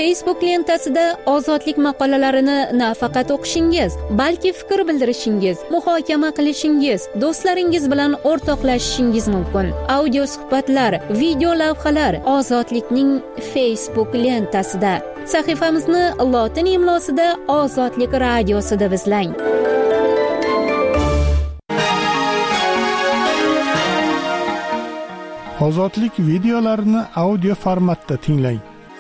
Facebook lentasida ozodlik maqolalarini nafaqat o'qishingiz, balki fikr bildirishingiz, muhokama qilishingiz, do'stlaringiz bilan o'rtoqlashishingiz mumkin. Audio suhbatlar, video lavhalar ozodlikning Facebook lentasida. Sahifamizni lotin imlosida Ozodlik radiosi deb izlang. Ozodlik videolarini audio formatda tinglang.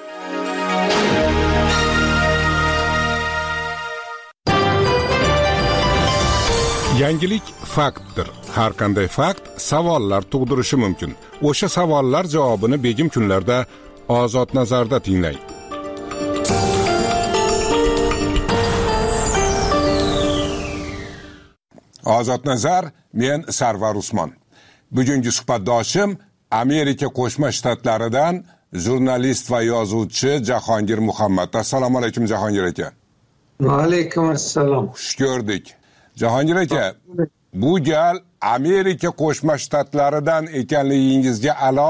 Yangilik faktdir. Har qanday fakt savollar tug'dirishi mumkin. O'sha savollar javobini begim kunlarda Ozod nazarda tinglang. Ozod nazar, men Sarvar Usmon. Bugungi suhbatdoshim Amerika Qo'shma Shtatlaridan jurnalist va yozuvchi Jahongir Muhammad. Assalomu alaykum Jahongir aka. Va alaykum assalom. Xush ko'rdik. Jahongir aka, bu gal Amerika Qo'shma Shtatlaridan ekanligingizni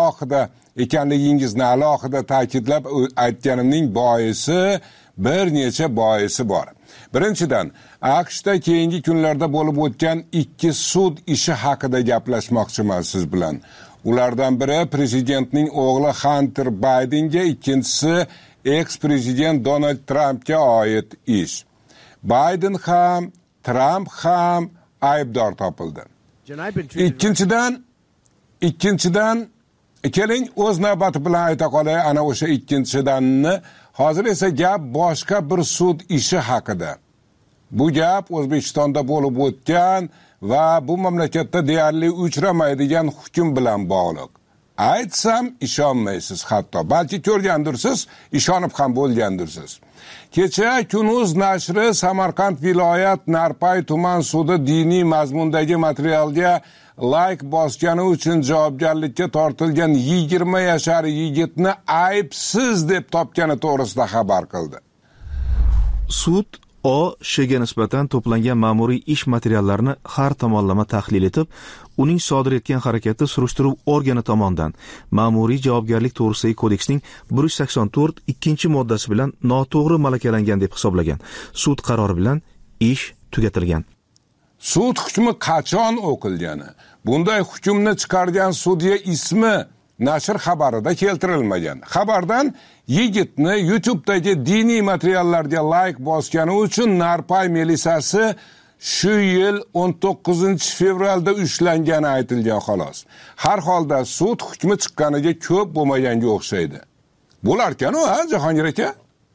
alohida ta'kidlab aytganimning boisi bir necha boisi bor. Birinchidan, AQShda keyingi kunlarda bo'lib o'tgan 2 sud ishi haqida gaplashmoqchiman siz bilan. Ulardan biri prezidentning o'g'li Hunter Bidenga, ikkinchisi eks-prezident Donald Trampga oid ish. Biden ham, Trump ham aybdor topildi. Ikkinchidan keling o'z navbati bilan ayta qolay ana o'sha ikkinchidanni. Hozir esa gap boshqa bir sud ishi haqida. Bu gap O'zbekistonda bo'lib o'tgan va bu mamlakatda deyarli uchramaydigan hukm bilan bog'liq. Aytsam ishonmaysiz hatto. Balki ko'rgandirsiz, ishonib ham bo'lgandirsiz. Kecha Kunuz nashri Samarqand viloyat Narpay tuman sudi diniy mazmundagi materialga like bosgani uchun javobgarlikka tortilgan 20 yashar yigitni aybsiz deb topgani to'g'risida xabar qildi. Sud O.Sh.ga nisbatan to'plangan ma'muriy ish materiallarini har tomonlama tahlil etib, uning sodir etgan harakati surishtiruv organi tomonidan ma'muriy javobgarlik to'g'risidagi kodeksning 184 ikkinchi moddasi bilan noto'g'ri malakalangan deb hisoblagan. Sud qarori bilan ish tugatilgan. Sud hukmi qachon o'qilgani, bunday hukmni chiqargan sudya ismi nashr xabarida keltirilmagan. Xabardan yigitni YouTube'dagi diniy materiallarga like bosgani uchun Narpay milisiyasi shu yil 19 fevralda ushlangani aytilgan xolos. Har holda sud hukmi chiqqaniga ko'p bo'lmaganga o'xshaydi. Bo'larkan-ku, Jahongir aka?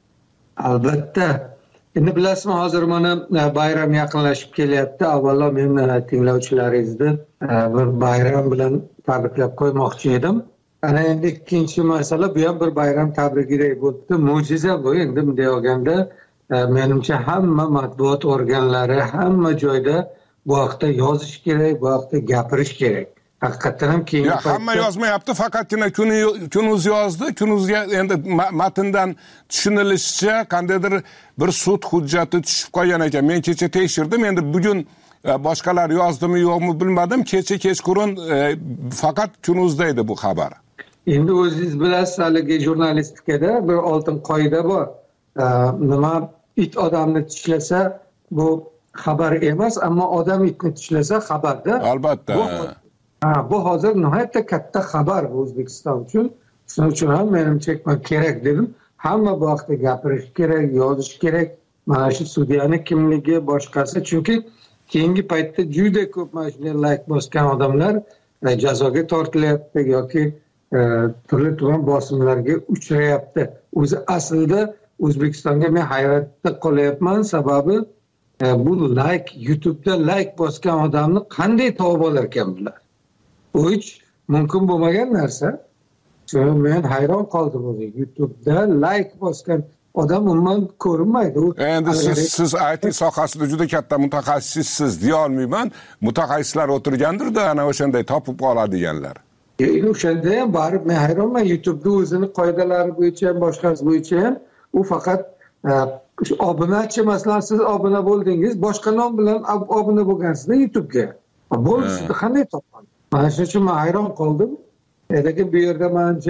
Albatta. Endi bilasizmi, hozir mana bayram yaqinlashib kelyapti. Avvalo men tinglovchilaringizni bir bayram bilan tabriklab qo'ymoqchi edim. Ana endi ikkinchi masala, bu ham bir bayram tabrigidek bo'ldi. Mo'jiza bu. Endi bunday olganda menimcha hamma matbuot organlari hamma joyda bu haqda yozish kerak, bu haqda gapirish kerak. Haqiqatan ham keyingi paytda hamma yozmayapti, faqatgina Kunuz yozdi. Kunuzga endi matndan tushunilishicha qandaydir bir sud hujjati tushib qolgan ekan. Men kecha tekshirdim, endi bugun boshqalar yozdimi yo'qmi bilmadim. Kecha kechqurun faqat Kunuzda edi bu xabar. Endi o'zingiz bilasiz, haligi jurnalistikada bir oltin qoida bor. Nima it odamni tishlasa bu xabar emas, ammo odam itni tishlasa xabarda. Albatta. Bu hozir nihoyatda katta xabar O'zbekiston uchun. Shuning uchun ham menimcha kerak dedim. Hamma bu haqda gapirish kerak, yozish kerak. Mana shu sudyaning kimligi, boshqasi, chunki keyingi paytda juda ko'p mana shunday like bosgan odamlar jazoga tortilyapti yoki turli tuman bosimlarga uchrayapti. O'zi aslida O'zbekistonga men hayratda qolyapman, sababi bu like, YouTube'da like bosgan odamni qanday topib olar ekan bular? Bu hech mumkin bo'lmagan narsa. Chunki men hayron qoldim o'zi. YouTube'da like bosgan odam umuman ko'rinmaydi. Endi siz IT sohasida juda katta mutaxassissiz deya olmayman. Mutaxassislar o'tirgandir-da, ana o'shanday topib oladiganlar. O'shanda ham barib men hayronman. YouTube'da o'zini qoidalari bo'yicha ham, boshqasi bo'yicha ham u faqat obunachi, masalan siz obuna bo'ldingiz, boshqa nom bilan obuna bo'lgansizda YouTube'ga. Bo'lishni qanday topadi? Mana shuning uchun men hayron qoldim. Lekin bu yerda menimcha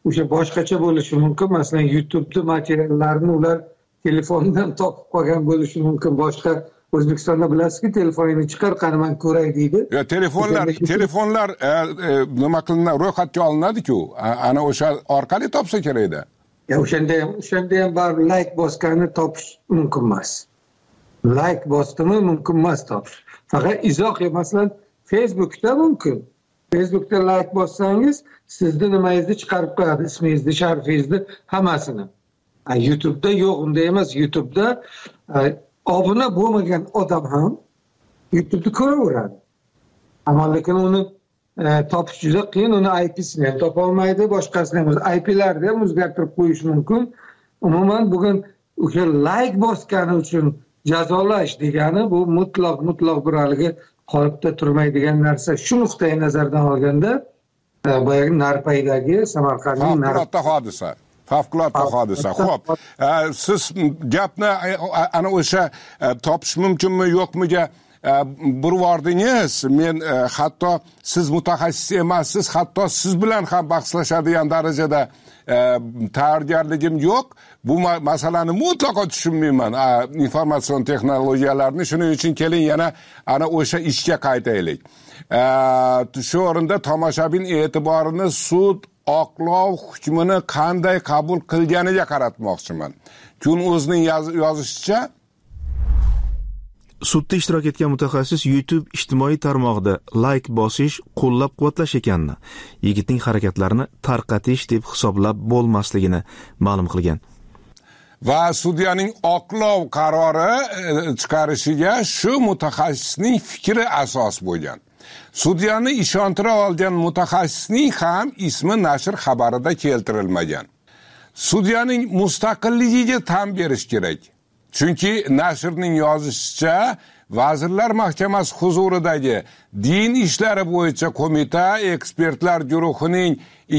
o'sha boshqacha bo'lishi mumkin. Masalan, YouTube'da materiallarni ular telefonidan topib qolgan bo'lishi mumkin. Boshqa O'zbekistonda bilasizki, telefoningni chiqar, qani men ko'ray deydi. Telefonlar nima qilinadi, ro'yxatga olinadi-ku. Ana o'sha orqali topsa kerak-da. O'shanda ham baribir like bosganni topish mumkin emas. Like bosdimi mumkin emas topish. Faqat izoh, masalan, Facebookda mumkin. Facebookda like bossangiz, sizni nimangizni chiqarib qo'yadi, ismingizni, sharifingizni, hammasini. YouTube'da yo'q, unday emas. YouTube'da obuna bo'lmagan odam ham YouTube'da ko'raveradi. Ammo lekin uni topish juda qiyin, uni IP'sini ham topa olmaydi, boshqasini ham, IP'larni ham o'zgartirib qo'yish mumkin. Umuman bugun o'sha like bosgani uchun jazolash degani bu mutlaq bir haligi qolipda turmaydigan narsa. Shu nuqtai nazardan olganda boyagi Narpaydagi Samarqandning favqulodda hodisa. Xo'p, siz gapni ana o'sha topish mumkinmi yo'qmiga burvordingiz. Men hatto siz mutaxassis emassiz, hatto siz bilan ham bahslashadigan darajada tayyorgarligim yo'q. Bu masalani mutlaqo tushunmayman, informatsion texnologiyalarni. Shuning uchun keling yana ana o'sha ishga qaytaylik. Shu o'rinda tomoshabin e'tiborini sud oqlov hukmini qanday qabul qilganiga qaratmoqchiman. Kun o'zining yozishicha, sudda ishtirok etgan mutaxassis YouTube ijtimoiy tarmog'ida like bosish, qo'llab-quvvatlash ekanini, yigitning harakatlarini tarqatish deb hisoblab bo'lmasligini ma'lum qilgan. Va sudyaning oqlov qarori chiqarishiga shu mutaxassisning fikri asos bo'lgan. Sudyani ishontira olgan mutaxassisning ham ismi nashr xabarida keltirilmagan. Sudyaning mustaqilligiga tan berish kerak. Chunki nashrning yozishicha, Vazirlar Mahkamasi huzuridagi din ishlari bo'yicha qo'mita ekspertlar guruhining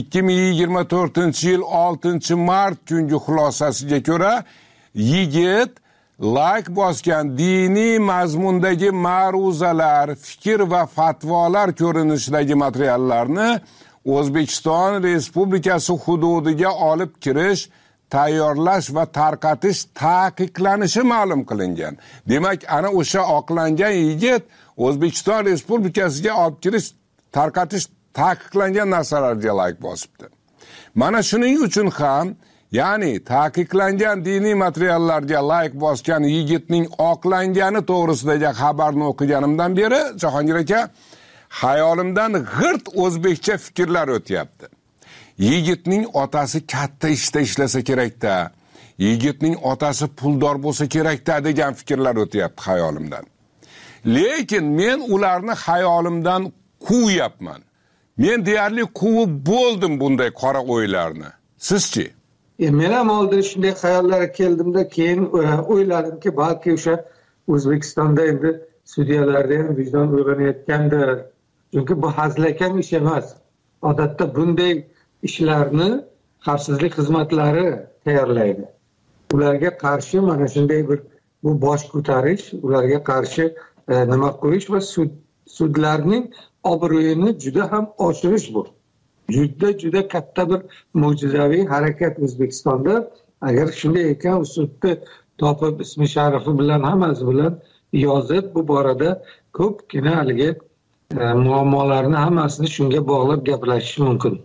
2024-yil 6-mart kungi xulosasiga ko'ra, yigit like bosgan diniy mazmundagi ma'ruzalar, fikr va fatvolar ko'rinishidagi materiallarni O'zbekiston Respublikasi hududiga olib kirish, tayyorlash va tarqatish taqiqlanishi ma'lum qilingan. Demak, ana o'sha oqlangan yigit O'zbekiston Respublikasiga olib kirish, tarqatish taqiqlangan narsalarga like bosibdi. Mana shuning uchun ham, ya'ni taqiqlangan diniy materiallarga like bosgan yigitning oqlangani to'g'risidagi xabarni o'qiganimdan beri, Jahongir aka, xayolimdan g'irt o'zbekcha fikrlar o'tyapti. Yigitning otasi katta ishda ishlasa kerak-da, yigitning otasi puldor bo'lsa kerak-da degan fikrlar o'tyapti xayolimdan. Lekin men ularni xayolimdan quvayapman. Men deyarli quvib bo'ldim bunday qora o'ylarni. Sizchi? Men ham oldin shunday xayollarga keldimda, keyin o'yladimki, balki o'sha O'zbekistonda endi sudyalarda ham vijdon uyg'onayotgandir. Chunki bu hazilakam ish emas. Odatda bunday ishlarni xavfsizlik xizmatlari tayyorlaydi. Ularga qarshi mana shunday bir bu bosh ko'tarish, ularga qarshi nima qo'yish va sudlarning obro'yini juda ham oshirish bu. Juda katta bir mo'jizaviy harakat O'zbekistonda. Agar shunday ekan, sudni topib ismi sharifi bilan hammasi bilan yozib, bu borada ko'pgina haligi muammolarni hammasini shunga bog'lab gaplashish mumkin.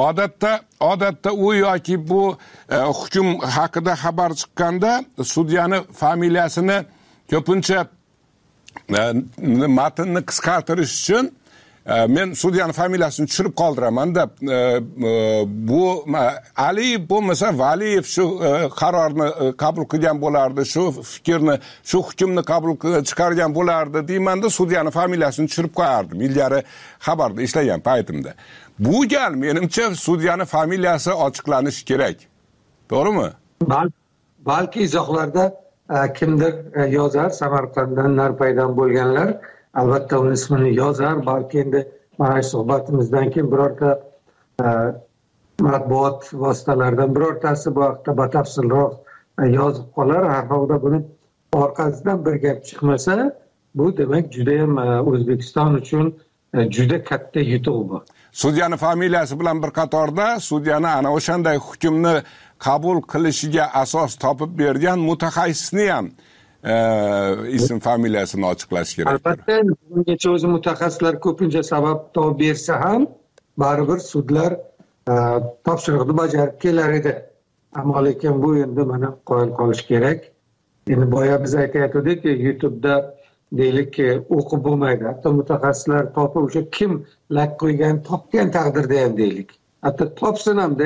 Odatda u yoki bu hukm haqida xabar chiqqanda sudyani familiyasini ko'pincha matnni qisqartirish uchun men sudyani familiyasini tushirib qoldiraman-da. Bu Ali bo'lmasa Valiyev shu qarorni qabul qilgan bo'lardi, shu fikrni, shu hukmni qabul chiqargan bo'lardi deymanda, sudyani familiyasini tushirib qo'yardim ilgari xabarda ishlagan paytimda. Bu gal menimcha sudyani familiyasi ochiqlanishi kerak. To'g'rimi? Balki izohlarda kimdir yozar, Samarqanddan, Narpaydan bo'lganlar albatta uning ismini yozar. Balki endi mana shu suhbatimizdan keyin birorta matbuot vositalaridan birortasi bu haqda batafsilroq yozib qolar. Har holda buni orqasidan bir gap chiqmasa, bu demak juda ham O'zbekiston uchun juda katta yutuq bu. Sudyani familiyasi bilan bir qatorda sudyani ana o'shanday hukmni qabul qilishiga asos topib bergan mutaxassisni ham ism familiyasini ochiqlash kerak. Albatta, bungacha o'zi mutaxassislar ko'pincha sabab topib bersa ham baribir sudlar topshiriqni bajarib kelar edi. Ammo lekin bu endi mana qoyil qolish kerak. Endi boya biz aytayotgandek, YouTube'da deylik o'qib bo'lmaydi. Hatto mutaxassislar topib o'sha kim lak qo'ygan, topgan taqdirda ham deylik. Hatto topsin ham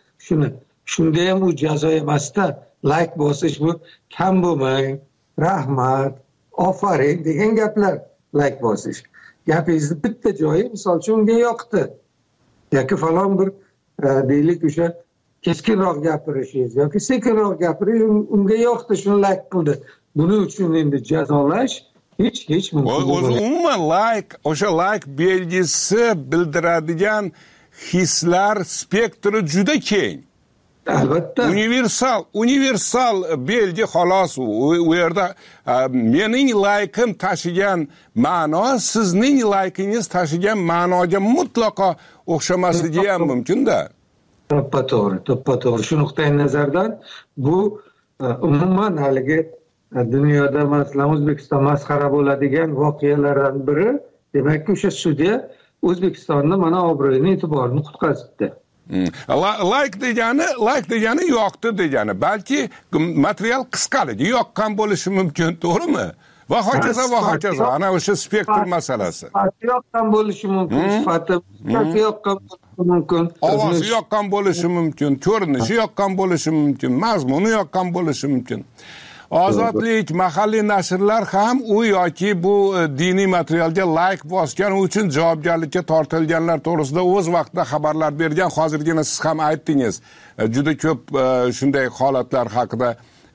shunda ham u jazo emasda like bosish bu kam bo'lmang, rahmat, ofarin degan gaplar like bosish. Gapingizni bitta joyi misol uchun unga yoqdi. Yoki falon bir deylik o'sha keskinroq gapirishingiz yoki sekinroq gapirish unga yoqdi, shuni like qildi. Buning uchun endi jazolash hech mumkin emas. Umuman o'sha like belgisi bildiradigan hislar spektri juda keng. Albatta. Universal belgi xolos u yerda mening like'im tashigan ma'no sizning like'ingiz tashigan ma'noga mutlaqo o'xshamasligi ham mumkin-da. To'ppa-to'g'ri. Shu nuqtai nazardan bu umuman haligi dunyoda masalan O'zbekiston masxara bo'ladigan voqealardan biri. Demak, o'sha sudya O'zbekistonni mana obro'yini, e'tiborini qutqazibdi. Like degani yoqdi degani. Balki material qisqaligi yoqqan bo'lishi mumkin, to'g'rimi? Va hokazo. Ana o'sha spektr masalasi. Yoqqan bo'lishi mumkin, sifati yoqqan bo'lishi mumkin, ovozi yoqqan bo'lishi mumkin, ko'rinishi yoqqan bo'lishi mumkin, mazmuni yoqqan bo'lishi mumkin. Ozodlik mahalliy nashrlar ham u yoki bu diniy materialga like bosgani uchun javobgarlikka tortilganlar to'g'risida o'z vaqtida xabarlar bergan. Hozirgina siz ham aytdingiz. Juda ko'p shunday holatlar haqida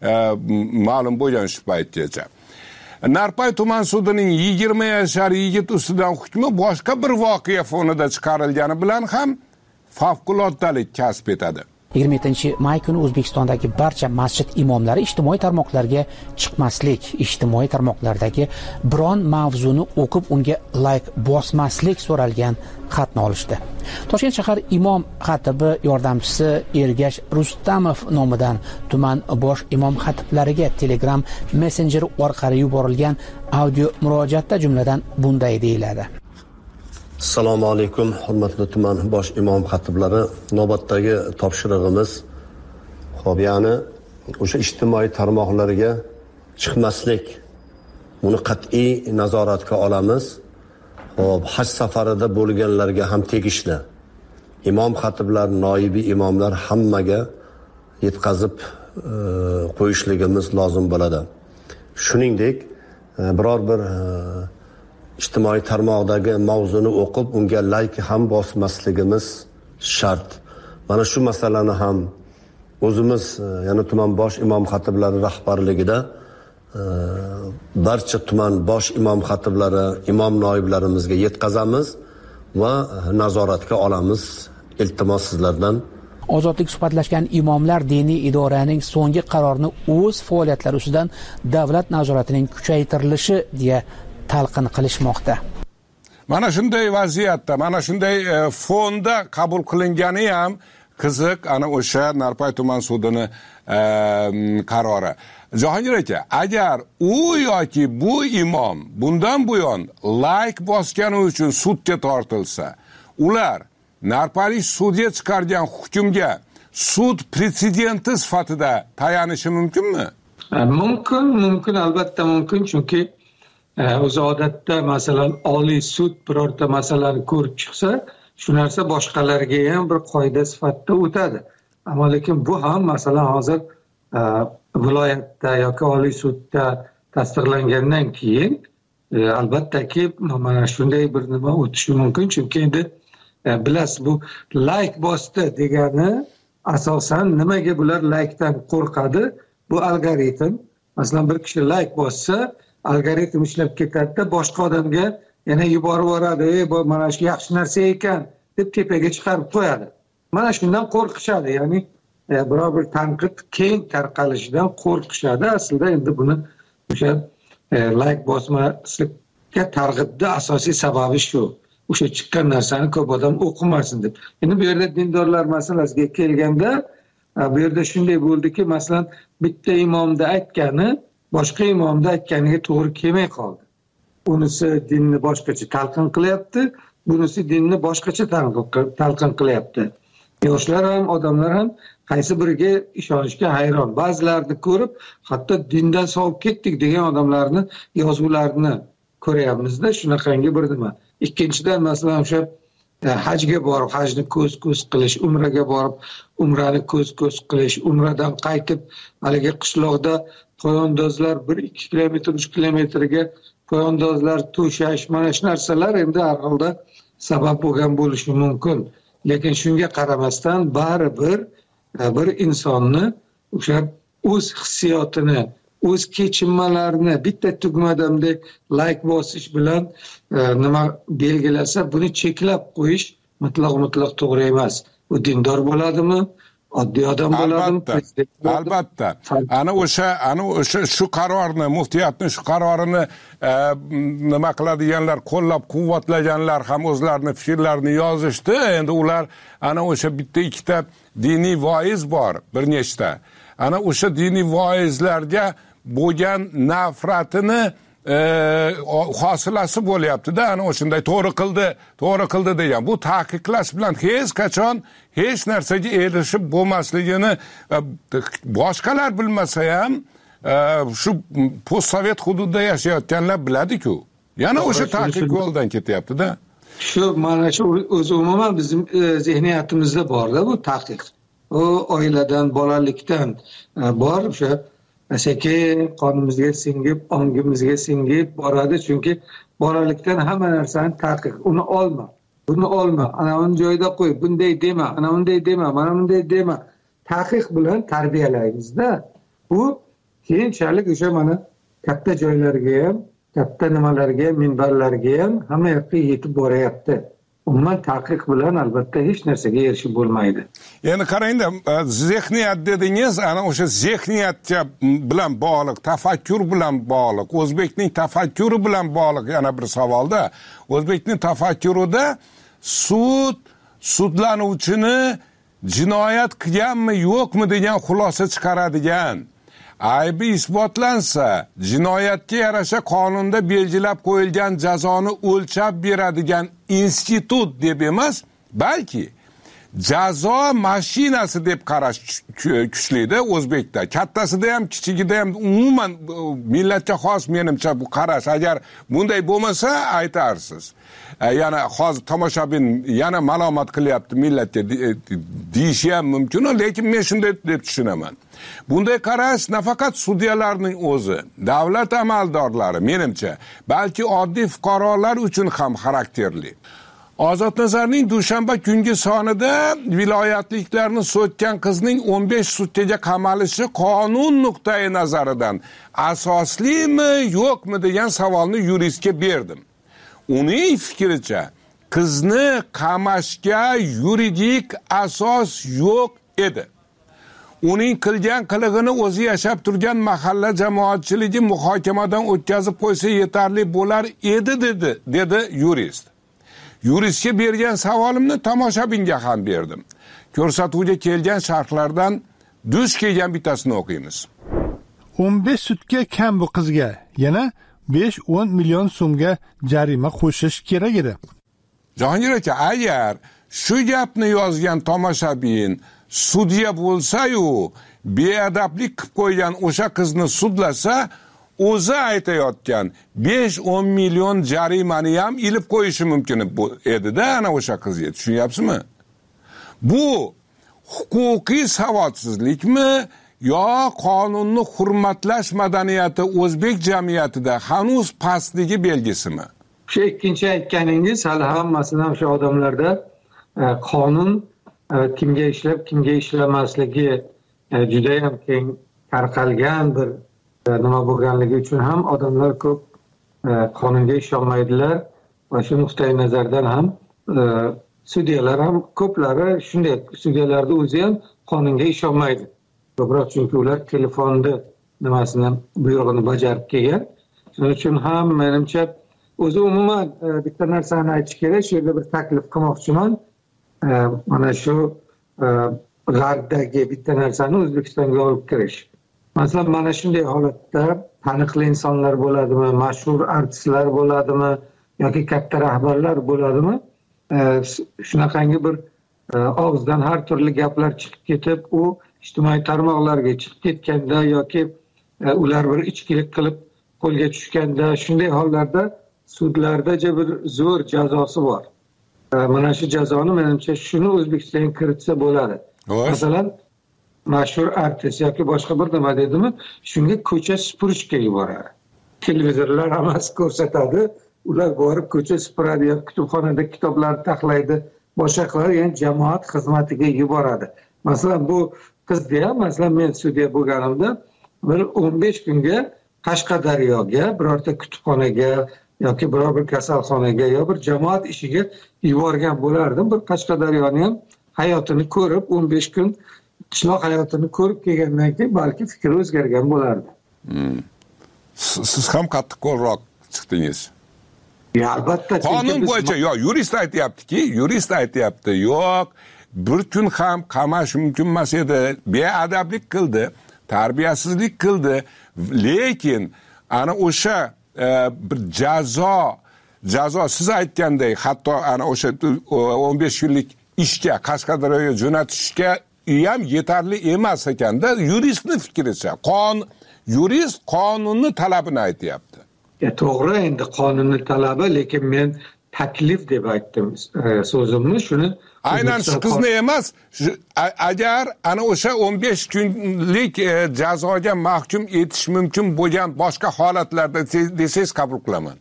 ma'lum bo'lgan shu paytgacha. Narpay tuman sudining 20 yashar yigit ustidan hukmi boshqa bir voqea fonida chiqarilgani bilan ham favqulodalik kasb etadi. 27-may kuni O'zbekistondagi barcha masjid imomlari ijtimoiy tarmoqlarga chiqmaslik, ijtimoiy tarmoqlardagi biron mavzuni o'qib unga like bosmaslik so'ralgan xatni olishdi. Toshkent shahar imom xatibi yordamchisi Ergash Rustamov nomidan tuman bosh imom xatiblariga Telegram messenjeri orqali yuborilgan audio murojaatda jumladan bunday deyiladi. Assalomu alaykum, hurmatli tuman bosh imom xatiblari. Navbatdagi topshirig'imiz ya'ni o'sha ijtimoiy tarmoqlarga chiqmaslik. Buni qat'iy nazoratga olamiz. Haj safarida bo'lganlarga ham tegishli. Imom xatiblar, noibi imomlar hammaga yetkazib qo'yishligimiz lozim bo'ladi. Shuningdek, biror bir ijtimoiy tarmoqdagi mavzuni o'qib unga like ham bosmasligimiz shart. Mana shu masalani ham o'zimiz, ya'ni tuman bosh imom xatiblari rahbarligida barcha tuman bosh imom xatiblari, imom noiblarimizga yetkazamiz va nazoratga olamiz. Iltimos sizlardan. Ozodlik suhbatlashgan imomlar diniy idoraning so'nggi qarorini o'z faoliyatlari ustidan davlat nazoratining kuchaytirilishi deya talqin qilishmoqda. Mana shunday vaziyatda, mana shunday fonda qabul qilingani ham qiziq, ana o'sha Narpay tuman sudini qarori. Jahongir aka, agar u yoki bu imom bundan buyon like bosgani uchun sudga tortilsa, ular Narpaylik sudga chiqargan hukmga sud pretsedenti sifatida tayanishi mumkinmi? Mumkin, albatta mumkin, chunki o'zi odatda masalan Oliy sud birorta masalani ko'rib chiqsa, shu narsa boshqalarga ham bir qoida sifatida o'tadi. Ammo lekin bu ham masalan hozir viloyatda yoki Oliy sudda tasdiqlangandan keyin albattaki mana shunday bir nima o'tishi mumkin, chunki endi bilasiz, bu like bosdi degani asosan nimaga bular likedan qo'rqadi? Bu algoritm. Masalan bir kishi like bossa, algoritm ishlab ketadi, boshqa odamga yana yuborib yuboradi. Bu mana shu yaxshi narsa ekan deb tepaga chiqarib qo'yadi. Mana shundan qo'rqishadi, ya'ni biror bir tanqid keng tarqalishidan qo'rqishadi. Aslida endi buni o'sha like bosmaslikka targ'ibda asosiy sababi shu. o'sha chiqqan narsani ko'p odam o'qimasin deb. Endi bu yerda dindorlar masalasiga kelganda bu yerda shunday bo'ldiki, masalan, bitta imomda aytgani boshqa imomda aytganiga to'g'ri kelmay qoldi. Unisi dinni boshqacha talqin qilyapti, bunisi dinni boshqacha talqin qilyapti. Yoshlar ham, odamlar ham qaysi biriga ishonishga hayron. Ba'zilarini ko'rib, hatto dindan sovib ketdik degan odamlarni yozuvlarini ko'ryapmiz-da, shunaqangi bir nima. Ikkinchidan, masalan, o'sha hajga borib, hajni ko'z-ko'z qilish, umraga borib, umrani ko'z-ko'z qilish, umradan qaytib, haligi qishloqda poyandozlar 1-2 kilometr, 3 kilometrga poyandozlar to'shash, mana shu narsalar endi har holda sabab bo'lgan bo'lishi mumkin. Lekin shunga qaramasdan baribir bir insonni o'sha o'z hissiyotini, o'z kechinmalarini bitta tugmadamdek like bosish bilan nima belgilasa, buni cheklab qo'yish mutlaq to'g'ri emas. U dindor bo'ladimi, oddiy odam bo'ladimi? Albatta. Ana o'sha shu qarorni, muftiyatning shu qarorini nima qiladiganlar, qo'llab-quvvatlaganlar ham o'zlarining fikrlarini yozishdi. Endi ular ana o'sha bitta ikkita diniy voiz bor, bir nechta. Ana o'sha diniy voizlarga bo'lgan nafratini hosilasi bo'lyapti-da, ana o'shanday to'g'ri qildi degan. Bu taqiqlash bilan hech qachon hech narsaga erishib bo'lmasligini boshqalar bilmasa ham shu postsovet hududida yashayotganlar biladi-ku. Yana o'sha taqiq yo'ldan ketyapti-da. Shu mana shu o'zi umuman bizim zehniyatimizda bor-da bu taqiq. O oiladan, bolalikdan bor, o'sha sekin qonimizga singib, ongimizga singib boradi. Chunki bolalikdan hamma narsani taqiq. Uni olma, buni olma, ana uni joyida qo'y, bunday dema, ana unday dema, mana bunday dema. Taqiq bilan tarbiyalaymiz-da. Bu keyinchalik o'sha mana katta joylarga ham, katta nimalarga ham, minbarlarga ham hamma yoqqa yetib boryapti. Umuman taqiq bilan albatta hech narsaga erishib bo'lmaydi. Endi qarangda, zehniyat dedingiz, ana o'sha zehniyatga bilan bog'liq, tafakkur bilan bog'liq, o'zbekning tafakkuri bilan bog'liq yana bir savolda. O'zbekning tafakkurida sudlanuvchini jinoyat qilganmi, yo'qmi degan xulosa chiqaradigan, aybi isbotlansa, jinoyatga yarasha qonunda belgilab qo'yilgan jazoni o'lchab beradigan institut deb emas, balki jazo mashinasi deb qarash kuchli-da O'zbekda. Kattasida ham, kichigida ham umuman millatga xos menimcha bu qarash. Agar bunday bo'lmasa aytarsiz. Yana hozir tomoshabin yana malomat qilyapti millatga deyishi ham mumkin, lekin men shunday deb tushunaman. Bunday qarash nafaqat sudyalarning o'zi, davlat amaldorlari menimcha, balki oddiy fuqarolar uchun ham xarakterli. Ozodnazarning dushanba kungi sonida viloyatliklarni so'kkan qizning 15 sutkaga qamalishi qonun nuqtai nazaridan asoslimi, yo'qmi degan savolni yuristga berdim. Uning fikricha, qizni qamashga yuridik asos yo'q edi. Uning qilgan qilig'ini o'zi yashab turgan mahalla jamoatchiligi muhokamadan o'tkazib qo'ysa yetarli bo'lar edi dedi yurist. Yuristga bergan savolimni tomoshabinga ham berdim. Ko'rsatuvga kelgan sharhlardan duch kelgan bittasini o'qiymiz. 15 sutga kam bu qizga yana 5-10 million so'mga jarima qo'shish kerak edi. Jahongir aka, agar shu gapni yozgan tomoshabin sudya bo'lsa-yu, beadablik qilib qo'ygan o'sha qizni sudlasa, o'zi aytayotgan 5-10 million jarimani ham ilib qo'yishi mumkin edi-da ana o'sha qizga. Tushunyapsizmi? Bu huquqiy savodsizlikmi yo qonunni hurmatlash madaniyati o'zbek jamiyatida hanuz pastligi belgisimi? Shu ikkinchi aytganingiz hali hammasidan o'sha odamlarda qonun kimga ishlab, kimga ishlamasligi juda ham keng tarqalgan bir nima bo'lganligi uchun ham odamlar ko'p qonunga ishonmaydilar va shu nuqtai nazardan ham sudyalar ham ko'plari shunday, sudyalarning o'zi ham qonunga ishonmaydi. Ko'proq chunki ular telefonni nimasini buyrug'ini bajarib kelgan. Shuning uchun ham menimcha o'zi umuman bitta narsani aytish kerak, shu yerda bir taklif qilmoqchiman. Mana shu g'arbdagi bitta narsani O'zbekistonga olib kirish. Masalan, mana shunday holatda taniqli insonlar bo'ladimi, mashhur artistlar bo'ladimi yoki katta rahbarlar bo'ladimi? Shunaqangi bir og'izdan har turli gaplar chiqib ketib, u ijtimoiy tarmoqlarga chiqib ketganda yoki ular bir ichkilik qilib qo'lga tushganda, shunday hollarda sudlarda bir zo'r jazosi bor. Mana shu jazoni menimcha shuni O'zbekistonga kiritsa bo'ladi. Masalan, mashhur artist yoki boshqa bir nima dedimi, shunga ko'cha supurishga yuboradi. Televizorlar hammasi ko'rsatadi, ular borib ko'cha supuradi yoki kutubxonada kitoblarni taxlaydi, boshqa qiladi, ya'ni jamoat xizmatiga yuboradi. Masalan, bu qizni ham, masalan, men sudya bo'lganimda bir 15 kunga Qashqadaryoga, birorta kutubxonaga yoki biror bir kasalxonaga yo bir jamoat ishiga yuborgan bo'lardim. Bir Qashqadaryoni ham hayotini ko'rib, 15 kun qishloq hayotini ko'rib kelgandan keyin balki fikri o'zgargan bo'lardi. Siz ham qattiqqo'lroq chiqdingiz. Albatta. Qonun bo'yicha yurist aytayapti, yo'q, bir kun ham qamash mumkin emas edi, beadablik qildi, tarbiyasizlik qildi, lekin ana o'sha bir jazo siz aytgandek, hatto ana o'sha 15 kunlik ishga Qashqadaryoga jo'natishga ham yetarli emas ekanda, yuristning fikricha. Yurist qonunni talabini aytayapti. To'g'ri, endi qonunni talabi, lekin men taklif deb aytdim so'zimni. Shuni aynan shu qizni emas, agar ana o'sha 15 kunlik jazoga mahkum etish mumkin bo'lgan boshqa holatlarda desangiz qabul qilaman.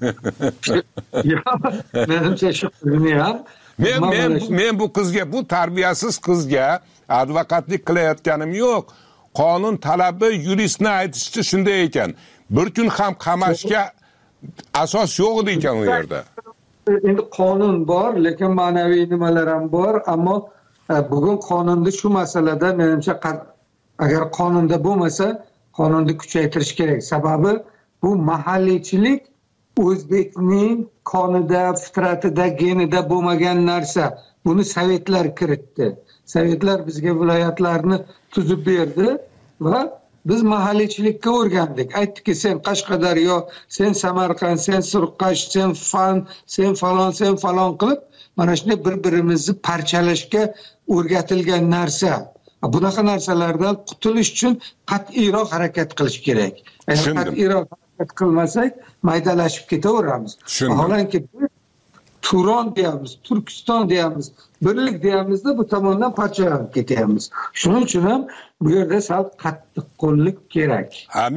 Menimcha shu qizni ham men bu qizga, bu tarbiyasiz qizga advokatlik qilayotganim yo'q. Qonun talabi yuristni aytishicha shunday ekan. Bir kun ham qamashga asos yo'q edi ekan u yerda. Endi qonun bor, lekin ma'naviy nimalar ham bor, ammo bugun qonunda shu masalada menimcha agar qonunda bo'lmasa, qonunni kuchaytirish kerak. Sababi bu mahalliychilik o'zbekning qonida, fitratida, genida bo'lmagan narsa. Buni sovetlar kiritdi. Sovetlar bizga viloyatlarni tuzib berdi va biz mahalliychilikka o'rgandik. Aytdiki, sen Qashqadaryo, sen Samarqand, sen Surxondaryo, sen Fan, sen falon qilib, mana shunday bir-birimizni parchalashga o'rgatilgan narsa. Bunaqa narsalardan qutulish uchun qat'iyroq harakat qilish kerak. Agar qat'iyroq harakat qilmasak, maydalashib ketaveramiz. Vaholanki Turon deyamiz, Turkiston deyamiz, birlik deyamizda bu tomondan parchalanib ketyapmiz. Shuning uchun ham bu yerda sal qattiqqo'llik kerak.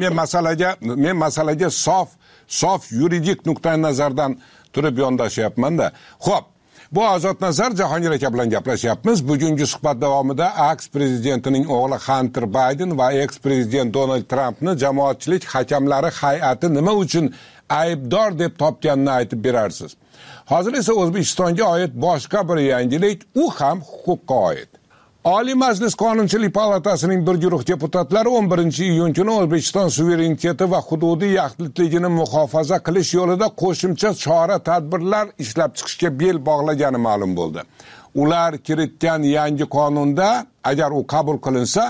Men masalaga sof yuridik nuqtai nazardan turib yondashyapman-da. Xo'p, bu Ozod Nazar Jahongir aka bilan gaplashyapmiz. Bugungi suhbat davomida aks prezidentining o'g'li Hunter Biden va eks prezident Donald Trampni jamoatchilik hakamlari hay'ati nima uchun aybdor deb topganini aytib berarsiz. Hozir esa O'zbekistonga oid boshqa bir yangilik, u ham huquqqa oid. Oliy Majlis Qonunchilik palatasining bir guruh deputatlari 11-iyun kuni O'zbekiston suvereniteti va hududiy yaxlitligini muhofaza qilish yo'lida qo'shimcha chora-tadbirlar ishlab chiqishga bel bog'lagani ma'lum bo'ldi. Ular kiritgan yangi qonunda, agar u qabul qilinsa,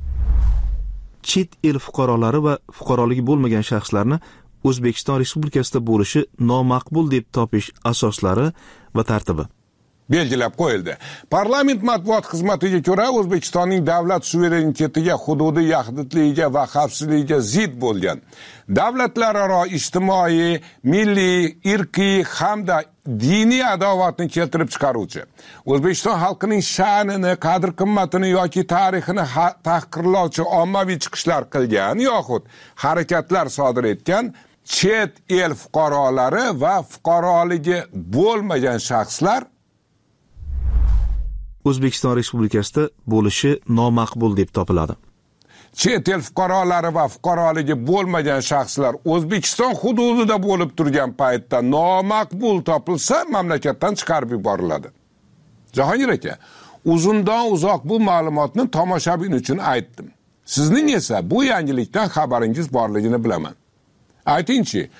chet el fuqarolari va fuqaroligi bo'lmagan shaxslarni O'zbekiston Respublikasida bo'lishi nomaqbul deb topish asoslari va tartibi belgilab qo'yildi. Parlament matbuot xizmatiga ko'ra, O'zbekistonning davlat suverenitetiga, hududiy yaxlitligiga va xavfsizligiga zid bo'lgan, davlatlararo ijtimoiy, milliy, irqiy hamda diniy adovatni keltirib chiqaruvchi, O'zbekiston xalqining sha'nini, qadr-qimmatini yoki tarixini tahqirlovchi ommaviy chiqishlar qilgan yoxud harakatlar sodir etgan chet el fuqarolari va fuqaroligi bo'lmagan shaxslar O'zbekiston Respublikasida bo'lishi nomaqbul deb topiladi. Chet el fuqarolari va fuqaroligi bo'lmagan shaxslar O'zbekiston hududida bo'lib turgan paytda nomaqbul topilsa, mamlakatdan chiqarib yuboriladi. Jahongir aka, uzundan uzoq bu ma'lumotni tomoshabin uchun aytdim. Sizning esa bu yangilikdan xabaringiz borligini bilaman. Aytingchi,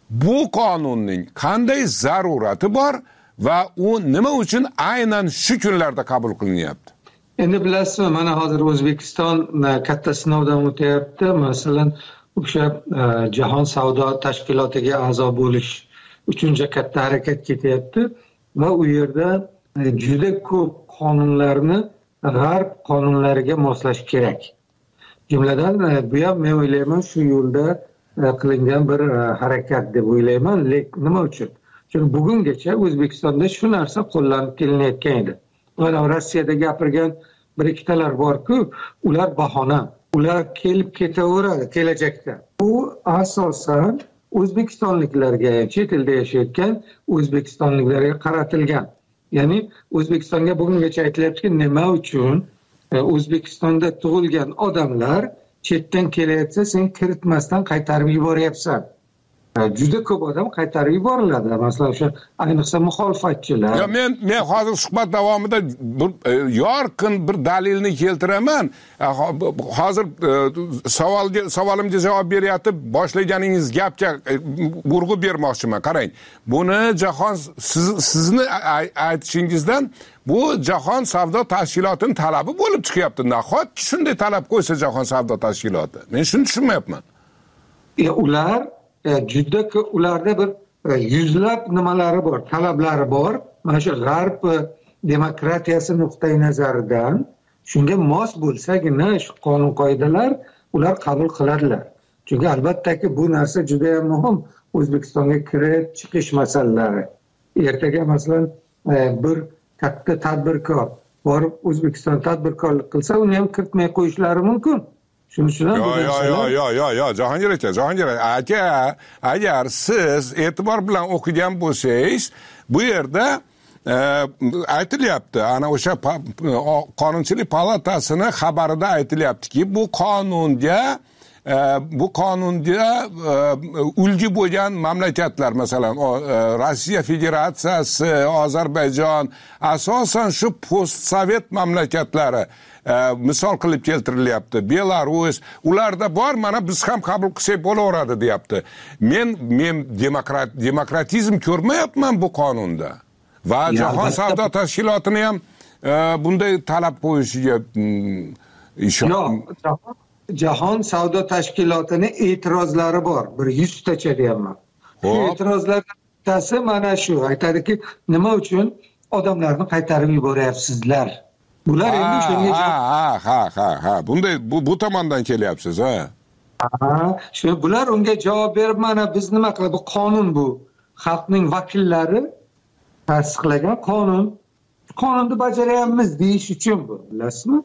bu qonunning qanday zarurati bor va u nima uchun aynan shu kunlarda qabul qilinyapti? Endi bilasizmi, mana hozir O'zbekiston katta sinovdan o'tyapti. Masalan, o'sha Jahon savdo tashkilotiga a'zo bo'lish uchun katta harakat ketyapti va u yerda juda ko'p qonunlarni g'arb qonunlariga moslash kerak. Jumladan bu ham men o'ylayman shu yo'lda qilingan bir harakat deb o'ylayman. Lekin nima uchun? Chunki bugungacha O'zbekistonda shu narsa qo'llanib kelinayotgan edi. Mana Rossiyada gapirgan bir ikkitalar bor-ku, ular bahona. Ular kelib ketaveradi kelajakda. Bu asosan O'zbekistonliklarga, chet elda yashayotgan O'zbekistonliklarga qaratilgan. Ya'ni O'zbekistonga bugungacha aytilyaptiki, nima uchun O'zbekistonda tug'ilgan odamlar chetdan kelayotsa sen kiritmasdan qaytarib yuboryapsan. Juda ko'p odam qaytarib yuboriladi. Masalan, o'sha ayniqsa muxolifatchilar. Ya men hozir suhbat davomida yorqin bir dalilni keltiraman. Hozir savolimga javob beryapti. Boshlaganingiz gapga urg'u bermoqchiman. Qarang. Buni jahon sizni aytishingizdan bu Jahon savdo tashkilotining talabi bo'lib chiqyapti. Nahotki shunday talab qo'ysa Jahon savdo tashkiloti. Men shuni tushunmayapman. Ular juda ko'p, ularda bir yuzlab nimalari bor, talablari bor. Mana shu g'arb demokratiyasi nuqtai nazaridan shunga mos bo'lsagina shu qonun qoidalar ular qabul qiladilar. Chunki albattaki bu narsa juda ham muhim. O'zbekistonga kirib chiqish masalalari. Ertaga masalan bir katta tadbirkor borib O'zbekiston tadbirkorlik qilsa, uni ham kiritmay qo'yishlari mumkin. Yo, Jahongir aka, agar siz e'tibor bilan o'qigan bo'lsangiz, bu yerda aytilyapti, ana o'sha Qonunchilik palatasining xabarida aytilyaptiki, bu qonunga ulgu bo'lgan mamlakatlar, masalan, Rossiya Federatsiyasi, Ozarbayjon, asosan shu postsovet mamlakatlari misol qilib keltirilyapti. Belarus, ularda bor, mana biz ham qabul qilsak bo'laveradi deyapti. Men demokratizm ko'rmayapman bu qonunda. Va Jahon savdo tashkilotini ham bunday talab qo'yishiga Jahon savdo tashkilotining e'tirozlari bor. Bir 100 tacha deyapman. E'tirozlardan bittasi mana shu. Aytadiki, nima uchun odamlarni qaytarib yuboryapsizlar? Bular endi shunga bunday bu tomondan kelyapsiz, Shu bular unga javob berib, mana biz nima qilib, bu qonun, bu xalqning vakillari tasdiqlagan qonun. Qonunni bajaryapmiz deyish uchun bu, bilasizmi?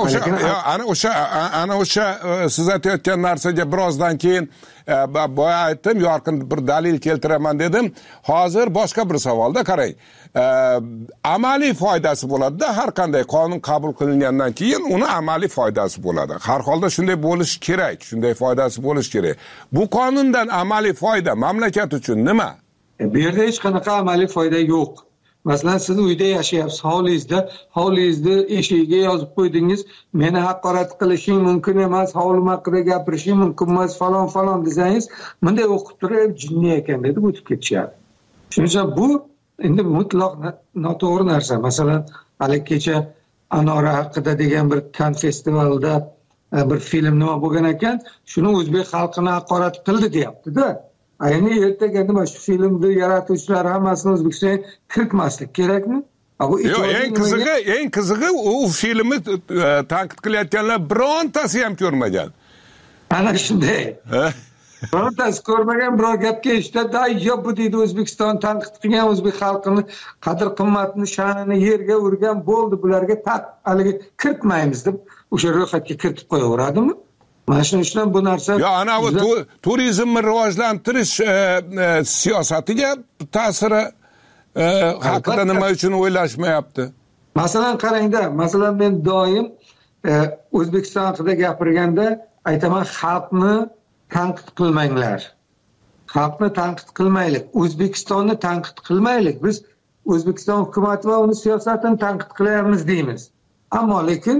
Ana o'sha siz aytayotgan narsaga birozdan keyin boya aytdim, yorqin bir dalil keltiraman dedim. Hozir boshqa bir savolda qarang. Amaliy foydasi bo'ladi-da, har qanday qonun qabul qilingandan keyin uni amaliy foydasi bo'ladi. Har holda shunday bo'lish kerak, shunday foydasi bo'lish kerak. Bu qonundan amaliy foyda mamlakat uchun nima? Bu yerda hech qanaqa amaliy foyda yo'q. Masalan, siz uyda yashayapsiz, hovlingizni eshigiga yozib qo'ydingiz, meni haqorat qilishing mumkin emas, hovlim haqida gapirishing mumkin emas, falon desangiz, bunday o'qib turib jinni ekan deb o'tib ketishadi. Shuning uchun bu endi mutlaq noto'g'ri narsa. Masalan, hali kecha Anora haqida degan bir Kann festivalida bir film nima bo'lgan ekan, shuni o'zbek xalqini haqorat qildi deyapti-da. Ayni ertaga nima shu filmni yaratuvchilari hammasini O'zbekistonga kiritmaslik kerakmi? Eng qizig'i u filmni tanqid qilayotganlar birontasi ham ko'rmagan. Ana shunday. Birontasi ko'rmagan, biror gapga eshitadi, yo bu deydi O'zbekiston tanqid qilgan, o'zbek xalqini qadr qimmatini, sha'nini yerga urgan, bo'ldi, bularga haligi kiritmaymiz deb o'sha ro'yxatga kiritib qo'yaveradimi? Mana shuning uchun bu narsa ana bu turizmni rivojlantirish siyosatiga ta'siri haqida nima uchun o'ylashmayapti? Masalan, qarangda, masalan men doim O'zbekiston haqida gapirganda aytaman, xalqni tanqid qilmanglar. Xalqni tanqid qilmaylik, O'zbekistonni tanqid qilmaylik. Biz O'zbekiston hukumati va uning siyosatini tanqid qilyapmiz deymiz. Ammo lekin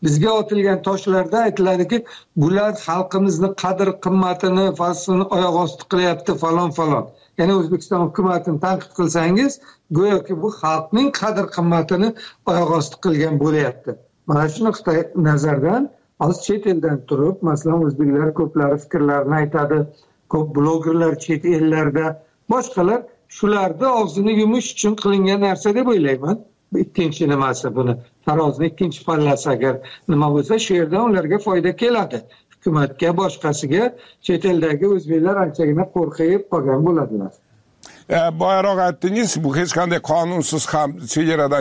bizga otilgan toshlarda aytiladiki, bular xalqimizni qadr qimmatini, faslini oyoq osti qilyapti falon. Ya'ni O'zbekiston hukumatini tanqid qilsangiz, go'yoki bu xalqning qadr qimmatini oyoq osti qilgan bo'layapti. Mana shu nuqtai nazardan hozir chet eldan turib, masalan, o'zbeklar ko'plari fikrlarini aytadi, ko'p blogerlar chet ellarda, boshqalar shularni og'zini yumish uchun qilingan narsa deb o'ylayman. Bu ikkinchi nimasi, buni tarozining ikkinchi pallasi agar nima bo'lsa, shu yerdan ularga foyda keladi. Hukumatga, boshqasiga chet eldagi o'zbeklar anchagina qo'rqib qolgan bo'ladilar. Boyaroq aytdingiz, bu hech qanday qonunsiz ham chegaradan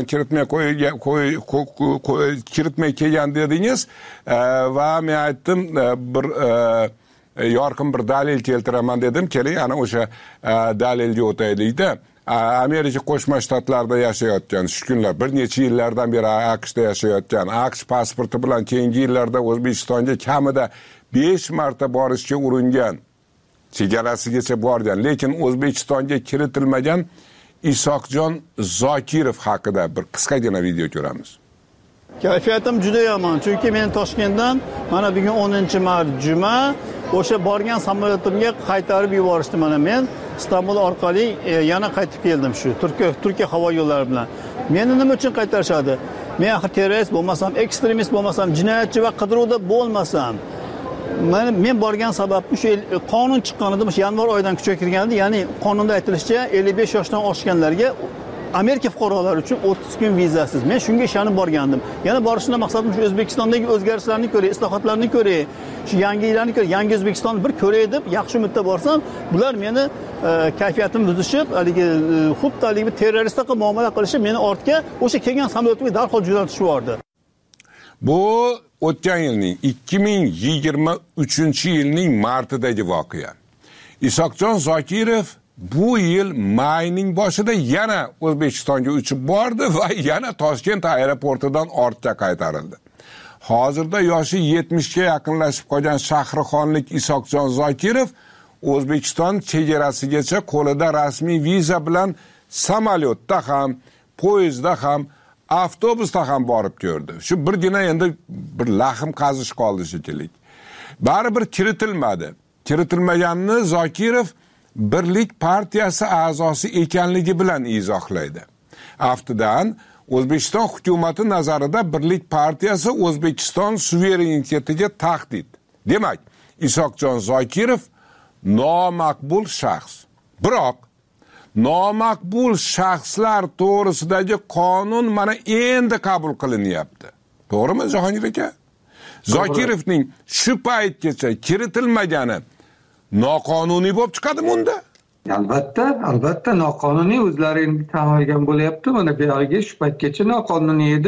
kiritmay kelgan dedingiz va men aytdim bir yorqin bir dalil keltiraman dedim. Keling, ana o'sha dalilga o'taylik-da. Amerika Qo'shma Shtatlarida yashayotgan, shu kunlar bir necha yillardan beri AQShda yashayotgan, AQSh pasporti bilan keyingi yillarda O'zbekistonga kamida 5 marta borishga uringan, chegarasigacha borgan, lekin O'zbekistonga kiritilmagan Isoqjon Zokirov haqida bir qisqagina video ko'ramiz. Kayfiyatim juda yomon, chunki men Toshkentdan mana bugun 10-mart juma o'sha borgan samolyotimga qaytarib yuborishdi. Mana men Istanbul orqali yana qaytib keldim shu Turkiya havo yo'llari bilan. Meni nima uchun qaytarishadi? Men axir terrorist bo'lmasam, ekstremist bo'lmasam, jinoyatchi va qidiruvda bo'lmasam, men borgan sababim shu qonun chiqqanida, o'sha yanvar oyidan kuchga kirganda, ya'ni qonunda aytilishicha 55 yoshdan oshganlarga Amerika fuqarolari uchun 30 kun vizasiz. Men shunga ishonib borgandim. Yana borishimdan maqsadim shu O'zbekistondagi o'zgarishlarni ko'ray, islohotlarni ko'ray, shu yangiliklarni ko'ray, yangi O'zbekistonni bir ko'ray deb yaxshi umidda borsam, bular meni kayfiyatimni buzishib, haligi xuddi haligi terroristga muomala qilishib, meni ortga o'sha kelgan samolyotimga darhol jo'natishib yubordi. Bu o'tgan yilning 2023-yilning martidagi voqea. Isoqjon Zokirov bu yil mayning boshida yana O'zbekistonga uchib bordi va yana Toshkent aeroportidan ortga qaytarildi. Hozirda yoshi 70 ga yaqinlashib qolgan Shahrixonlik Isoqjon Zokirov O'zbekiston chegarasigacha qo'lida rasmiy viza bilan samolyotda ham, poyezdda ham, avtobusda ham borib ko'rdi. Shu birgina endi bir lahm qazish qoldi shekilli. Baribir kiritilmadi. Kiritilmaganini Zokirov Birlik partiyasi a'zosi ekanligi bilan izohlaydi. Aftidan O'zbekiston hukumati nazarida Birlik partiyasi O'zbekiston suverenitetiga tahdid. Demak, Isoqjon Zokirov nomaqbul shaxs. Biroq nomaqbul shaxslar to'g'risidagi qonun mana endi qabul qilinyapti. To'g'rimi, Jahongir aka? Zokirovning shu paytgacha kiritilmagani noqonuniy bo'lib chiqadimi unda? Albatta noqonuniy, o'zlari endi tan olgan bo'lyapti. Mana bu yerga shu paytgacha noqonuniy edi.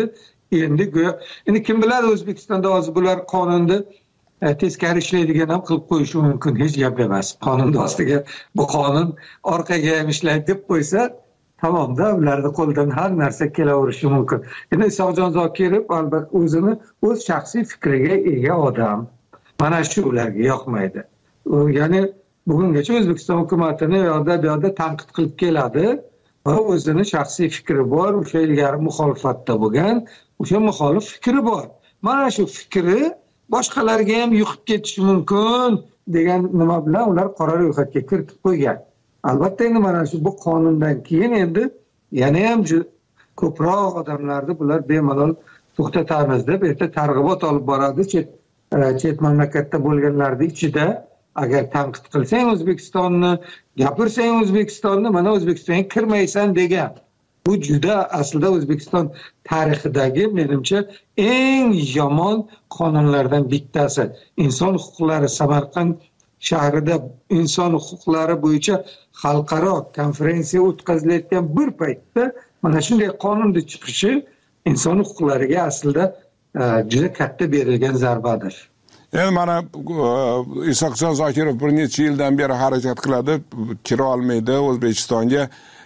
Endi kim biladi, O'zbekistonda hozir bular qonunda teskari ishlaydigan ham qilib qo'yishi mumkin. Hech gap emas. Qonun ostiga bu qonun orqaga ham ishlaydi deb qo'ysa, tamomda ularning qo'lidan har narsa kelaverishi mumkin. Endi Isoqjon Zokirov albatta o'zini o'z shaxsiy fikriga ega odam. Mana shu ularga yoqmaydi. Ya'ni bugungacha O'zbekiston hukumatini bu yoqda tanqid qilib keladi va o'zini shaxsiy fikri bor, o'sha ilgari muxolifatda bo'lgan, o'sha muxolif fikri bor. Mana shu fikri boshqalarga ham yuqib ketishi mumkin degan nima bilan ular qora ro'yxatga kiritib qo'ygan. Albatta endi mana shu bu qonundan keyin endi yana ham ko'proq odamlarni bular bemalol to'xtatamiz deb erta targ'ibot olib boradi chet mamlakatda bo'lganlarning ichida. Agar tanqid qilsang O'zbekistonni, gapirsang O'zbekistonni, mana O'zbekistonga kirmaysan degan. Bu juda aslida O'zbekiston tarixidagi menimcha eng yomon qonunlardan bittasi. Inson huquqlari Samarqand shahrida inson huquqlari bo'yicha xalqaro konferensiya o'tkazilayotgan bir paytda mana shunday qonunni chiqishi inson huquqlariga aslida juda katta berilgan zarbadir. Endi mana Isoqjon Zokirov bir necha yildan beri harakat qiladi, kira olmaydi O'zbekistonga.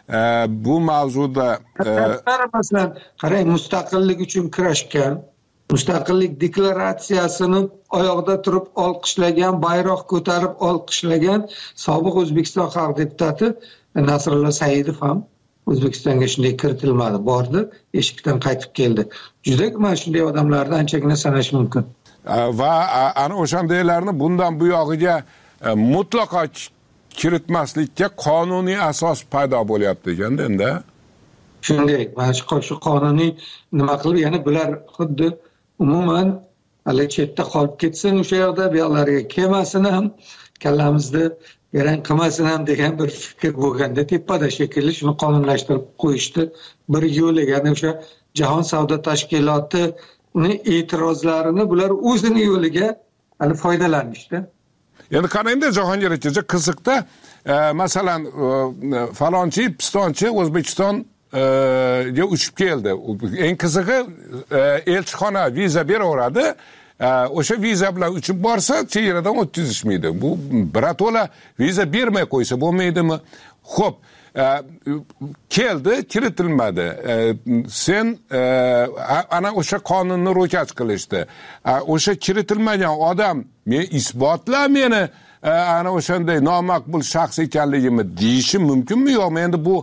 Bu mavzuda masalan, qarang, mustaqillik uchun kurashgan, mustaqillik deklaratsiyasini oyoqda turib olqishlagan, bayroq ko'tarib olqishlagan sobiq O'zbekiston xalq deputati Nasrullo Saidov ham O'zbekistonga shunday kiritilmadi, bordi, eshikdan qaytib keldi. Juda mana shunday odamlarni anchagina sanash mumkin. Va ana o'shandaylarni bundan bu yog'iga mutlaqo kiritmaslikka qonuniy asos paydo bo'lyapti ekanda endi. Shunday, mana shu qonuniy nima qilib, yana bular xuddi umuman hali chetda qolib ketsin o'sha yoqda, bu yoqlarga kelmasin ham, kallamizni garang qilmasin ham degan bir fikr bo'lganda tepada shekilli shuni qonunlashtirib qo'yishdi. Bir yo'li, ya'ni o'sha Jahon savdo tashkilotini e'tirozlarini bular o'zini yo'liga hali foydalanishdi. Endi qarangda Jahongir aka, qiziqda masalan falonchi, pistonchi O'zbekistonga uchib keldi. Eng qizig'i elchixona viza beraveradi. O'sha viza bilan uchib borsa, chegaradan o'tkazishmaydi. Bu birato'la viza bermay qo'ysa bo'lmaydimi? Xo'p, keldi, kiritilmadi. Sen ana o'sha qonunni ro'kach qilishdi. O'sha kiritilmagan odam men isbotla meni ana o'shanday nomaqbul shaxs ekanligimni deyishi mumkinmi yo'qmi? Endi bu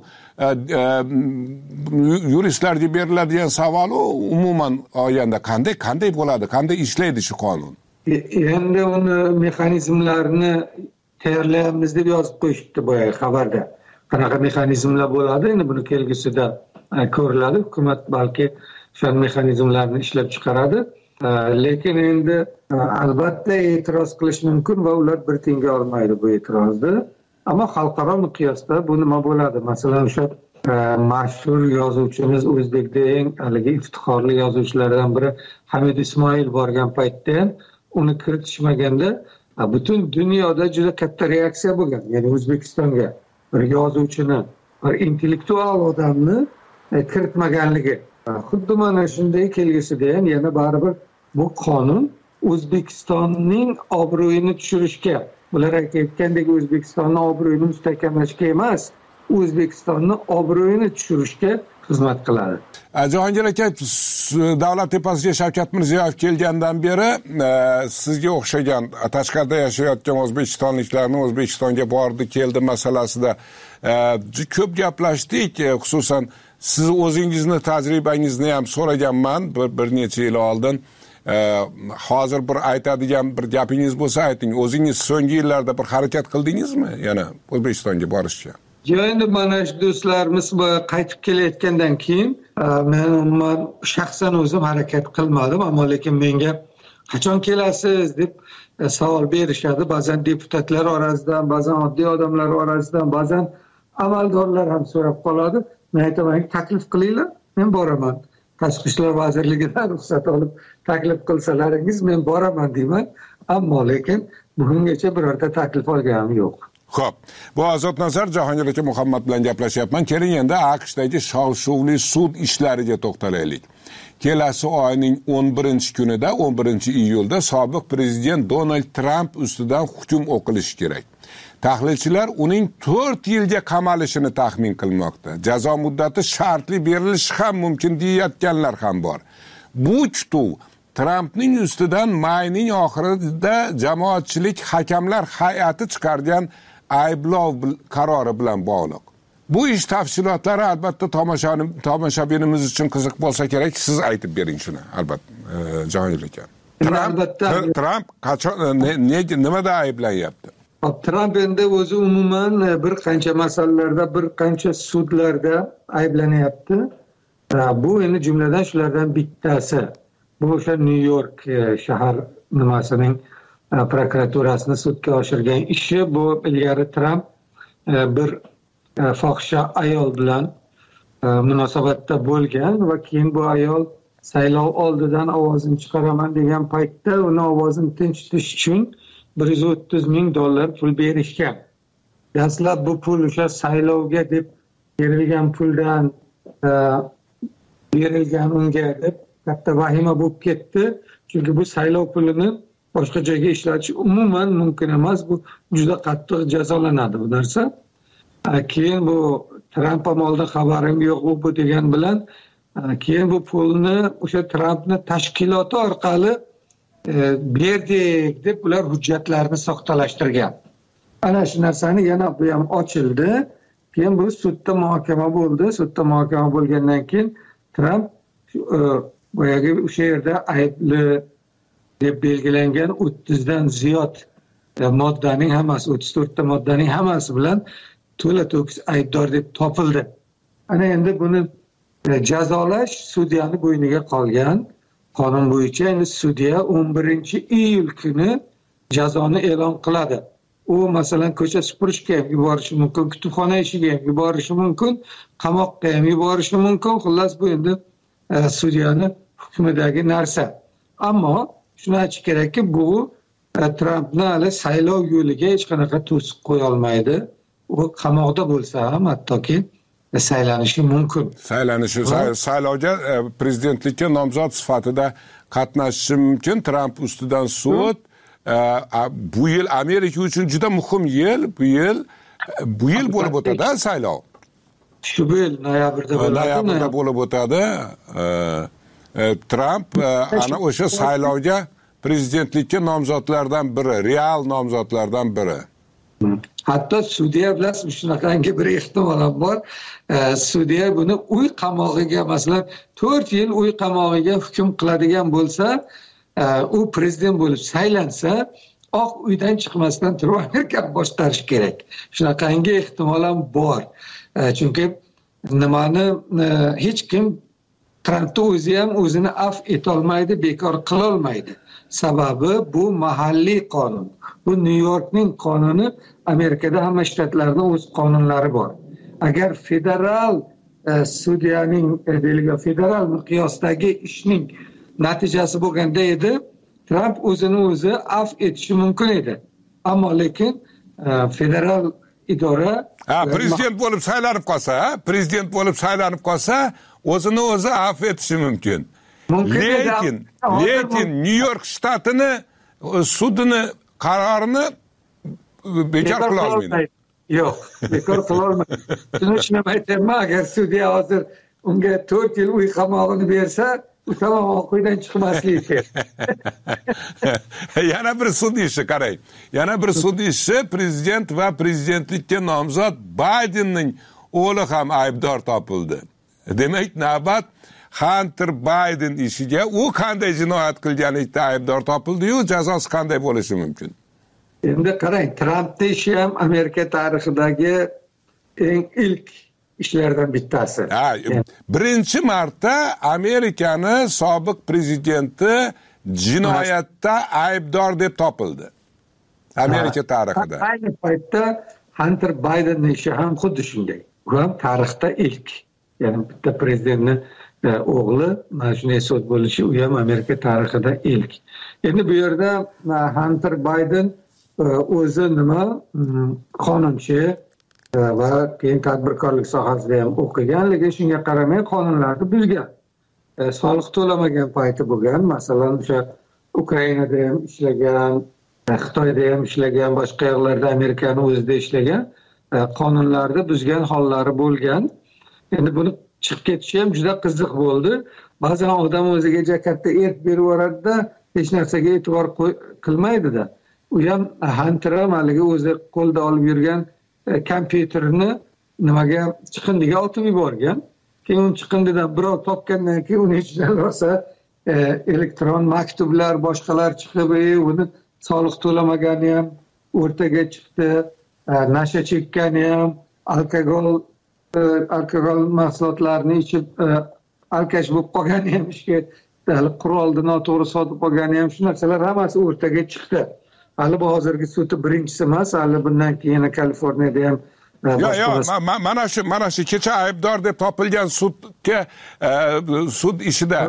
yuristlarga beriladigan savol umuman olganda qanday bo'ladi, qanday ishlaydi shu qonun? Endi uni mexanizmlarini tayyorlayapmiz deb yozib qo'yishdi boya xabarda. Qanaqa mexanizmlar bo'ladi, endi buni kelgusida ko'riladi. Hukumat balki shu mexanizmlarni ishlab chiqaradi. Lekin endi albatta e'tiroz qilish mumkin va ular bir tenga olmaydi bu e'tirozni. Ammo xalqaro miqyosda bu nima bo'ladi? Masalan, o'sha mashhur yozuvchimiz, o'zbekda eng haligi iftixorli yozuvchilardan biri Hamid Ismoil borgan paytda ham uni kiritishmaganda butun dunyoda juda katta reaksiya bo'lgan. Ya'ni O'zbekistonga bir yozuvchini, bir intellektual odamni kiritmaganligi. Xuddi mana shunday kelgusida ham yana baribir bu qonun O'zbekistonning obro'yini tushirishga, bular aytayotgandek O'zbekistonning obro'yini mustahkamlashga emas, O'zbekistonni obro'yini tushirishga xizmat qiladi. Jahongir aka, davlat tepasiga Shavkat Mirziyoyev kelgandan beri sizga o'xshagan tashqarida yashayotgan o'zbekistonliklarning O'zbekistonga bordi, keldi masalasida ko'p gaplashdik. Xususan siz o'zingizni tajribangizni ham so'raganman bir necha yil oldin. Hozir bir aytadigan bir gapingiz bo'lsa ayting. O'zingiz so'nggi yillarda bir harakat qildingizmi yana O'zbekistonga borishga? Endi mana shu do'stlarimiz qaytib kelayotgandan keyin men shaxsan o'zim harakat qilmadim, ammo lekin menga qachon kelasiz deb savol berishadi. Ba'zan deputatlar orasidan, ba'zan oddiy odamlar orasidan, ba'zan amaldorlar ham so'rab qoladi. Men aytaman, taklif qilinglar, men boraman. Tashqi ishlar vazirligidan ruxsat olib taklif qilsalaringiz men boraman deyman. Ammo lekin bugungacha birorta taklif olganim yo'q. Xo'p, bu Ozod Nazar, Jahongir aka Muhammad bilan gaplashyapman. Keling endi AQShdagi shov-shuvli sud ishlariga to'xtalaylik. Kelasi oyning 11-kunida, 11-iyulda sobiq prezident Donald Trump ustidan hukm o'qilishi kerak. Tahlilchilar uning 4 yilga qamalishini taxmin qilmoqda. Jazo muddati shartli berilishi ham mumkin deyotganlar ham bor. Bu kutuv Trumpning ustidan mayning oxirida jamoatchilik hakamlar hay'ati chiqargan ayblov qarori bilan bog'liq. Bu ish tafsilotlari albatta tomoshabinimiz uchun qiziq bo'lsa kerak, siz aytib bering shuni, albatta Jahongir aka. Trump qachon nimada ayblanyapti? Trump endi o'zi umuman bir qancha masalalarda, bir qancha sudlarda ayblanyapti. Bu endi jumladan shulardan bittasi. Bu o'sha New York shahar nimasining prokuraturasini sudga oshirgan ishi. Bu ilgari Trump bir fohisha ayol bilan munosabatda bo'lgan va keyin bu ayol saylov oldidan ovozini chiqaraman degan paytda uni ovozini tinchitish uchun $130,000 pul berishgan. Dastlab bu pul o'sha saylovga deb berilgan puldan berilgan unga deb katta vahima bo'lib ketdi. Chunki bu saylov pulini boshqa joyga ishlatish umuman mumkin emas. Bu juda qattiq jazolanadi bu narsa. Keyin bu Trump ham oldin xabarim yo'q bu degan bilan keyin bu pulni o'sha Trumpni tashkiloti orqali berdik deb ular hujjatlarni soxtalashtirgan. Ana shu narsani yana bu ham ochildi. keyin bu sudda muhokama bo'ldi. Sudda muhokama bo'lgandan keyin Tramp boyagi o'sha yerda aybli deb belgilangan 30 dan ziyod moddaning hammasi, 34 ta moddaning hammasi bilan to'la-to'kis aybdor deb topildi. Ana endi buni jazolash sudyaning bo'yniga qolgan. Qonun bo'yicha endi sudya 11-iyul kuni jazoni e'lon qiladi. U masalan ko'cha supurishga ham yuborishi mumkin, kutubxona ishiga ham yuborishi mumkin, qamoqqa ham yuborishi mumkin. Xullas bu endi sudyaning hukmidagi narsa. Ammo shuni aytish kerakki, bu Trampni hali saylov yo'liga hech qanaqa to'siq qo'ya olmaydi. U qamoqda bo'lsa ham hattoki saylanishi mumkin. Saylovga prezidentlikka nomzod sifatida qatnashishi mumkin. Tramp ustidan sud. Bu yil Amerika uchun juda muhim yil. Bu yil bo'lib o'tadi saylov. Shu yil noyabrda bo'lib o'tadi. Tramp ana o'sha saylovga prezidentlikka nomzodlardan biri, real nomzodlardan biri. Hatto sudya bilasiz, shunaqangi bir ehtimol ham bor. Sudya buni uy qamog'iga, masalan 4 yil uy qamog'iga hukm qiladigan bo'lsa, u prezident bo'lib saylansa, Oq uydan chiqmasdan turib Amerikani boshqarish kerak. Shunaqangi ehtimol ham bor. Chunki nimani hech kim Trampni o'zi ham o'zini afv etolmaydi, bekor qila olmaydi. Sababi bu mahalliy qonun. Bu New Yorkning qonuni, Amerikada hamma shtatlarning o'z qonunlari bor. Agar federal sudyaning federal miqyosdagi ishning natijasi bo'lganda edi, Tramp o'zini o'zi afv etishi mumkin edi. Ammo lekin federal idora prezident bo'lib saylanib qolsa, o'zini o'zi afv etishi mumkin. Lekin New York shtatini sudini qarorini bekor qila olmaydi. Yo'q, bekor qila olmaydi. Shuning uchun ham aytaman, agar sudya hozir unga 4 yil uy qamog'ini bersa, u tamom Oq uydan chiqmasligi kerak. Yana bir sud ishi qarang. Yana bir sud ishi prezident va prezidentlikka nomzod Baydenning o'g'li ham aybdor topildi. Demak, navbat Hunter Biden ishiga. U qanday jinoyat qilganlikda aybdor topildi-yu, jazosi qanday bo'lishi mumkin? Endi qarang, Trampning ishi ham Amerika tarixidagi eng ilk ishlardan bittasi. Birinchi marta Amerikani sobiq prezidenti jinoyatda aybdor deb topildi. Amerika tarixida. Ayni paytda Hunter Bidenning ishi ham xuddi shunday. U ham tarixda ilk. Ya'ni bitta prezidentning o'g'li mana shunday sud bo'lishi, u ham Amerika tarixida ilk. Endi bu yerda Hunter Biden o'zi nima qonunchi va keyin tadbirkorlik sohasida ham o'qigan, lekin shunga qaramay qonunlarni buzgan. Soliq to'lamagan payti bo'lgan. Masalan, o'sha Ukrainada ham ishlagan, Xitoyda ham ishlagan, boshqa yerlarda Amerikaning o'zida ishlagan, qonunlarni buzgan hollari bo'lgan. Endi buni chiqib ketishi ham juda qiziq bo'ldi. Ba'zan odam o'ziga katta erk berib yuboradi-da, hech narsaga e'tibor qilmaydi-da. U ham Hunter ham haligi o'zi qo'lda olib yurgan kompyuterni nimaga, chiqindiga otib yuborgan. Keyin chiqindidan birov topgandan keyin uni ichidan rosa elektron maktublar, boshqalar chiqib, uni soliq to'lamagani ham o'rtaga chiqdi, nasha chekkani ham, alkogol mahsulotlarini ichib alkash bo'lib qolgani ham, ishga qurolni noto'g'ri sotib qolgani ham, shu narsalar hammasi o'rtaga chiqdi. Hali bu hozirgi sudi birinchisi emas, hali bundan keyin Kaliforniyada ham mana shu kecha aybdor deb topilgan sudga sud ishida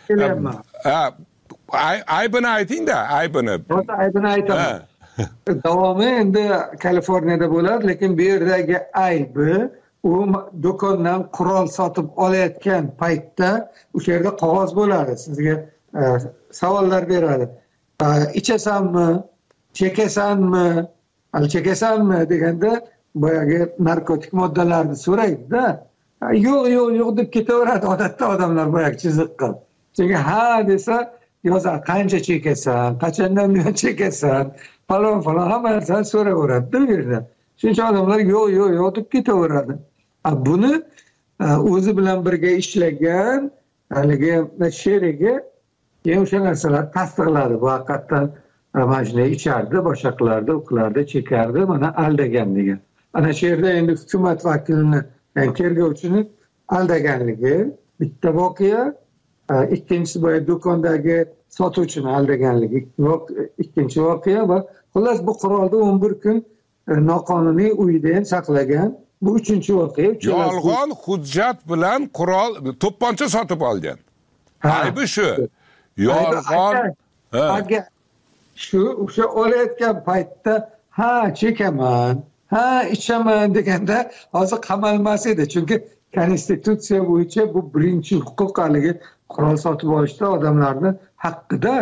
aybini ayting-da, aybini. Aybini aytaman. Davomi endi Kaliforniyada bo'ladi, lekin bu yerdagi aybi u do'kondan qurol sotib olayotgan paytda o'sha yerda qog'oz bo'ladi, sizga savollar beradi. Ichasanmi, chekasanmi, chekasanmi deganda boyagi narkotik moddalarni so'raydi-da. Yo'q deb ketaveradi odatda odamlar boyagi chiziqqa. Chunki ha desa yozar, qancha chekasan, qachondan buyon chekasan, falon hamma narsani so'raveradi-da bu yerda. Shuncha odamlar yo'q deb ketaveradi. Buni o'zi bilan birga ishlagan haligi sherigi keyin o'sha narsalar tasdiqladi. Bu haqiqatdan mana shunday ichardi, boshqa qilardi, o'qilardi, chekardi, mana aldagan degan. Ana shu yerda endi hukumat vakilini, tergovchini aldaganligi bitta voqea, ikkinchisi boya do'kondagi sotuvchini aldaganligi ikkinchi voqea va xullas bu qurolni 11 kun noqonuniy uyda ham saqlagan. Bu uchinchi voqea. Yolg'on hujjat bilan qurol, to'pponcha sotib olgan. Aybi shu. Yolg'on. Agar o'sha olayotgan paytda chekaman, ichaman deganda hozir qamalmas edi. Chunki konstitutsiya bo'yicha bu birinchi huquq haligi qurol sotib olishda odamlarni haqqida.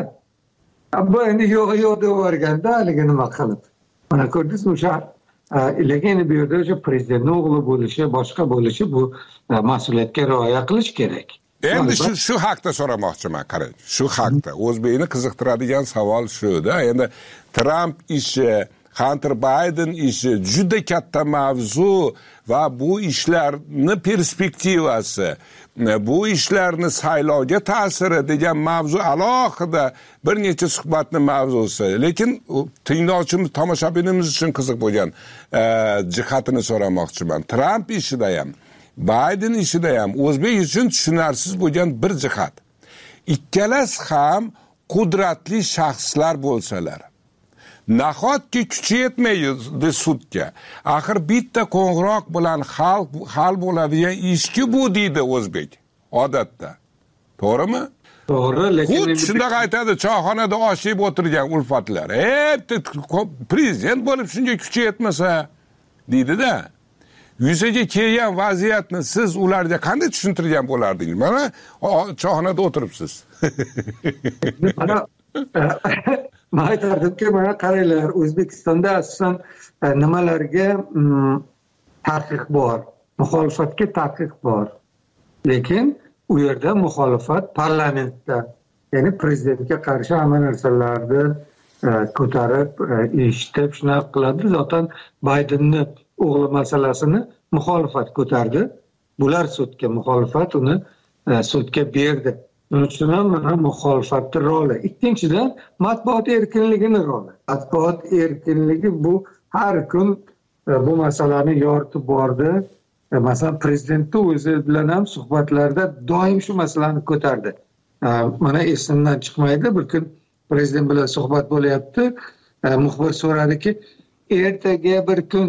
Bu endi yo'q deb o'rganda haligi nima qilib. Mana ko'rdingizmi, o'sha lekin bu yerda o'sha prezidentning o'g'li bo'lishi, boshqa bo'lishi bu mas'uliyatga rioya qilish kerak. Endi shu haqda so'ramoqchiman, qarang. Shu haqda o'zbekni qiziqtiradigan savol shuda. Endi Trump ishi, Hunter Biden ishi juda katta mavzu va bu ishlarni perspektivasi, bu ishlarni saylovga ta'siri degan mavzu alohida bir necha suhbatni mavzusi. Lekin tinglovchimiz, tomoshabinimiz uchun qiziq bo'lgan jihatini so'ramoqchiman. Trump ishida ham, Biden ishida ham o'zbek uchun tushunarsiz bo'lgan bir jihat. Ikkalasi ham qudratli shaxslar bo'lsalar, nahotki kuchi yetmaydi sudga. Axir bitta qo'ng'iroq bilan hal bo'ladigan ishki bu deydi o'zbek odatda. To'g'rimi? To'g'ri, lekin shunday aytadi, choyxonada osh yeb o'tirgan ulfatlar. Prezident bo'lib shunga kuchi yetmasa deydi-da. Yuzaga kelgan vaziyatni siz ularga qanday tushuntirgan bo'lardingiz? Mana choyxonada o'tiribsiz. Men aytardimki, mana qaranglar, O'zbekistonda asosan nimalarga taqiq bor, muxolifatga taqiq bor. Lekin u yerda muxolifat parlamentda, ya'ni prezidentga qarshi hamma narsalarni ko'tarib, eshitib, shunaqa qiladi. Zotan Baydenni o'g'li masalasini muxolifat ko'tardi. Bular sudga muxolifat uni sudga berdi. Shuning uchun ham mana muxolifatning roli. Ikkinchidan matbuot erkinligining roli. Matbuot erkinligi bu har kun bu masalani yoritib bordi. Masalan, prezidentning o'zi bilan ham suhbatlarda doim shu masalani ko'tardi. Mana esimdan chiqmaydi, bir kun prezident bilan suhbat bo'lyapti. Muxbir so'radiki, ertaga bir kun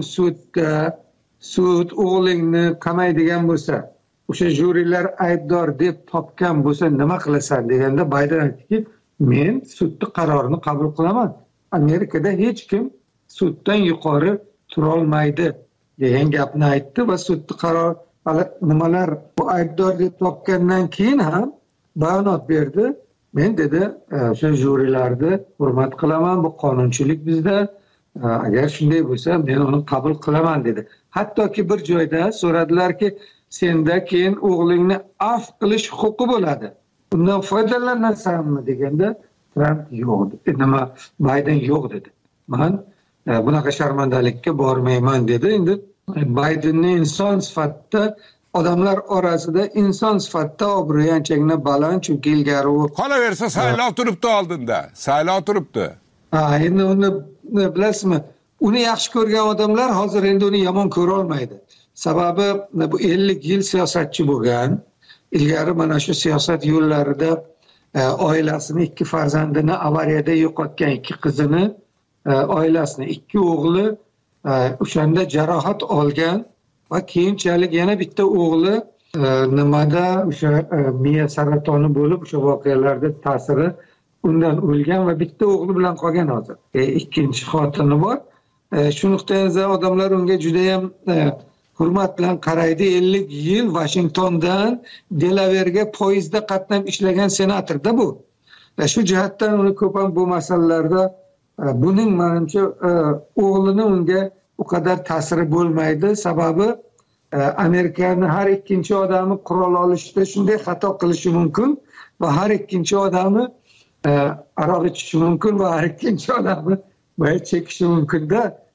sud o'g'lingni qamaydigan bo'lsa, o'sha jurilar aybdor deb topgan bo'lsa nima qilasan deganda Bayden aytdiki, men sudning qarorini qabul qilaman. Amerikada hech kim suddan yuqori tura olmaydi degan gapni aytdi va sudning qarori nimalar bu aybdor deb topgandan keyin ham bayonot berdi. Men dedi, o'sha jurilarni hurmat qilaman, bu qonunchilik bizda. Agar shunday bo'lsa, men uni qabul qilaman dedi. Hattoki bir joyda so'radilarki, senda keyin o'g'lingni afv qilish huquqi bo'ladi. Undan foydalanasanmi deganda Trump yo'q dedi. Nima Bayden yo'q dedi. Men bunaqa sharmandalikka bormayman dedi. Endi Baydenni inson sifatida odamlar orasida inson sifatida obro'yi anchagina baland, chunki ilgari u qolaversa saylov turibdi oldinda. Saylov turibdi. Endi uni bilasizmi? Uni yaxshi ko'rgan odamlar hozir endi uni yomon ko'ra olmaydi. Sababi bu 50 yil siyosatchi bo'lgan. Ilgari mana shu siyosat yo'llarida oilasini, 2 farzandini avariyada yo'qotgan, 2 qizini, oilasini, 2 o'g'li o'shanda jarohat olgan va keyinchalik yana bitta o'g'li nimada o'sha miya saratoni bo'lib, o'sha voqealarda ta'siri undan o'lgan va bitta o'g'li bilan qolgan hozir. Ikkinchi xotini bor. Shu nuqtai nazar odamlar unga juda ham hurmat bilan qaraydi. 50 yil Washingtondan Delaverga poyezdda qatnab ishlagan senatorda bu. Shu jihatdan uni ko'p ham bu masalalarda buning menimcha o'g'lini unga u qadar ta'siri bo'lmaydi. Sababi Amerikaning har ikkinchi odami qurol olishda shunday xato qilishi mumkin va har ikkinchi odami aroq ichishi mumkin va har ikkinchi odami boya chekishi mumkin-da.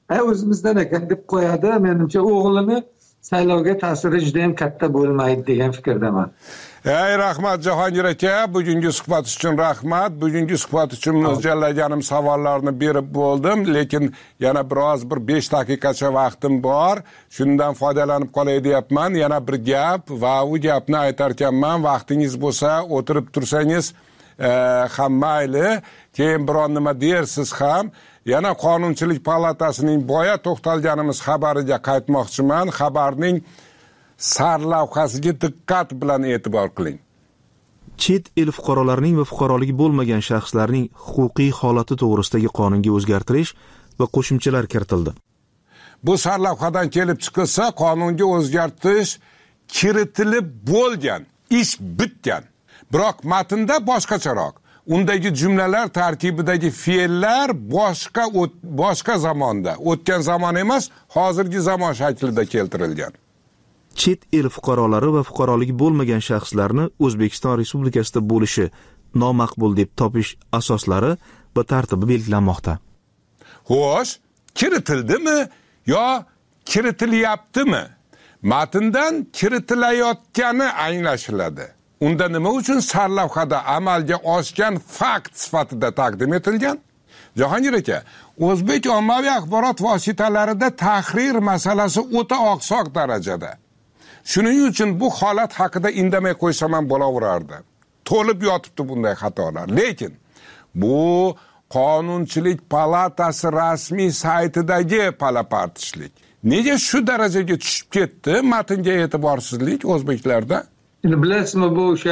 o'zimizdan ekan deb qo'yadi. Menimcha o'g'lini saylovga ta'siri juda ham katta bo'lmaydi degan fikrdaman. Rahmat Jahongir aka, bugungi suhbat uchun rahmat. Bugungi suhbat uchun mo'ljallaganim savollarni berib bo'ldim, lekin yana biroz bir 5 daqiqacha vaqtim bor. Shundan foydalanib qolay deyapman. Yana bir gap va u gapni aytar ekanman. Vaqtingiz bo'lsa, o'tirib tursangiz ham mayli, keyin biron nima dersiz ham. Yana Qonunchilik palatasining boya to'xtalganimiz xabariga qaytmoqchiman. Xabarning sarlavhasiga diqqat bilan e'tibor qiling. Chet el fuqarolarining va fuqaroligi bo'lmagan shaxslarning huquqiy holati to'g'risidagi qonunga o'zgartirish va qo'shimchalar kiritildi. Bu sarlavhadan kelib chiqilsa, qonunga o'zgartirish kiritilib bo'lgan, ish bitgan. Biroq matnda boshqacharoq. Undagi jumlalar tarkibidagi fe'llar boshqa zamonda, o'tgan zamon emas, hozirgi zamon shaklida keltirilgan. Chet el fuqarolari va fuqaroligi bo'lmagan shaxslarni O'zbekiston Respublikasida bo'lishi nomaqbul deb topish asoslari va tartibi belgilanmoqda. Xo'sh, kiritildimi yo kiritilyaptimi? Matndan kiritilayotgani anglashiladi. Unda nima uchun sarlavhada amalga oshgan fakt sifatida taqdim etilgan? Jahongir aka, o'zbek ommaviy axborot vositalarida tahrir masalasi o'ta oqsoq darajada. Shuning uchun bu holat haqida indamay qo'ysam ham bo'laverardi. To'lib yotibdi bunday xatolar. Lekin bu Qonunchilik palatasi rasmiy saytidagi palapartishlik. Nega shu darajaga tushib ketdi? Matnga e'tiborsizlik o'zbeklarda? Bilasizmi, bu o'sha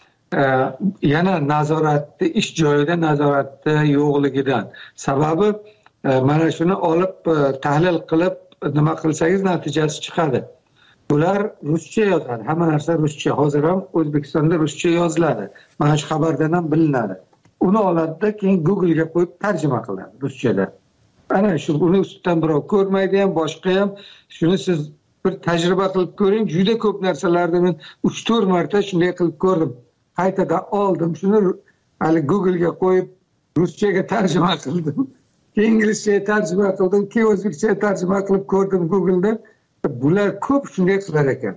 yana nazoratni, ish joyida nazoratni yo'qligidan. Sababi mana shuni olib tahlil qilib nima qilsangiz natijasi chiqadi. Bular ruscha yozadi. Hamma narsa ruscha. Hozir ham O'zbekistonda ruscha yoziladi. Mana shu xabardan ham bilinadi. Uni oladida keyin Google ga qo'yib tarjima qiladi ruschada. Ana shu uni ustidan birov ko'rmaydi ham, boshqa ham. Shuni siz bir tajriba qilib ko'ring. Juda ko'p narsalarni men 3-4 marta shunday qilib ko'rdim. Qaytadan oldim, shuni hali Google ga qo'yib ruschaga tarjima qildim. Keyin inglizchaga tarjima qildim, keyin o'zbekchaga tarjima qilib ko'rdim Google'da. Bular ko'p shunday qilar ekan.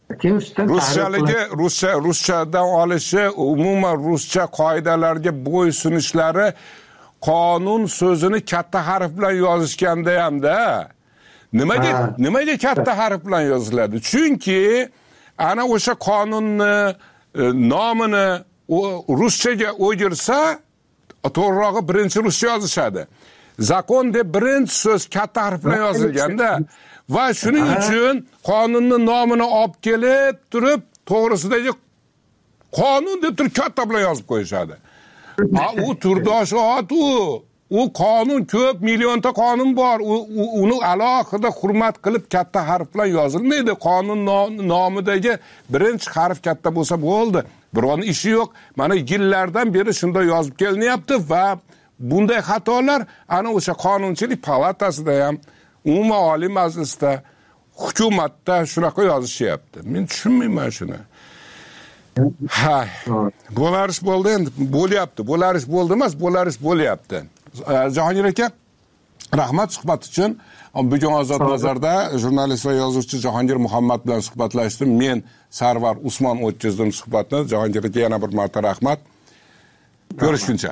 Ruschadan olishi, umuman ruscha qoidalarga bo'ysunishlari qonun so'zini katta harf bilan yozishganda hamda nimaga katta harf bilan yoziladi? Chunki ana o'sha qonunni nomini ruschaga o'girsa, to'g'rirog'i birinchi ruscha yozishadi. Zakon deb birinchi so'z katta harf bilan yozilganda va shuning uchun qonunni nomini olib kelib turib, to'g'risidagi qonun deb turib katta bilan yozib qo'yishadi. U turdosh ot u qonun ko'p, millionta qonun bor. Uni alohida hurmat qilib katta harf bilan yozilmaydi. Qonun nomidagi birinchi harf katta bo'lsa bo'ldi. Biron ishi yo'q. Mana yillardan beri shunday yozib kelinyapti va bunday xatolar ana o'sha Qonunchilik palatasida ham, umuman Oliy Majlisda, hukumatda shunaqa yozishyapti. Men tushunmayman shuni. Bo'larish bo'ldi endi, bo'lyapti. Bo'larish bo'ldi emas, bo'larish bo'lyapti. Jahongir aka, rahmat suhbat uchun. Bugun Ozod nazarda jurnalist va yozuvchi Jahongir Muhammad bilan suhbatlashdim. Men Sarvar Usmon o'tkazdim suhbatni. Jahongir aka yana bir marta rahmat. Ko'rishguncha.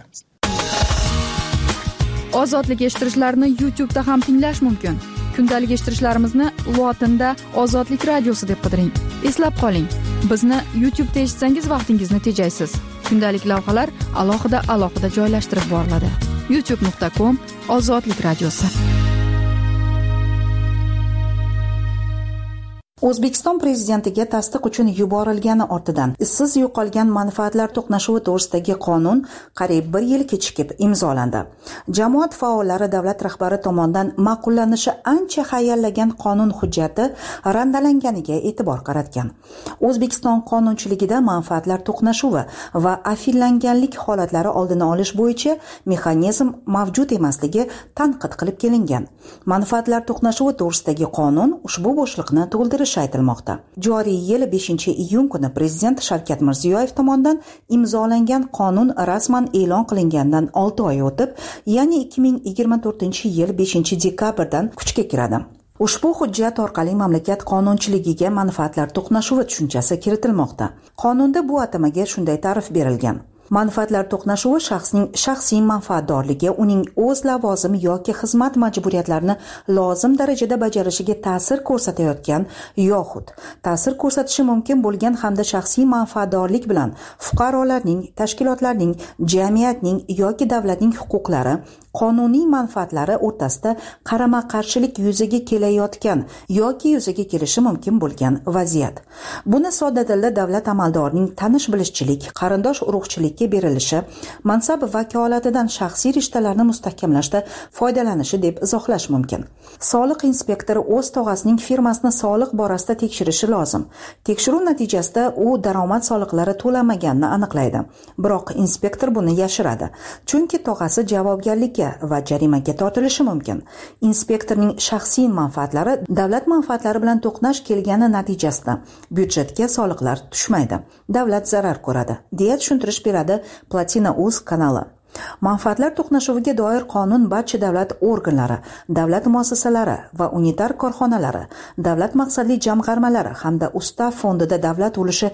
Ozodlik eshittirishlarni YouTube'da ham tinglash mumkin. Kundalik eshittirishlarimizni lotinda Ozodlik radiosi deb qidiring. Eslab qoling, bizni YouTube'da eshitsangiz vaqtingizni tejaysiz. Kundalik lavhalar alohida joylashtirib boriladi. youtube.com/Ozodlik radiosi. O'zbekiston prezidentiga tasdiq uchun yuborilgani ortidan izsiz yo'qolgan manfaatlar to'qnashuvi to'g'risidagi qonun qariyb 1 yil kechikib imzolandi. Jamoat faollari davlat rahbari tomonidan ma'qullanishi ancha hayallagan qonun hujjati randalanganiga e'tibor qaratgan. O'zbekiston qonunchiligida manfaatlar to'qnashuvi va afillanganlik holatlari oldini olish bo'yicha mexanizm mavjud emasligi tanqid qilib kelingan. Manfaatlar to'qnashuvi to'g'risidagi qonun ushbu bo'shliqni to'ldirish qilishi aytilmoqda. Joriy yil 5-iyun kuni prezident Shavkat Mirziyoyev tomonidan imzolangan qonun rasman e'lon qilingandan 6 oy o'tib, ya'ni 2024-yil 5-dekabrdan kuchga kiradi. Ushbu hujjat orqali mamlakat qonunchiligiga manfaatlar to'qnashuvi tushunchasi kiritilmoqda. Qonunda bu atamaga shunday ta'rif berilgan: manfaatlar to'qnashuvi shaxsning shaxsiy manfaatdorligi, uning o'z lavozim yoki xizmat majburiyatlarini lozim darajada bajarishiga ta'sir ko'rsatayotgan yoxud ta'sir ko'rsatishi mumkin bo'lgan hamda shaxsiy manfaatdorlik bilan fuqarolarning, tashkilotlarning, jamiyatning yoki davlatning huquqlari, qonuniy manfaatlari o'rtasida qarama-qarshilik yuzaga kelayotgan yoki yuzaga kelishi mumkin bo'lgan vaziyat. Buni sodda tilda davlat amaldorining tanish-bilishchilik, qarindosh-urug'chilikka berilishi, mansab vakolatidan shaxsiy rishtalarni mustahkamlashda foydalanishi deb izohlash mumkin. Soliq inspektori o'z tog'asining firmasini soliq borasida tekshirishi lozim. Tekshiruv natijasida u daromad soliqlari to'lamaganini aniqlaydi. Biroq inspektor buni yashiradi, chunki tog'asi javobgarlikka va jarimaga tortilishi mumkin. Inspektorning shaxsiy manfaatlari davlat manfaatlari bilan to'qnash kelgani natijasida byudjetga soliqlar tushmaydi. Davlat zarar ko'radi, deya tushuntirish beradi Platina.uz kanali. Manfaatlar to'qnashuviga doir qonun barcha davlat organlari, davlat muassasalari va unitar korxonalari, davlat maqsadli jamg'armalari hamda Ustav fondida davlat ulushi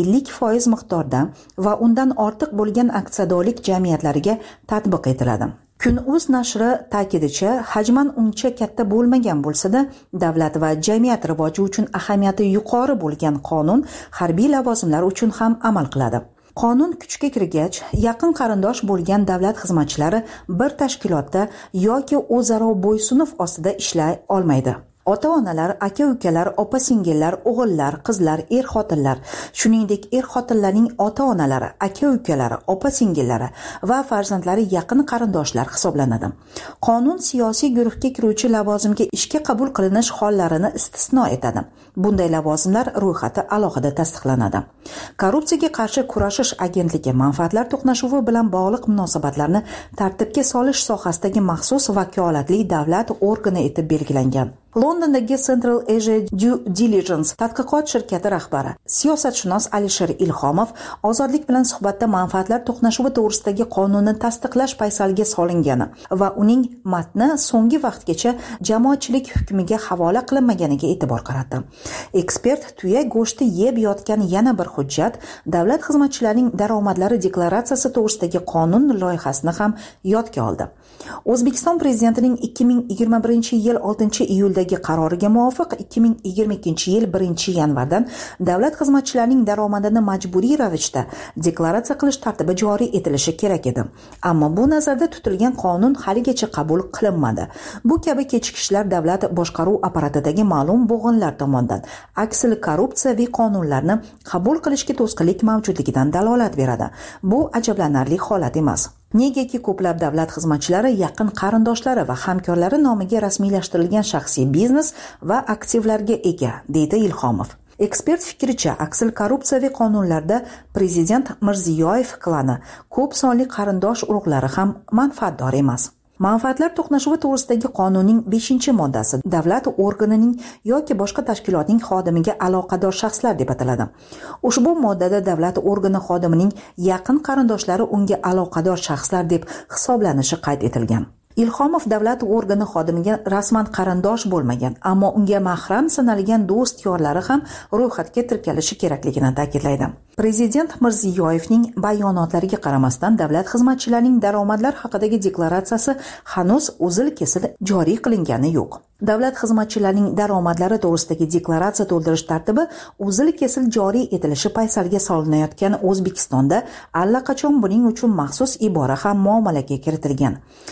50% miqdorda va undan ortiq bo'lgan aksiyadorlik jamiyatlariga tatbiq etiladi. Kun.uz nashri ta'kidicha, hajman uncha katta bo'lmagan bo'lsa-da, davlat va jamiyat rivoji uchun ahamiyati yuqori bo'lgan qonun harbiy lavozimlar uchun ham amal qiladi. Qonun kuchga kirgach, yaqin qarindosh bo'lgan davlat xizmatchilari bir tashkilotda yoki o'zaro bo'ysunuf ostida ishlay olmaydi. Ota-onalar, aka-ukalar, opa-singillar, o'g'illar, qizlar, er-xotinlar, shuningdek er-xotinlarning ota-onalari, aka-ukalari, opa-singillari va farzandlari yaqin qarindoshlar hisoblanadi. Qonun siyosiy guruhga kiruvchi lavozimga ishga qabul qilinish hollarini istisno etadi. Bunday lavozimlar ro'yxati alohida tasdiqlanadi. Korrupsiyaga qarshi kurashish agentligi manfaatlar to'qnashuvi bilan bog'liq munosabatlarni tartibga solish sohasidagi maxsus vakolatli davlat organi etib belgilangan. Londondagi Central Asia Due Diligence tadqiqot shirkati rahbari, siyosatshunos Alisher Ilhomov ozodlik bilan suhbatda manfaatlar to'qnashuvi to'g'risidagi qonunni tasdiqlash paysalga solingani va uning matni so'nggi vaqtgacha jamoatchilik hukmiga havola qilinmaganiga e'tibor qaratdi. Ekspert tuya go'shti yeb yotgan yana bir hujjat, davlat xizmatchilarining daromadlari deklaratsiyasi to'g'risidagi qonun loyihasini ham yodga oldi. O'zbekiston prezidentining 2021-yil 6-iyuldagi qaroriga muvofiq 2022-yil 1-yanvardan davlat xizmatchilarining daromadini majburiy ravishda deklaratsiya qilish tartibi joriy etilishi kerak edi. Ammo bu nazarda tutilgan qonun haligacha qabul qilinmadi. Bu kabi kechikishlar davlat boshqaruv apparatidagi ma'lum bo'g'inlar tomonidan aksil korrupsiyaviy qonunlarni qabul qilishga to'sqinlik mavjudligidan dalolat beradi. Bu ajablanarli holat emas. Negaki ko'plab davlat xizmatchilari yaqin qarindoshlari va hamkorlari nomiga rasmiylashtirilgan shaxsiy biznes va aktivlarga ega, deydi Ilhomov. Ekspert fikricha, aksil korrupsiyaviy qonunlarda prezident Mirziyoyev klani ko'p sonli qarindosh urug'lari ham manfaatdor emas. Manfaatlar to'qnashuvi to'g'risidagi qonunning 5-moddasi davlat organining yoki boshqa tashkilotning xodimiga aloqador shaxslar deb ataladi. Ushbu moddada davlat organi xodimining yaqin qarindoshlari unga aloqador shaxslar deb hisoblanishi qayd etilgan. Ilhomov davlat organi xodimiga rasman qarindosh bo'lmagan, ammo unga mahram sanalgan do'st yorlari ham ro'yxatga tirkalishi kerakligini ta'kidlaydi. Prezident Mirziyoyevning bayonotlariga qaramasdan davlat xizmatchilarining daromadlar haqidagi deklaratsiyasi hanuz uzil-kesil joriy qilingani yo'q. Davlat xizmatchilarining daromadlari to'g'risidagi deklaratsiya to'ldirish tartibi uzil-kesil joriy etilishi paysalga solinayotgan O'zbekistonda allaqachon buning uchun maxsus ibora ham muomalaga kiritilgan.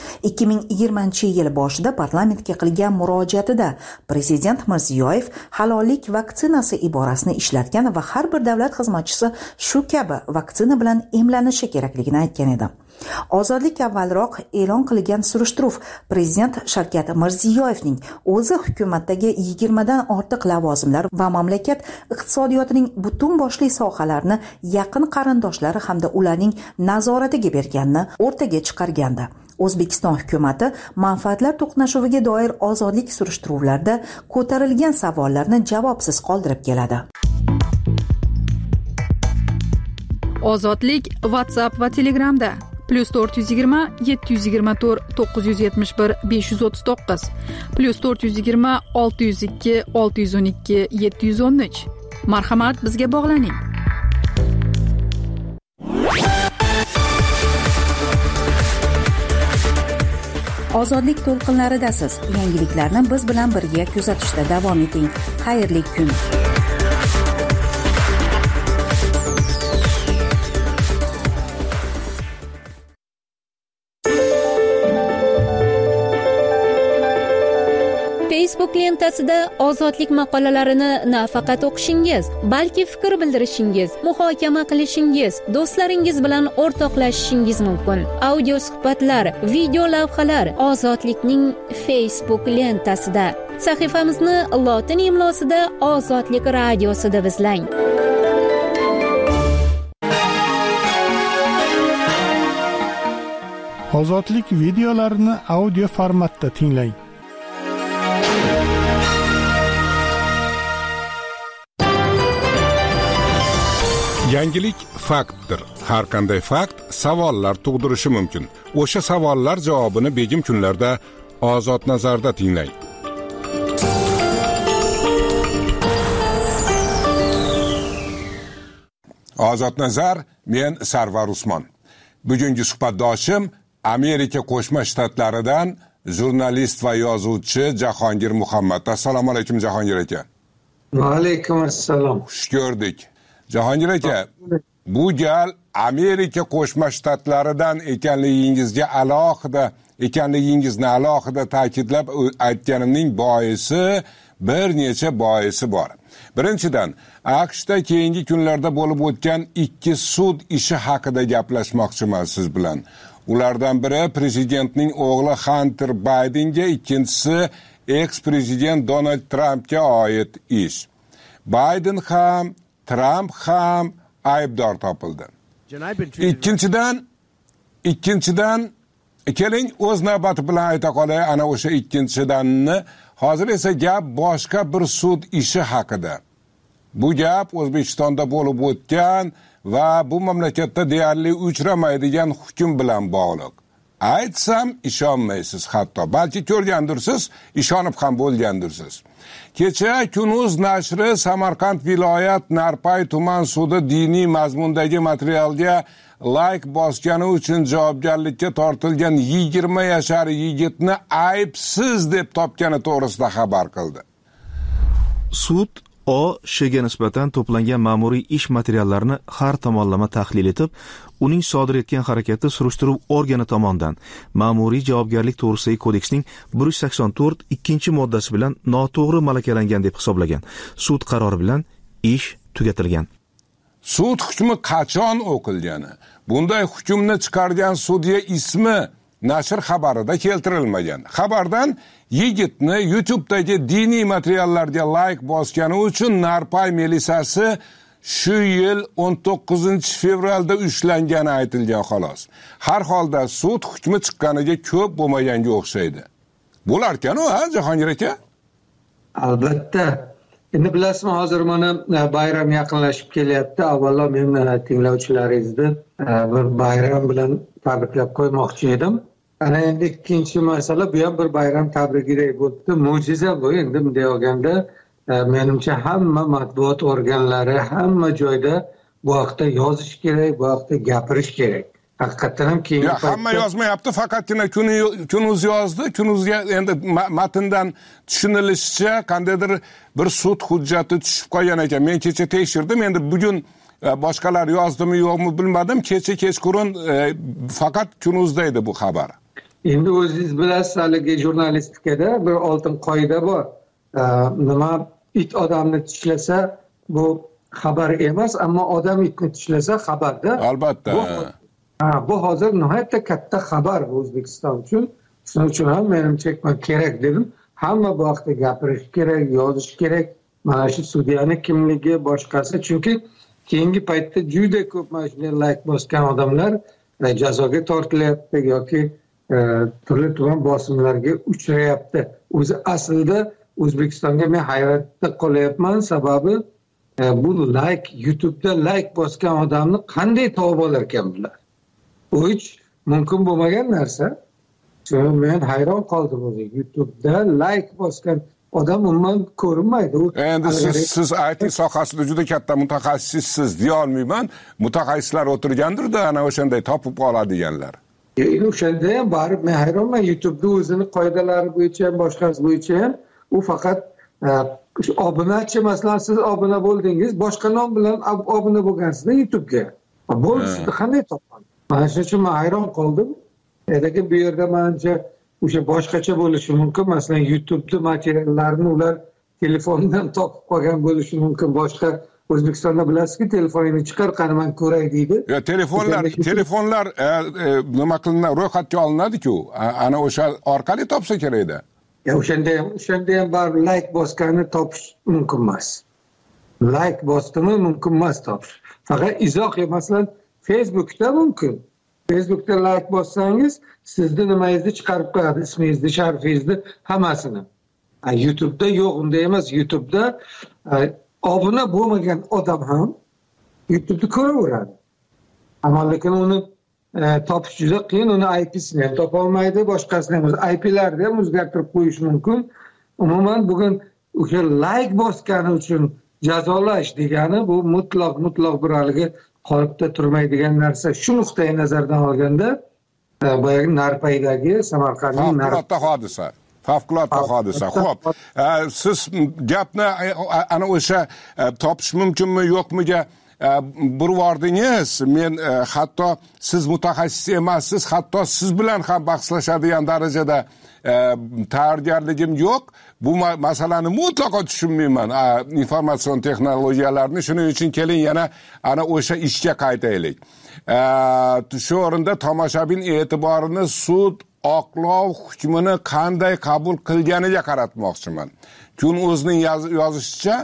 2020-yil boshida parlamentga qilgan murojaatida prezident Mirziyoyev halollik vaksinasi iborasini ishlatgan va har bir davlat xizmatchisi shu kabi vaksina bilan emlanishi kerakligini aytgan edi. Ozodlik avvalroq e'lon qilgan surishtiruv prezident Shavkat Mirziyoyevning o'zi hukumatdagi 20 dan ortiq lavozimlar va mamlakat iqtisodiyotining butun boshli sohalarini yaqin qarindoshlari hamda ularning nazoratiga berganini o'rtaga chiqargandi. O'zbekiston hukumati manfaatlar to'qnashuviga doir ozodlik surishtiruvlarida ko'tarilgan savollarni javobsiz qoldirib keladi. Ozodlik WhatsApp va Telegramda +420 724 971 539 +420 602 612 713. Marhamat, bizga bog'laning. Ozodlik to'lqinlaridasiz. Yangiliklarni biz bilan birga kuzatishda davom eting. Xayrli kun. Facebook lentasida ozodlik maqolalarini nafaqat o'qishingiz, balki fikr bildirishingiz, muhokama qilishingiz, do'stlaringiz bilan o'rtoqlashishingiz mumkin. Audio suhbatlar, video lavhalar Ozodlikning Facebook lentasida. Sahifamizni lotin imlosida Ozodlik radiosida izlang. Ozodlik videolarini audio formatda tinglang. Yangilik faktdir. Har qanday fakt savollar tug'dirishi mumkin. O'sha savollar javobini begim kunlarda Ozod nazarda tinglang. Ozod nazar, men Sarvar Usmon. Bugungi suhbatdoshim Amerika Qo'shma Shtatlaridan jurnalist va yozuvchi Jahongir Muhammad. Assalomu alaykum Jahongir aka. Va alaykum assalom. Xush ko'rdik. Jahongir aka, bu gal Amerika Qo'shma Shtatlaridan ekanligingizni alohida ta'kidlab aytganimning boisi bir necha boisi bor. Birinchidan, AQShda keyingi kunlarda bo'lib o'tgan 2 sud ishi haqida gaplashmoqchiman siz bilan. Ulardan biri prezidentning o'g'li Hunter Bidenga, ikkinchisi eks-prezident Donald Trampga oid ish. Biden ham Trump ham aybdor topildi. Ikkinchidan keling o'z navbati bilan ayta qolay ana o'sha ikkinchidanni. Hozir esa gap boshqa bir sud ishi haqida. Bu gap O'zbekistonda bo'lib o'tgan va bu mamlakatda deyarli uchramaydigan hukm bilan bog'liq. Aytsam ishonmaysiz, hatto balki ko'rgandirsiz, ishonib ham bo'lgandirsiz. Kecha Kunuz nashri Samarqand viloyat Narpay tuman sudi diniy mazmundagi materialga like bosgani uchun javobgarlikka tortilgan 20 yashar yigitni aybsiz deb topgani to'g'risida xabar qildi. Sud O.Sh.ga nisbatan to'plangan ma'muriy ish materiallarini har tomonlama tahlil etib, uning sodir etgan harakati surishtiruv organi tomonidan ma'muriy javobgarlik to'g'risidagi kodeksning 184 ikkinchi-moddasi bilan noto'g'ri malakalangan deb hisoblagan. Sud qarori bilan ish tugatilgan. Sud hukmi qachon o'qilgani, bunday hukmni chiqargan sudya ismi nashr xabarida keltirilmagan. Xabardan yigitni YouTube'dagi diniy materiallarga like bosgani uchun Narpay milisiyasi shu yil 19 fevralda ushlangani aytilgan xolos. Har holda sud hukmi chiqqaniga ko'p bo'lmaganga o'xshaydi. Bo'larkan-ku, Jahongir aka? Albatta. Endi bilasizmi, hozir mana bayram yaqinlashib kelyapti. Avvalo men tinglovchilaringizni bir bayram bilan tabriklab qo'ymoqchi edim. Ana endi ikkinchi masala, bu ham bir bayram tabrigidek bo'ldi. Mo'jiza bu. Endi bunday olganda menimcha hamma matbuot organlari hamma joyda bu haqda yozish kerak, bu haqda gapirish kerak. Haqiqatan ham keyingi paytda hamma yozmayapti, faqatgina Kunuz yozdi. Kunuzga endi matndan tushunilishicha qandaydir bir sud hujjati tushib qolgan ekan. Men kecha tekshirdim, endi bugun boshqalar yozdimi yo'qmi bilmadim. Kecha kechqurun faqat Kunuzda edi bu xabar. Endi o'zingiz bilasiz, haligi jurnalistikada bir oltin qoida bor. Nima it odamni tishlasa bu xabar emas, ammo odam itni tishlasa xabarda. Albatta. bu hozir nihoyatda katta xabar bu O'zbekiston uchun. Shuning uchun ham menimcha kerak dedim. Hamma bu haqda gapirish kerak, yozish kerak. Mana shu sudyaning kimligi, boshqasi, chunki keyingi paytda juda ko'p mana shunday like bosgan odamlar jazoga tortilyapti yoki turli tuman bosimlarga uchrayapti. O'zi aslida O'zbekistonga men hayratda qolyapman, sababi bu YouTube'da like bosgan odamni qanday topib olar ekan bular? Bu hech mumkin bo'lmagan narsa. Chunki men hayron qoldim o'zi. YouTube'da like bosgan odam umuman ko'rinmaydi. Endi siz IT sohasida juda katta mutaxassissiz deya olmayman. Mutaxassislar o'tirgandir-da, ana o'shanday topib oladiganlar. O'shanda ham barib men hayronman. YouTube'da o'zini qoidalari bo'yicha ham, boshqasi bo'yicha ham u faqat obunachi, masalan siz obuna bo'ldingiz, boshqa nom bilan obuna bo'lgansiz YouTube'ga. Bo'lishni qanday topadi? Mana shuning uchun men hayron qoldim. Lekin bu yerda menimcha o'sha boshqacha bo'lishi mumkin. Masalan, YouTube'da materiallarni ular telefondan topib qolgan bo'lishi mumkin. Boshqa O'zbekistonda bilasizki, telefoningni chiqar, qani men ko'ray deydi. Telefonlar nima qilinadi, ro'yxatga olinadi-ku. Ana o'sha orqali topsa kerak-da. O'shanda ham bar like bosganni topish mumkin emas. Like bosdimi mumkin emas topish. Faqat izoh, masalan, Facebook'da mumkin. Facebook'da like bossangiz, sizni nimangizni chiqarib qo'yadi, ismingizni, sharifingizni, hammasini. YouTube'da yo'q, unday emas. YouTube'da obuna bo'lmagan odam ham YouTube'da ko'raveradi. Ammo lekin uni topish juda qiyin, uni IP'sini ham topa olmaydi, boshqasini ham IP'larni ham o'zgartirib qo'yish mumkin. Umuman bugun o'sha like bosgani uchun jazolash degani bu mutlaq bir haligi qolipda turmaydigan narsa. Shu nuqtai nazardan olganda boyagi Narpaydagi Samarqandning favqulodda hodisa. Xo'p, siz gapni ana o'sha topish mumkinmi, yo'qmiga burvordingiz. Men hatto siz mutaxassis emassiz, hatto siz bilan ham bahslashadigan darajada tayyorgarligim yo'q. Bu masalani mutlaqo tushunmayman, informatsion texnologiyalarini. Shuning uchun keling yana ana o'sha ishga qaytaylik. Shu o'rinda tomoshabin e'tiborini sud oqlov hukmini qanday qabul qilganiga qaratmoqchiman. Kun o'zining yozishicha,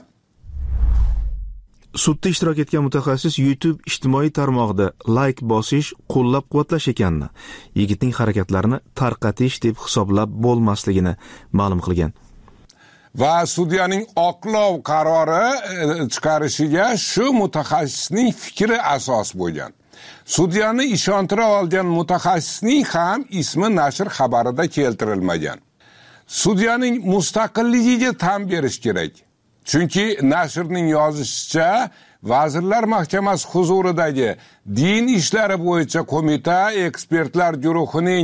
sudda ishtirok etgan mutaxassis YouTube ijtimoiy tarmog'ida like bosish qo'llab-quvvatlash ekanini, yigitning harakatlarini tarqatish deb hisoblab bo'lmasligini ma'lum qilgan. Va sudyaning oqlov qarori chiqarishiga shu mutaxassisning fikri asos bo'lgan. Sudyani ishontira olgan mutaxassisning ham ismi nashr xabarida keltirilmagan. Sudyaning mustaqilligiga tan berish kerak. Chunki nashrning yozishicha, Vazirlar Mahkamasi huzuridagi din ishlari bo'yicha qo'mita ekspertlar guruhining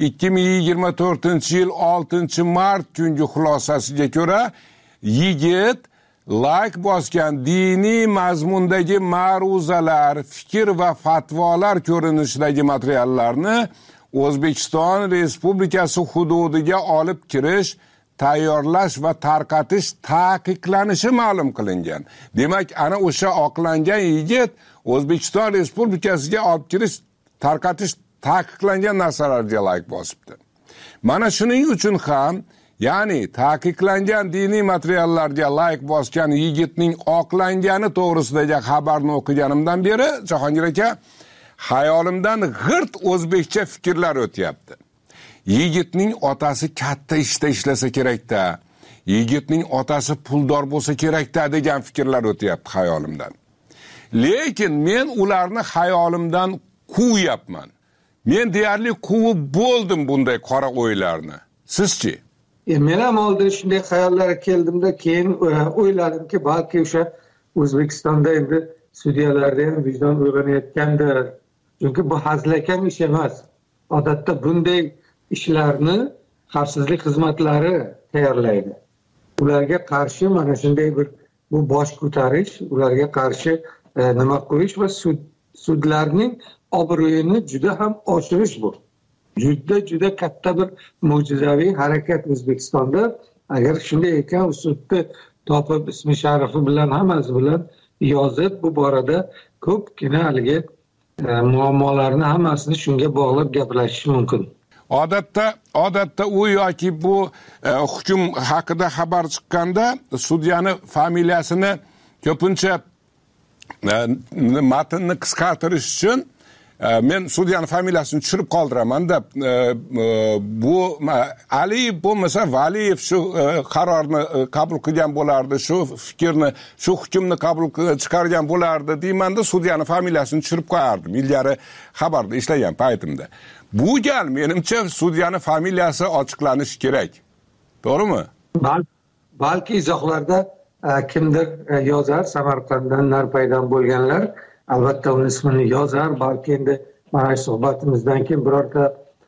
2024-yil 6-mart kungi xulosasiga ko'ra, yigit like bosgan diniy mazmundagi ma'ruzalar, fikr va fatvolar ko'rinishidagi materiallarni O'zbekiston Respublikasi hududiga olib kirish, tayyorlash va tarqatish taqiqlanishi ma'lum qilingan. Demak, ana o'sha oqlangan yigit O'zbekiston Respublikasiga olib kirish, tarqatish taqiqlangan narsalarga like bosibdi. Mana shuning uchun ham, ya'ni taqiqlangan diniy materiallarga like bosgan yigitning oqlangani to'g'risidagi xabarni o'qiganimdan beri, Jahongir aka, xayolimdan g'irt o'zbekcha fikrlar o'tyapti. Yigitning otasi katta ishda ishlasa kerak-da, yigitning otasi puldor bo'lsa kerak-da degan fikrlar o'tyapti xayolimdan. Lekin men ularni xayolimdan quvyapman. Men deyarli quvib bo'ldim bunday qora o'ylarni. Sizchi? Men ham oldin shunday xayollarga keldimda, keyin o'yladimki, balki o'sha O'zbekistonda endi sudyalarda ham vijdon uyg'onayotgandir. Chunki bu hazilakam ish emas. Odatda bunday ishlarni xavfsizlik xizmatlari tayyorlaydi. Ularga qarshi mana shunday bir bu bosh ko'tarish, ularga qarshi nima qo'yish va sudlarning obro'yini juda ham oshirish bu. Juda katta bir mo'jizaviy harakat O'zbekistonda. Agar shunday ekan, sudni topib ismi sharifi bilan hammasi bilan yozib bu borada ko'pgina haligi muammolarni hammasini shunga bog'lab gaplashish mumkin. Odatda u yoki bu hukm haqida xabar chiqqanda sudyani familiyasini ko'pincha matnni qisqartirish uchun men sudyani familiyasini tushirib qoldiraman-da. Bu Aliyev bo'lmasa Valiyev shu qarorni qabul qilgan bo'lardi, shu fikrni, shu hukmni qabul chiqargan bo'lardi deymanda, sudyani familiyasini tushirib qo'yardim ilgari xabarda ishlagan paytimda. Bu gal menimcha sudyani familiyasi ochiqlanishi kerak. To'g'rimi? Balki izohlarda kimdir yozar, Samarqanddan Narpaydan bo'lganlar albatta uning ismini yozar, balki endi mana shu suhbatimizdan keyin birorta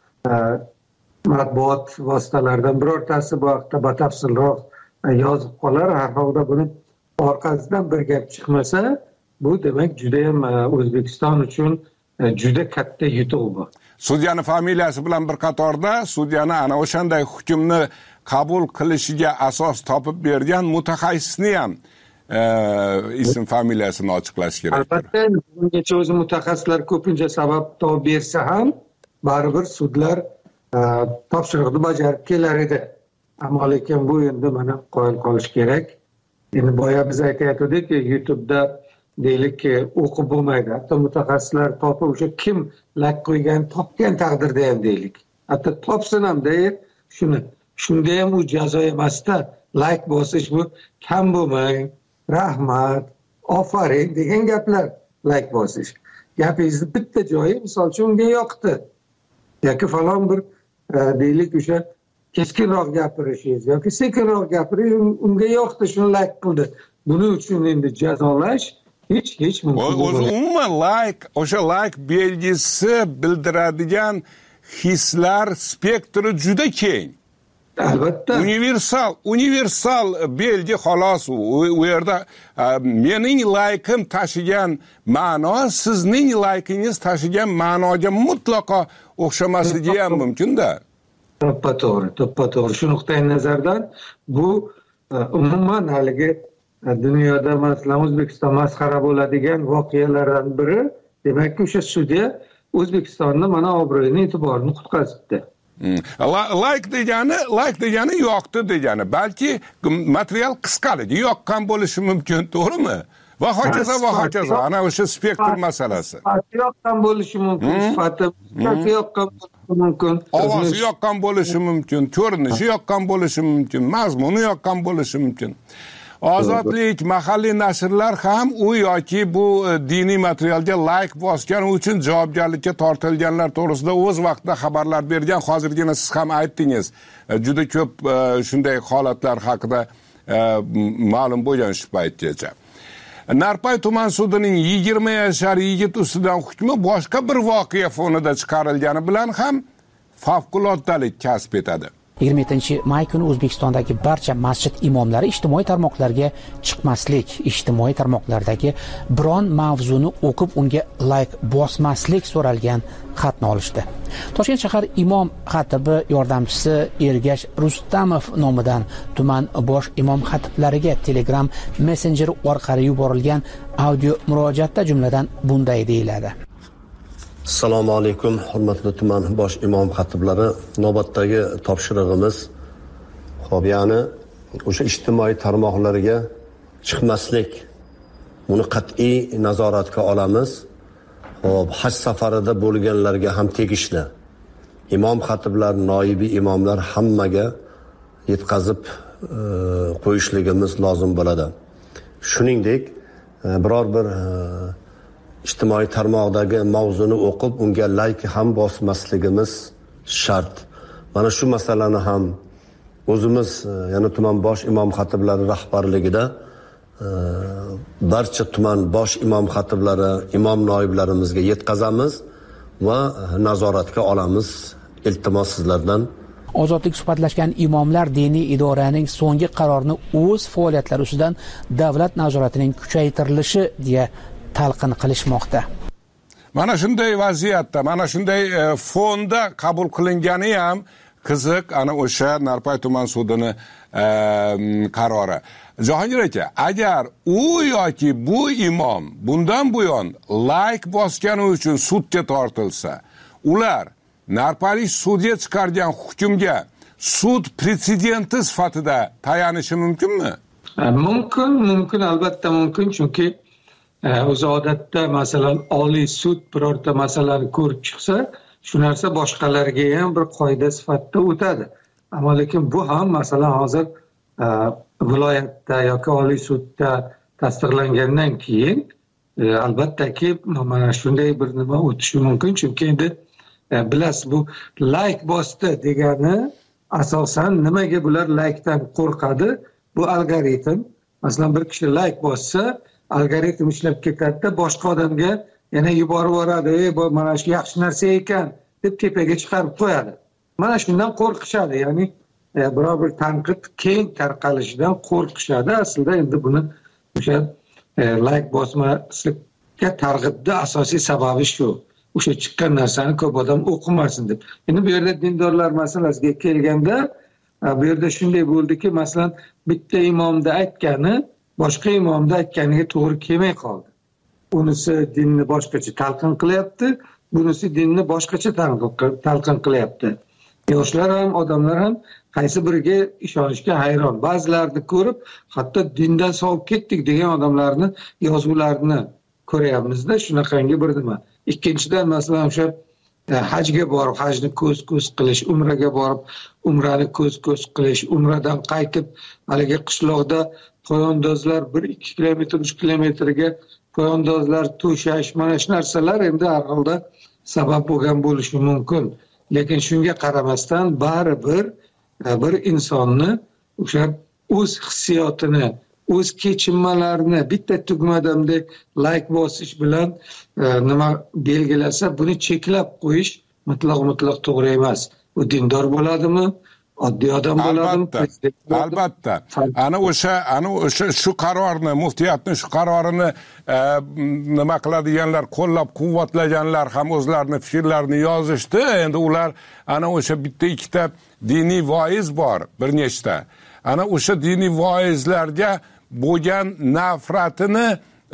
matbuot vositalaridan birortasi bu haqda batafsilroq yozib qolar. Har holda buni orqasidan bir gap chiqmasa, bu demak juda ham O'zbekiston uchun juda katta yutuq bu. Sudyani familiyasi bilan bir qatorda sudyani ana o'shanday hukmni qabul qilishiga asos topib bergan mutaxassisni ham ism familiyasini ochiqlash kerak. Albatta, bungacha o'zi mutaxassislar ko'pincha sabab topib bersa ham baribir sudlar topshiriqni bajarib kelar edi. Ammo lekin bu endi mana qoyil qolish kerak. Endi boya biz aytayotgandik, YouTube'da deylik o'qib bo'lmaydi. Hatto mutaxassislar topib o'sha kim lak qo'ygan, topgan taqdirda ham deylik. Hatto topsin ham deyir, shunda ham u jazo emasda, like bosish bu kam bo'lmang, rahmat, ofarin degan gaplar like bosish. Gapingizni bitta joyi, misol uchun unga yoqdi. Yoki falon bir deylik o'sha keskinroq gapirishingiz yoki sekinroq gapirish unga yoqdi, shuni like qildi. Buning uchun endi jazolash hech mumkin o'zi umuman o'sha like belgisi bildiradigan hislar spektri juda keng. Albatta. Universal belgi xolos u yerda mening like'im tashigan ma'no sizning like'ingiz tashigan ma'noga mutlaqo o'xshamasligi ham mumkin-da. To'ppa-to'g'ri. Shu nuqtai nazardan bu umuman haligi dunyoda masalan O'zbekiston masxara bo'ladigan voqealardan biri. Demakki o'sha sudya O'zbekistonni mana obro'yini, e'tiborini qutqazibdi. Like degani yoqdi degani. Balki material qisqaligi yoqqan bo'lishi mumkin, to'g'rimi? Va hokazo. Ana o'sha spektr masalasi. Yoqqan bo'lishi mumkin, sifati yoqqan bo'lishi mumkin, ovozi yoqqan bo'lishi mumkin, ko'rinishi yoqqan bo'lishi mumkin, mazmuni yoqqan bo'lishi mumkin. Ozodlik mahalliy nashrlar ham u yoki bu diniy materialga like bosgan uchun javobgarlikka tortilganlar to'g'risida o'z vaqtida xabarlar bergan. Hozirgina siz ham aytdingiz. Juda ko'p shunday holatlar haqida ma'lum bo'lgan shu paytgacha. Narpay tuman sudining 20 yashar yigit ustidan hukmi boshqa bir voqea fonida chiqarilgani bilan ham favqulodalik kasb etadi. 27-may kuni O'zbekistondagi barcha masjid imomlari ijtimoiy tarmoqlarga chiqmaslik, ijtimoiy tarmoqlardagi biron mavzuni o'qib unga like bosmaslik so'ralgan xatni olishdi. Toshkent shahar imom xatibi yordamchisi Ergash Rustamov nomidan tuman bosh imom xatiblariga Telegram messenjeri orqali yuborilgan audio murojaatda jumladan bunday deyiladi. Assalomu alaykum, hurmatli tuman bosh imom xatiblari. Navbatdagi topshirig'imiz ya'ni o'sha ijtimoiy tarmoqlarga chiqmaslik. Buni qat'iy nazoratga olamiz. Haj safarida bo'lganlarga ham tegishli. Imom xatiblar, noibi imomlar hammaga yetkazib qo'yishligimiz lozim bo'ladi. Shuningdek, biror bir ijtimoiy tarmoqdagi mavzuni o'qib unga like ham bosmasligimiz shart. Mana shu masalani ham o'zimiz, ya'ni tuman bosh imom xatiblari rahbarligida barcha tuman bosh imom xatiblari, imom noiblarimizga yetkazamiz va nazoratga olamiz. Iltimos sizlardan. Ozodlik suhbatlashgan imomlar diniy idoraning so'nggi qarorini o'z faoliyatlari ustidan davlat nazoratining kuchaytirilishi deya talqin qilishmoqda. Mana shunday vaziyatda, mana shunday fonda qabul qilingani ham qiziq ana o'sha Narpay tuman sudini qarori. Jahongir aka, agar u yoki bu imom bundan buyon like bosgani uchun sudga tortilsa, ular Narpaylik sudga chiqargan hukmga sud pretsedenti sifatida tayanishi mumkinmi? Mumkin, albatta mumkin, chunki o'zi odatda masalan Oliy sud birorta masalani ko'rib chiqsa, shu narsa boshqalarga ham bir qoida sifatida o'tadi. Ammo lekin bu ham masalan hozir viloyatda yoki Oliy sudda tasdiqlangandan keyin albattaki mana shunday bir nima o'tishi mumkin, chunki endi bilasiz, bu like bosdi degani asosan nimaga bular likedan qo'rqadi? Bu algoritm. Masalan, bir kishi like bossa, algoritm ishlab ketadi, boshqa odamga yana yuborib yuboradi, bu mana shu yaxshi narsa ekan deb tepaga chiqarib qo'yadi. Mana shundan qo'rqishadi, ya'ni biror bir tanqid keng tarqalishidan qo'rqishadi. Aslida endi buni o'sha like bosmaslikka targ'ibda asosiy sababi shu. O'sha chiqqan narsani ko'p odam o'qimasin deb. Endi bu yerda dindorlar masalasiga kelganda, bu yerda shunday bo'ldiki, masalan, bitta imomda aytgani boshqa imomda aytganiga to'g'ri kelmay qoldi. Unisi dinni boshqacha talqin qilyapti, bunisi dinni boshqacha talqin qilyapti. Yoshlar ham, odamlar ham qaysi biriga ishonishga hayron. Ba'zilarini ko'rib, hatto dindan sovib ketdik degan odamlarni yozuvlarini ko'ryapmiz-da, shunaqangi bir nima. Ikkinchidan masalan o'sha hajga borib hajni ko'z qilish, umraga borib umrani ko'z qilish, umradan qaytib haligi qishloqda poyandozlar 1-2 kilometr, 3 kilometrga poyandozlar to'shash, mana shu narsalar endi har holda sabab bo'lgan bo'lishi mumkin. Lekin shunga qaramasdan baribir bir insonni o'sha o'z hissiyotini, o'z kechinmalarini bitta tugmadamdek like bosish bilan nima belgilasa, buni cheklab qo'yish mutlaq to'g'ri emas. U dindor bo'ladimi, oddiy odam bo'ladimi? Albatta. Ana o'sha shu qarorni, muftiyatning shu qarorini nima qiladiganlar, qo'llab-quvvatlaganlar ham o'zlarining fikrlarini yozishdi. Endi ular ana o'sha bitta ikkita diniy voiz bor, bir nechta. Ana o'sha diniy voizlarga bo'lgan nafratini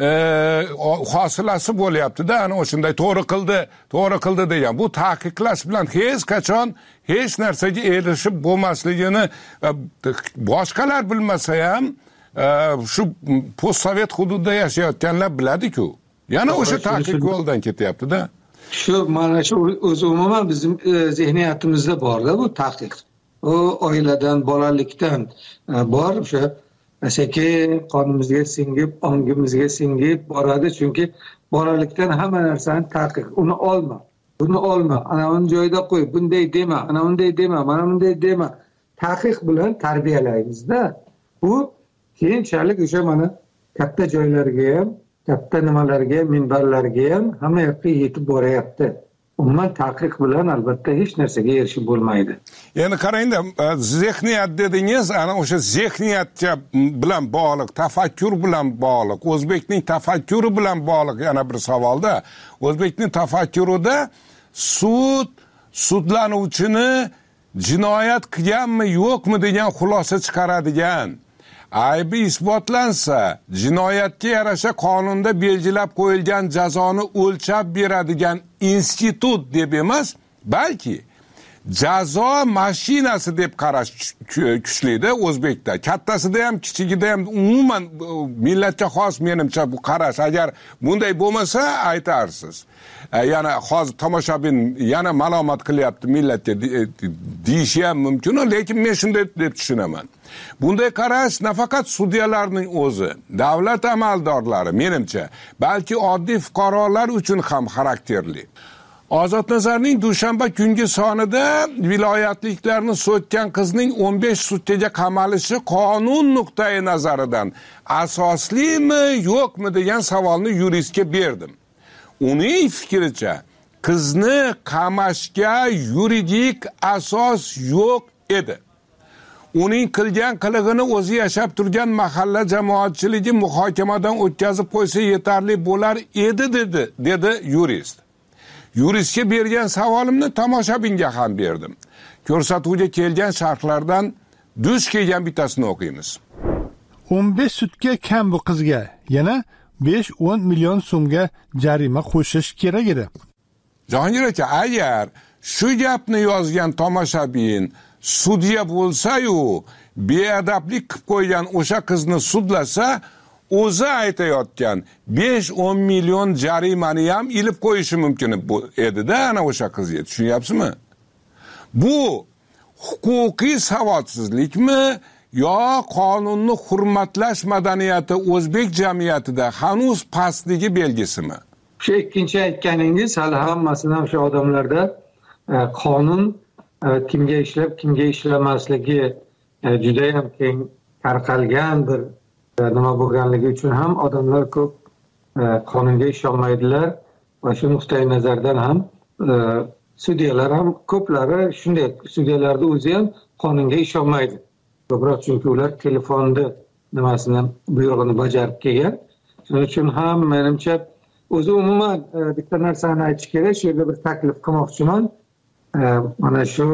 hosilasi bo'lyapti-da, ana o'shanday to'g'ri qildi degan. Bu taqiqlash bilan hech qachon hech narsaga erishib bo'lmasligini boshqalar bilmasa ham shu postsovet hududida yashayotganlar biladi-ku. Yana o'sha taqiq yo'ldan ketyapti-da. Shu mana shu o'zi umuman bizning zehniyatimizda bor-da bu taqiq. O oiladan, bolalikdan bor, o'sha sekin qonimizga singib, ongimizga singib boradi, chunki bolalikdan hamma narsani taqiq. Uni olma, buni olma, ana uni joyida qo'y, bunday dema, ana unday dema, mana bunday dema. Taqiq bilan tarbiyalaymiz-da. Bu keyinchalik o'sha mana katta joylarga ham, katta nimalarga, minbarlarga ham hamma yoqqa yetib boryapti. Umuman taqiq bilan albatta hech narsaga erishib bo'lmaydi. Ya'ni qarangda, zehniyat dedingiz, ana o'sha zehniyatga bilan bog'liq, tafakkur bilan bog'liq, o'zbekning tafakkuri bilan bog'liq yana bir savolda. O'zbekning tafakkurida sudlanuvchini jinoyat qilganmi, yo'qmi degan xulosa chiqaradigan, aybi isbotlansa, jinoyatga yarasha qonunda belgilab qo'yilgan jazoni o'lchab beradigan institut deb emas, balki jazo mashinasi deb qarash kuchli-da O'zbekda. Kattasida ham, kichigida ham umuman millatga xos menimcha bu qarash. Agar bunday bo'lmasa aytarsiz. Yana hozir tomoshabin yana malomat qilyapti millatga deyishi ham mumkin, lekin men shunday deb tushunaman. Bunday qarash nafaqat sudyalarning o'zi, davlat amaldorlari menimcha, balki oddiy fuqarolar uchun ham xarakterli. Ozodnazarning dushanba kungi sonida viloyatliklarni so'kkan qizning 15 sutkaga qamalishi qonun nuqtai nazaridan asoslimi, yo'qmi degan savolni yuristga berdim. Uning fikricha, qizni qamashga yuridik asos yo'q edi. Uning qilgan qilig'ini o'zi yashab turgan mahalla jamoatchiligi muhokamadan o'tkazib qo'ysa yetarli bo'lar edi dedi yurist. yuristga bergan savolimni tomoshabinga ham berdim. Ko'rsatuvga kelgan sharhlardan duch kelgan bittasini o'qiymiz. 15 sutga kam bu qizga yana 5-10 million so'mga jarima qo'shish kerak edi. Jahongir aka, agar shu gapni yozgan tomoshabin sudya bo'lsa-yu, beadablik qilib qo'ygan o'sha qizni sudlasa, o'zi aytayotgan 5-10 million jarimani ham ilib qo'yishi mumkin edi-da ana o'sha qizga. Tushunyapsizmi? Bu huquqiy savodsizlikmi yo qonunni hurmatlash madaniyati o'zbek jamiyatida hanuz pastligi belgisimi? Shu ikkinchi aytganingiz hali hammasini ham shu odamlarda qonun kimga ishlab, kimga ishlamasligi juda ham keng tarqalgan bir nima bo'lganligi uchun ham odamlar ko'p qonunga ishonmaydilar va shu nuqtai nazardan ham sudyalar ham ko'plari shunday, sudyalarning o'zi ham qonunga ishonmaydi. Ko'proq chunki ular telefonni nimasini buyrug'ini bajarib kelgan. Shuning uchun ham menimcha o'zi umuman bitta narsani aytish kerak, shu yerda bir taklif qilmoqchiman. Mana shu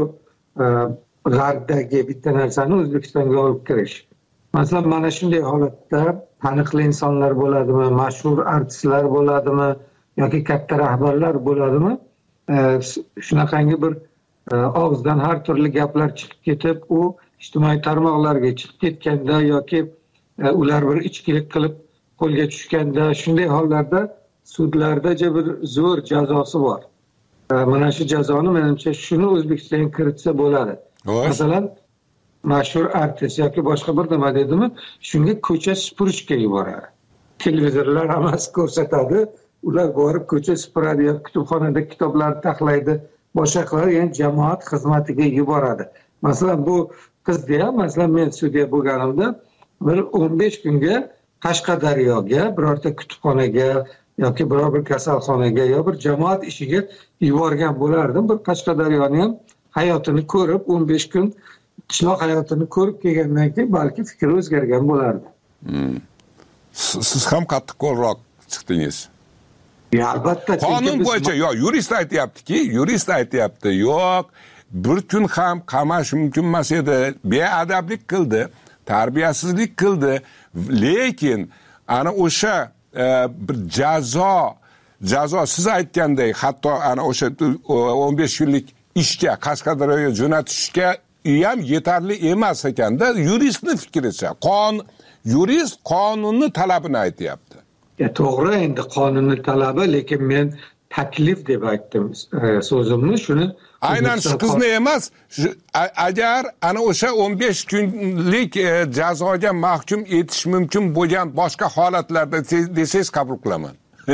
g'arbdagi bitta narsani O'zbekistonga olib kirish. Masalan, mana shunday holatda taniqli insonlar bo'ladimi, mashhur artistlar bo'ladimi yoki katta rahbarlar bo'ladimi? Shunaqangi bir og'izdan har turli gaplar chiqib ketib, u ijtimoiy tarmoqlarga chiqib ketganda yoki ular bir ichkilik qilib qo'lga tushganda, shunday hollarda sudlarda bir zo'r jazosi bor. Mana shu jazoni menimcha shuni O'zbekistonga kiritsa bo'ladi. Masalan, mashhur artist yoki boshqa bir nima dedimi, shunga ko'cha supurishga yuboradi. Televizorlar hammasi ko'rsatadi, ular borib ko'cha supuradi yoki kutubxonada kitoblarni taxlaydi, boshqa qiladi, ya'ni jamoat xizmatiga yuboradi. Masalan, bu qizga ham, masalan, men sudya bo'lganimda bir 15 kunga Qashqadaryoga, birorta kutubxonaga yoki biror bir kasalxonaga yo bir jamoat ishiga yuborgan bo'lardim. Bir Qashqadaryoni ham hayotini ko'rib, 15 kun qishloq hayotini ko'rib kelgandan keyin balki fikri o'zgargan bo'lardi. Siz ham qattiqqo'lroq chiqdingiz. Albatta. Qonun bo'yicha yurist aytayapti, yo'q, bir kun ham qamash mumkin emas edi, beadablik qildi, tarbiyasizlik qildi, lekin ana o'sha bir jazo siz aytgandek, hatto ana o'sha 15 kunlik ishga, Qashqadaryoga jo'natishga ham yetarli emas ekanda, yuristning fikricha. Yurist qonunni talabini aytayapti. To'g'ri, endi qonunni talabi, lekin men taklif deb aytdim so'zimni, shuni aynan shu qizni emas, agar ana o'sha 15 kunlik jazoga mahkum etish mumkin bo'lgan boshqa holatlarda desangiz qabul qilaman.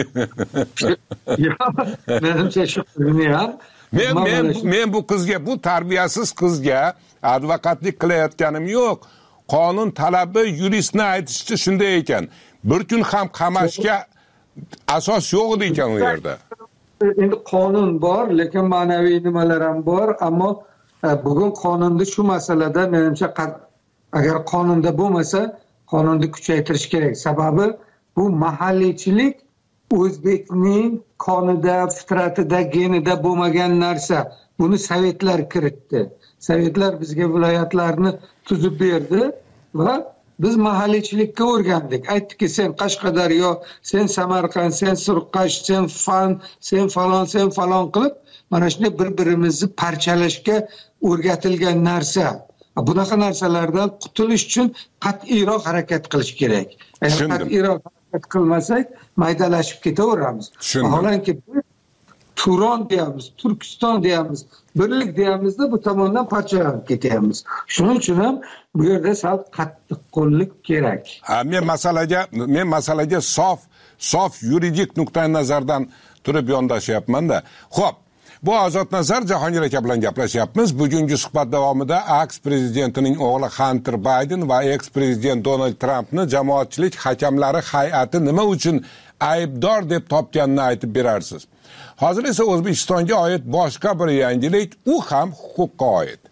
Menimcha shu qizni ham men bu qizga, bu tarbiyasiz qizga advokatlik qilayotganim yo'q. Qonun talabi yuristni aytishicha shunday ekan. Bir kun ham qamashga asos yo'q edi ekan u yerda. Endi qonun bor, lekin ma'naviy nimalar ham bor, ammo bugun qonunda shu masalada menimcha agar qonunda bo'lmasa, qonunni kuchaytirish kerak. Sababi bu mahalliychilik o'zbekning qonida, fitratida, genida bo'lmagan narsa. Buni sovetlar kiritdi. Sovetlar bizga viloyatlarni tuzib berdi va biz mahalliychilikka o'rgandik. Aytdiki, sen Qashqadaryo, sen Samarqand, sen Surqash, sen Fan, sen falon qilib, mana shunday bir-birimizni parchalashga o'rgatilgan narsa. Bunaqa narsalardan qutulish uchun qat'iyroq harakat qilish kerak. Agar qat'iyroq harakat qilmasak, maydalashib ketaveramiz. Vaholanki Turon deyamiz, Turkiston deyamiz, birlik deyamizda bu tomondan parchalanib ketyapmiz. Shuning uchun ham bu yerda sal qattiqqo'llik kerak. Men masalaga sof yuridik nuqtai nazardan turib yondashyapman-da. Xo'p, bu Ozod Nazar Jahongir aka bilan gaplashyapmiz. Bugungi suhbat davomida aks prezidentining o'g'li Hunter Biden va eks prezident Donald Trampni jamoatchilik hakamlari hay'ati nima uchun aybdor deb topganini aytib berarsiz. Hozir esa O'zbekistonga oid boshqa bir yangilik, u ham huquqqa oid.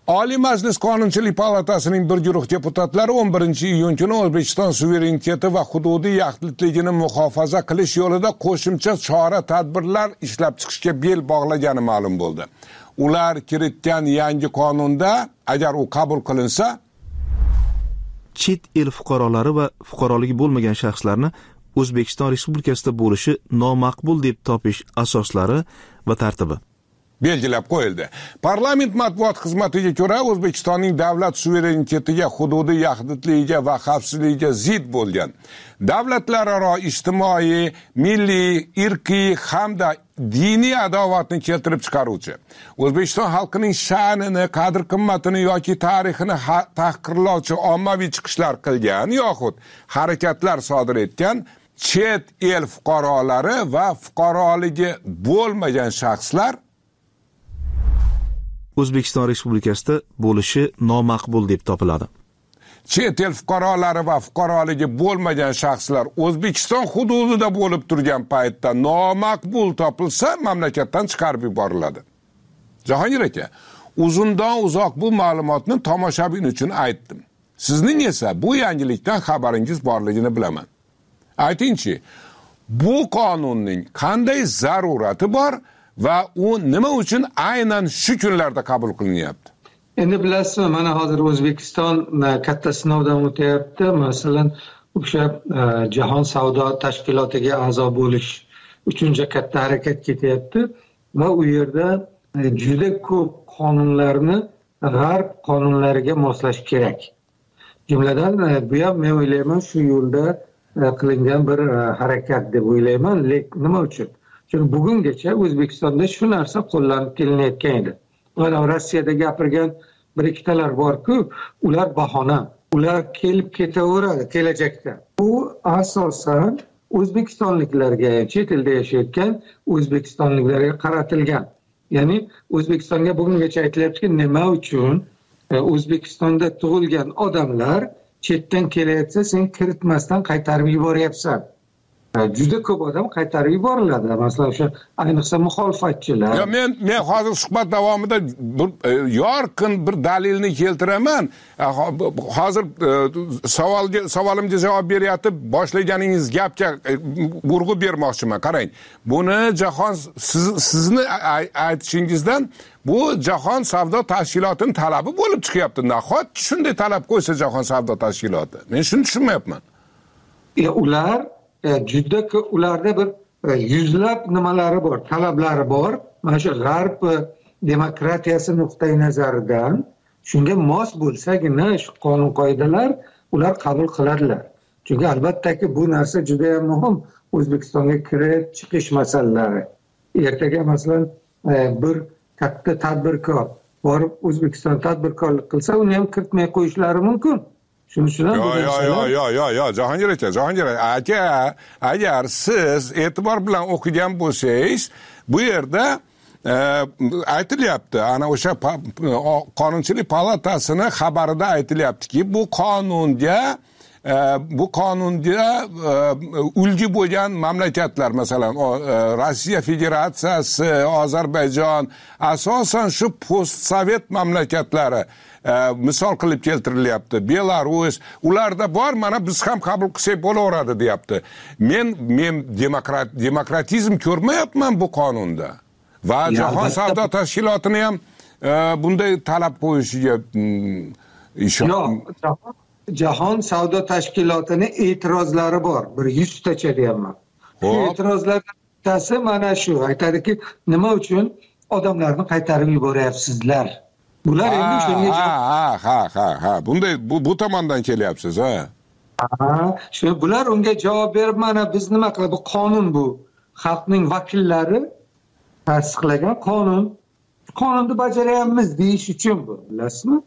Oliy Majlis Qonunchilik palatasining bir guruh deputatlari 11-iyun kuni O'zbekiston suvereniteti va hududiy yaxlitligini muhofaza qilish yo'lida qo'shimcha chora-tadbirlar ishlab chiqishga bel bog'lagani ma'lum bo'ldi. Ular kiritgan yangi qonunda agar u qabul qilinsa, chet el fuqarolari va fuqaroligi bo'lmagan shaxslarni O'zbekiston Respublikasida bo'lishi nomaqbul deb topish asoslari va tartibi belgilab qo'yildi. Parlament matbuot xizmatiga ko'ra, O'zbekistonning davlat suverenitetiga, hududiy yaxlitligiga va xavfsizligiga zid bo'lgan, davlatlararo ijtimoiy, milliy, irqiy hamda diniy adovatni keltirib chiqaruvchi, O'zbekiston xalqining sha'nini, qadr-qimmatini yoki tarixini tahqirlovchi ommaviy chiqishlar qilgan yoxud harakatlar sodir etgan chet el fuqarolari va fuqaroligi bo'lmagan shaxslar O'zbekiston Respublikasida bo'lishi nomaqbul deb topiladi. Chet el fuqarolari va fuqaroligi bo'lmagan shaxslar O'zbekiston hududida bo'lib turgan paytda nomaqbul topilsa, mamlakatdan chiqarib yuboriladi. Jahongir aka, uzundan uzoq bu ma'lumotni tomoshabin uchun aytdim. Sizning esa bu yangilikdan xabaringiz borligini bilaman. Aytingchi, bu qonunning qanday zarurati bor va u nima uchun aynan shu kunlarda qabul qilinyapti? Endi bilasizmi, mana hozir O'zbekiston katta sinovdan o'tyapti. Masalan, o'sha Jahon savdo tashkilotiga a'zo bo'lish uchun katta harakat ketyapti va u yerda juda ko'p qonunlarni g'arb qonunlariga moslash kerak. Jumladan bu ham men o'ylayman shu yo'lda qilingan bir harakat deb o'ylayman. Lekin nima uchun? Chunki bugungacha O'zbekistonda shu narsa qo'llanib kelinayotgan edi. Mana Rossiyada gapirgan bir ikkitalar bor-ku, ular bahona. Ular kelib ketaveradi kelajakda. Bu asosan o'zbekistonliklarga, chet elda yashayotgan o'zbekistonliklarga qaratilgan. Ya'ni O'zbekistonga bugungacha aytilyaptiki, nima uchun O'zbekistonda tug'ilgan odamlar chetdan kelayotsa sen kiritmasdan qaytarib yuboryapsan. Juda ko'p odam qaytarib yuboriladi. Masalan, o'sha ayniqsa muxolifatchilar. Men hozir suhbat davomida yorqin bir dalilni keltiraman. Hozir savolimga javob beryapti, boshlaganingiz gapga urg'u bermoqchiman. Qarang, buni jahon sizni aytishingizdan bu Jahon savdo tashkilotining talabi bo'lib chiqyapti. Nahotki shunday talab qo'ysa Jahon savdo tashkiloti? Men shuni tushunmayapman. Ular juda ularda bir yuzlab nimalari bor, talablari bor. Mana shu g'arb demokratiyasi nuqtai nazaridan shunga mos bo'lsagina shu qonun qoidalar ular qabul qiladilar. Chunki albattaki bu narsa juda ham muhim. O'zbekistonga kirib chiqish masalalari. Ertaga masalan bir katta tadbirkor borib O'zbekiston tadbirkorlik qilsa, uni ham kiritmay qo'yishlari mumkin. Yo, Jahongir aka, agar siz e'tibor bilan o'qigan bo'lsangiz, bu yerda aytilyapti, ana o'sha Qonunchilik palatasining xabarida aytilyaptiki, bu qonunga ulgu bo'lgan mamlakatlar, masalan, Rossiya Federatsiyasi, Ozarbayjon, asosan shu postsovet mamlakatlari misol qilib keltirilyapti. Belarus, ularda bor, mana biz ham qabul qilsak bo'laveradi deyapti. Men demokratizm ko'rmayapman bu qonunda. Va Jahon savdo tashkilotini ham bunday talab qo'yishiga ishonmayman. Jahon savdo tashkilotini e'tirozlari bor. Bir 100 tacha deyapman. E'tirozlardan bittasi mana shu. Aytadiki, nima uchun odamlarni qaytarib yuboryapsizlar? Bular endi shunga bunday bu tomondan kelyapsiz, shu bular unga javob berib, mana biz nima qilamiz? Bu qonun, bu xalqning vakillari tasdiqlagan qonun. Qonunni bajaryapmiz deyish uchun bu, bilasizmi?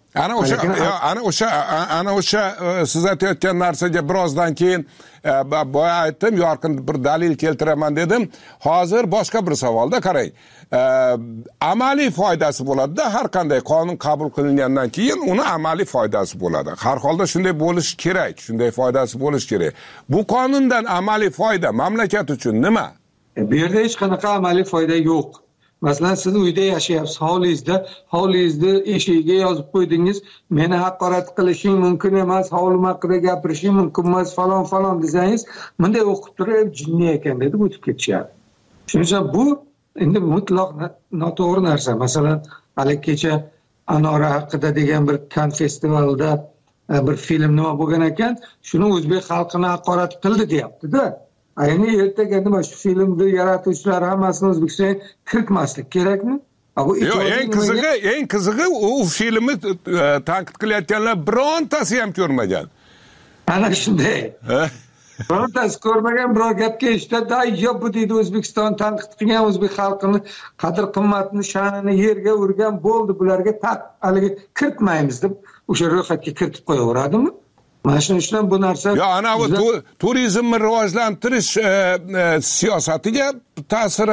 Ana o'sha siz aytayotgan narsaga birozdan keyin boya aytdim, yorqin bir dalil keltiraman dedim. Hozir boshqa bir savolda qarang. Amaliy foydasi bo'ladi-da, har qanday qonun qabul qilingandan keyin uni amaliy foydasi bo'ladi. Har holda shunday bo'lish kerak, shunday foydasi bo'lish kerak. Bu qonundan amaliy foyda mamlakat uchun nima? Bu yerda hech qanaqa amaliy foyda yo'q. masalan siz uyda yashayapsiz, hovlingizda eshigiga yozib qo'ydingiz, meni haqorat qilishing mumkin emas, hovlim haqida gapirishing mumkin emas, falon desangiz, bunday o'qib turib jinni ekan deb o'tib ketishadi. Shuning uchun bu endi mutlaq noto'g'ri narsa. Masalan, hali kecha Anora haqida degan bir kan festivalida bir film nima bo'lgan ekan, shuni o'zbek xalqini haqorat qildi deyapti-da. Ayni ertaga nima shu filmni yaratuvchilari hammasini O'zbekistonga kiritmaslik kerakmi? Yo'q, eng qizig'i u filmni tanqid qilayotganlar birontasi ham ko'rmagan. Ana shunday. Birontasi ko'rmagan, biror gapga eshitadi, "Yo, bu deydi O'zbekiston tanqid qilgan, o'zbek xalqini qadr-qimmatini, sha'nini yerga urgan, bo'ldi, bularga haligi kiritmaymiz" deb o'sha ro'yxatga kiritib qo'yaveradimi? Mana shuning uchun bu narsa ana bu turizmni rivojlantirish siyosatiga ta'siri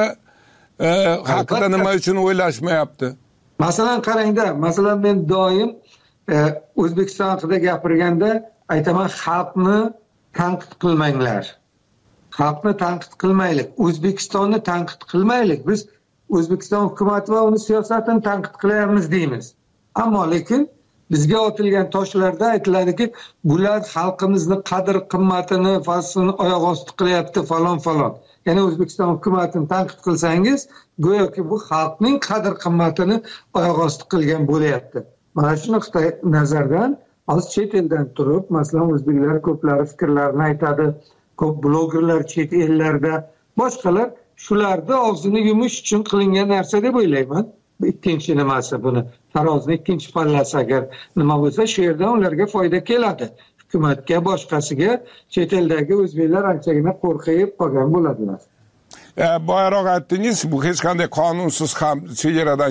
haqida nima uchun o'ylashmayapti? Masalan, qarangda, masalan men doim O'zbekiston haqida gapirganda aytaman, xalqni tanqid qilmanglar. Xalqni tanqid qilmaylik, O'zbekistonni tanqid qilmaylik. Biz O'zbekiston hukumati va uning siyosatini tanqid qilyapmiz deymiz. Ammo lekin bizga otilgan toshlarda aytiladiki, bular xalqimizni qadr-qimmatini, faslini oyoq osti qilyapti falon. Ya'ni O'zbekiston hukumatini tanqid qilsangiz, go'yoki bu xalqning qadr-qimmatini oyoq osti qilgan bo'layapti. Mana shuni nazardan hozir chet eldan turib, masalan, o'zbeklar ko'plari fikrlarini aytadi, ko'p blogerlar chet ellarda, boshqalar shularni og'zini yumish uchun qilingan narsa deb o'ylayman. Ikkinchi nimasi buni tarozini ikkinchi pallasi agar nima bo'lsa, shu yerdan ularga foyda keladi. Hukumatga, boshqasiga chet eldagi o'zbeklar anchagina qo'rqib qolgan bo'ladilar. Boyaroq aytdingiz, bu hech qanday qonunsiz ham chegaradan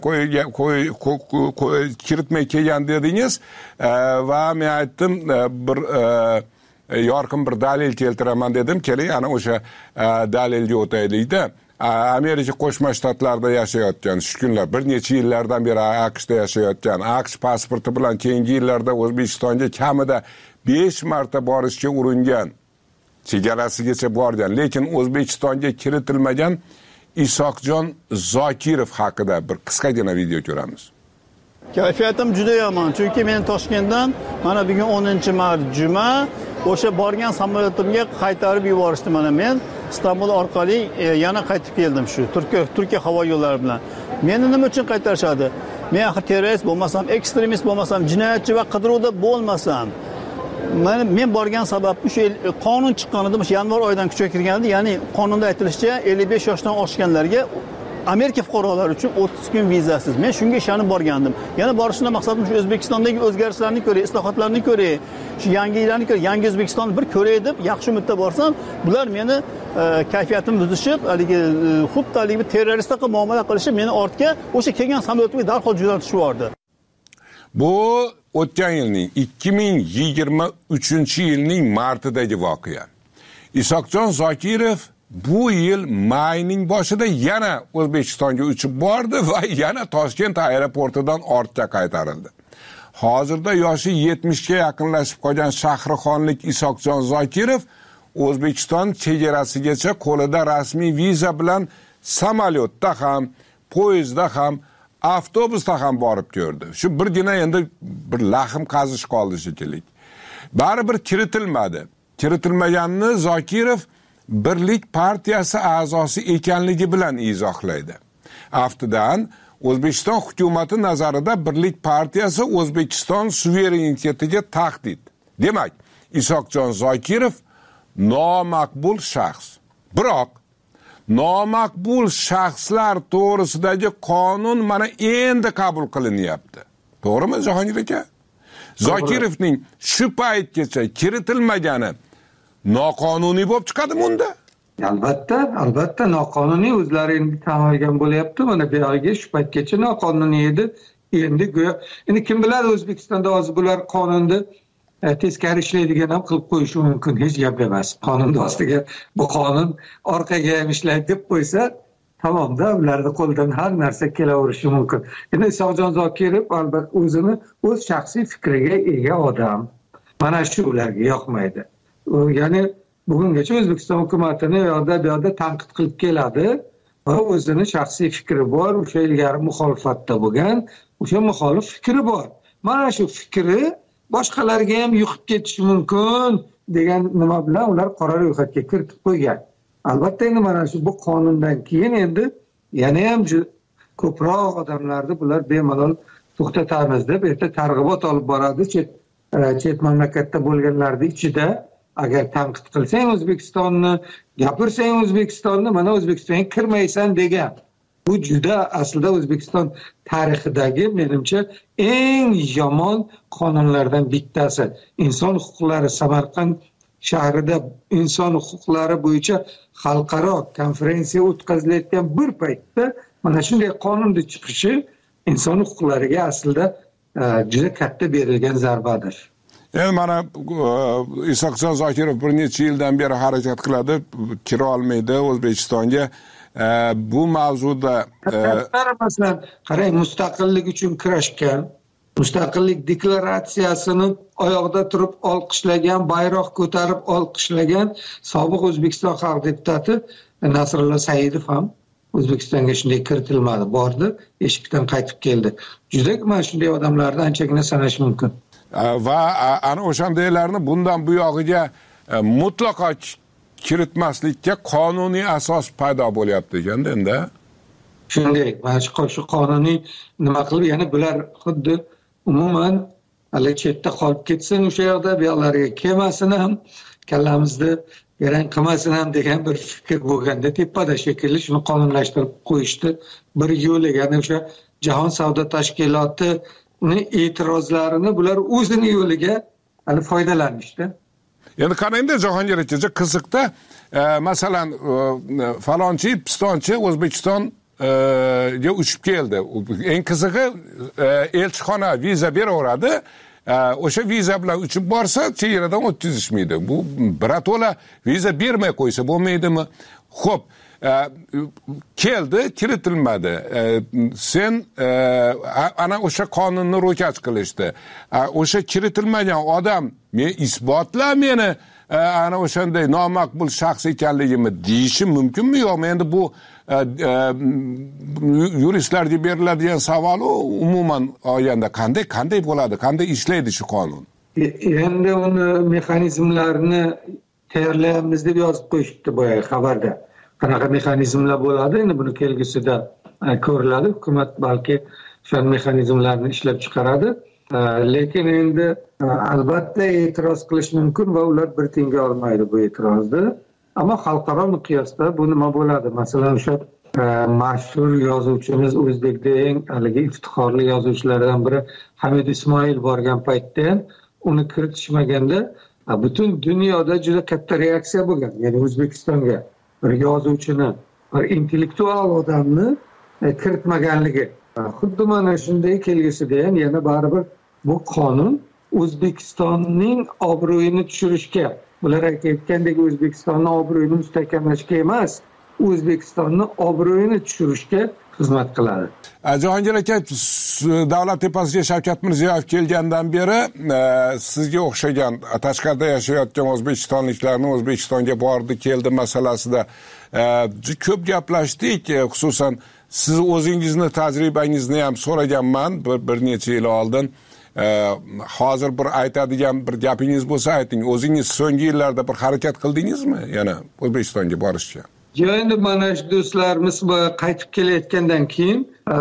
kiritmay kelgan dedingiz va men aytdim bir yorqin bir dalil keltiraman dedim. Keling, ana o'sha dalilga o'taylik-da. Amerika Qo'shma Shtatlarida yashayotgan, shu kunlar bir necha yillardan beri AQShda yashayotgan, AQSh pasporti bilan keyingi yillarda O'zbekistonga kamida 5 marta borishga uringan, chegarasigacha borgan, lekin O'zbekistonga kiritilmagan Isoqjon Zokirov haqida bir qisqagina video ko'ramiz. Kayfiyatim juda yomon, chunki men Toshkentdan mana bugun 10-mart juma o'sha borgan samolyotimga qaytarib yuborishdi. Mana men Istanbul orqali yana qaytib keldim shu Turkiya havo yo'llari bilan. Meni nima uchun qaytarishadi? Men axir terrorist bo'lmasam, ekstremist bo'lmasam, jinoyatchi va qidiruvda bo'lmasam, men borgan sabab shu qonun chiqqanida, o'sha yanvar oyidan kuchga kirganda, ya'ni qonunda aytilishicha 55 yoshdan oshganlarga Amerika fuqarolari uchun 30 kun vizasiz. Men shunga ishonib borgandim. Yana borishimdan maqsadim shu O'zbekistondagi o'zgarishlarni ko'ray, islohotlarni ko'ray, shu yangiliklarni ko'ray, yangi O'zbekistonni bir ko'ray deb yaxshi umidda borsam, bular meni kayfiyatimni buzishib, haligi xuddi haligi terroristga muomala qilishib, meni ortga o'sha kelgan samolyotimga darhol jo'natishib yubordi. Bu o'tgan yilning 2023-yilning martidagi voqea. Isoqjon Zokirov bu yil mayning boshida yana O'zbekistonga uchib bordi va yana Toshkent aeroportidan ortga qaytarildi. Hozirda yoshi 70 ga yaqinlashib qolgan Shahrixonlik Isoqjon Zokirov O'zbekiston chegarasigacha qo'lida rasmiy viza bilan samolyotda ham, poyezdda ham, avtobusda ham borib ko'rdi. Shu birgina endi bir lahm qazish qoldi shekilli. Baribir kiritilmadi. Kiritilmaganini Zokirov Birlik partiyasi a'zosi ekanligi bilan izohlaydi. Aftidan O'zbekiston hukumati nazarida Birlik partiyasi O'zbekiston suverenitetiga tahdid. Demak, Isoqjon Zokirov nomaqbul shaxs. Biroq nomaqbul shaxslar to'g'risidagi qonun mana endi qabul qilinyapti. To'g'rimi, Jahongir aka? Zokirovning shu paytgacha kiritilmagani noqonuniy bo'lib chiqadimi unda? Albatta noqonuniy, o'zlari endi tan olgan bo'lyapti. Mana bu yerga shu paytgacha noqonuniy edi. Endi kim biladi, O'zbekistonda hozir bular qonunda teskari ishlaydigan ham qilib qo'yishi mumkin. Hech gap emas. Qonun ostiga bu qonun orqaga ham ishlaydi deb qo'ysa, tamomda ularning qo'lidan har narsa kelaverishi mumkin. Endi Isoqjon Zokirov albatta o'zini o'z shaxsiy fikriga ega odam. Mana shu ularga yoqmaydi. Ya'ni bugungacha O'zbekiston hukumatini bu yoqda tanqid qilib keladi. va o'zini shaxsiy fikri bor, o'sha ilgari muxolifatda bo'lgan, o'sha muxolif fikri bor. Mana shu fikri boshqalarga ham yuqib ketishi mumkin degan nima bilan ular qora ro'yxatga kiritib qo'ygan. Albatta endi mana shu bu qonundan keyin endi yana ham ko'proq odamlarni bular bemalol to'xtatamiz deb erta targ'ibot olib boradi chet mamlakatda bo'lganlarning ichida. Agar tanqid qilsang O'zbekistonni, gapirsang O'zbekistonni, mana O'zbekistonga kirmaysan degan. Bu juda aslida O'zbekiston tarixidagi menimcha eng yomon qonunlardan bittasi. Inson huquqlari Samarqand shahrida inson huquqlari bo'yicha xalqaro konferensiya o'tkazilayotgan bir paytda mana shunday qonunning chiqishi inson huquqlariga aslida juda katta berilgan zarbadir. Endi mana Isoqjon Zokirov bir necha yildan beri harakat qiladi, kira olmaydi O'zbekistonga. Bu mavzuda masalan, qarang, mustaqillik uchun kurashgan, mustaqillik deklaratsiyasini oyog'ida turib olqishlagan, bayroq ko'tarib olqishlagan sobiq O'zbekiston xalq deputati Nasrullo Saidov ham O'zbekistonga shunday kiritilmadi, bordi, eshikdan qaytib keldi. Juda mana shunday odamlarni anchagina sanash mumkin. Va ana o'shandaylarni bundan bu yog'iga mutlaqo kiritmaslikka qonuniy asos paydo bo'lyapti ekanda endi. Shunday, mana shu qonuniy nima qilib, yana bular xuddi umuman hali chetda qolib ketsin, o'sha yoqda bu yoqlarga kelmasin ham, kallamizni garang qilmasin ham degan bir fikr bo'lganda tepada shekilli shuni qonunlashtirib qo'yishdi. Bir yo'li, ya'ni o'sha Jahon savdo tashkiloti e'tirozlarini bular o'zini yo'liga hali foydalanishdi. Endi qarangda Jahongir aka, qiziqda masalan falonchi, pistonchi O'zbekistonga uchib keldi. Eng qizig'i elchixona viza beraveradi. O'sha viza bilan uchib borsa, chegaradan o'tkazishmaydi. Bu birato'la viza bermay qo'ysa bo'lmaydimi? Xo'p, keldi, kiritilmadi. Sen ana o'sha qonunni ro'kach qilishdi. O'sha kiritilmagan odam men isbotla meni ana o'shanday nomaqbul shaxs ekanligimni deyishi mumkinmi yo'qmi? Endi bu yuristlarga beriladigan savol umuman olganda qanday bo'ladi, qanday ishlaydi shu qonun? Endi uni mexanizmlarini tayyorlayapmiz deb yozib qo'yishdi boya xabarda. Qanaqa mexanizmlar bo'ladi, endi buni kelgusida ko'riladi. Hukumat balki o'sha mexanizmlarni ishlab chiqaradi. Lekin endi albatta e'tiroz qilish mumkin va ular bir tenga olmaydi bu e'tirozni. Ammo xalqaro miqyosda bu nima bo'ladi? Masalan, o'sha mashhur yozuvchimiz O'zbekda eng haligi iftixorli yozuvchilardan biri Hamid Ismoil borgan paytda ham uni kiritishmaganda butun dunyoda juda katta reaksiya bo'lgan. Ya'ni O'zbekistonga bir yozuvchini, bir intellektual odamni kiritmaganligi. Xuddi mana shunday kelgusida ham yana baribir bu qonun O'zbekistonning obro'yini tushirishga, bular aytayotgandek O'zbekistonni obro'yini mustahkamlashga emas, O'zbekistonni obro'yini tushirishga xizmat qiladi. Jahongir aka, davlat tepasiga Shavkat Mirziyoyev kelgandan beri sizga o'xshagan tashqarida yashayotgan o'zbekistonliklarni O'zbekistonga bordi, keldi masalasida ko'p gaplashdik. Xususan siz o'zingizni tajribangizni ham so'raganman bir necha yil oldin. Hozir bir aytadigan bir gapingiz bo'lsa ayting. O'zingiz so'nggi yillarda bir harakat qildingizmi yana O'zbekistonga borishga? Endi mana shu do'stlarimiz qaytib kelayotgandan keyin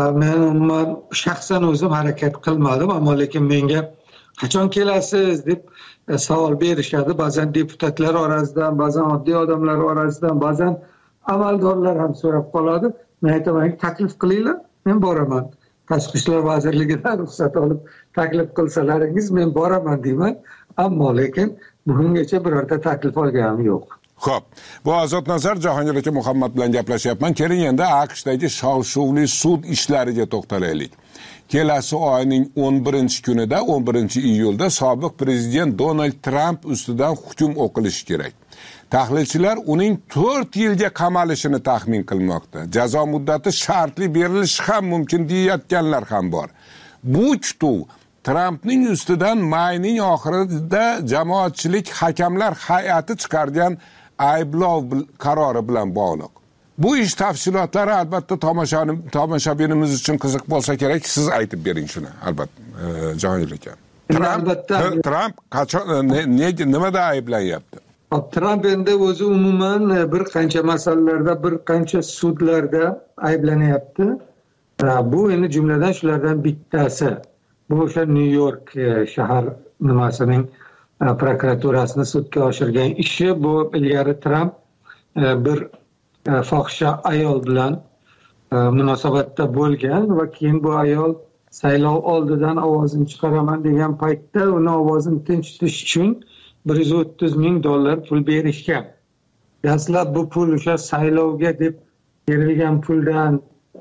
men shaxsan o'zim harakat qilmadim, ammo lekin menga qachon kelasiz deb savol berishadi. Ba'zan deputatlar orasidan, ba'zan oddiy odamlar orasidan, ba'zan amaldorlar ham so'rab qoladi. Men aytaman, taklif qilinglar, men boraman. Tashqi ishlar vazirligidan ruxsat olib taklif qilsalaringiz men boraman deyman. Ammo lekin bugungacha birorta taklif olganim yo'q. Xo'p, bu Ozod Nazar, Jahongir aka Muhammad bilan gaplashyapman. Keling endi AQShdagi shov-shuvli sud ishlariga to'xtalaylik. Kelasi oyning 11-kunida, 11-iyulda sobiq prezident Donald Trump ustidan hukm o'qilishi kerak. Tahlilchilar uning 4 yilga qamalishini taxmin qilmoqda. Jazo muddati shartli berilishi ham mumkin deyotganlar ham bor. Bu kutuv Trumpning ustidan mayning oxirida jamoatchilik hakamlar hay'ati chiqargan ayblov qarori bilan bog'liq. bu ish tafsilotlari albatta tomoshabinimiz uchun qiziq bo'lsa kerak. Siz aytib bering shuni, albatta, Jahongir aka. Trump qachon nimada ayblanyapti? Trump endi o'zi umuman bir qancha masalalarda, bir qancha sudlarda ayblanyapti. Bu endi jumladan shulardan bittasi. Bu o'sha New York shahar nimasining prokuraturasini sudga oshirgan ishi. Bu ilgari Trump bir fohisha ayol bilan munosabatda bo'lgan va keyin bu ayol saylov oldidan ovozini chiqaraman degan paytda uni ovozini tinchitish uchun $130,000 pul berishgan. Dastlab bu pul o'sha saylovga deb berilgan puldan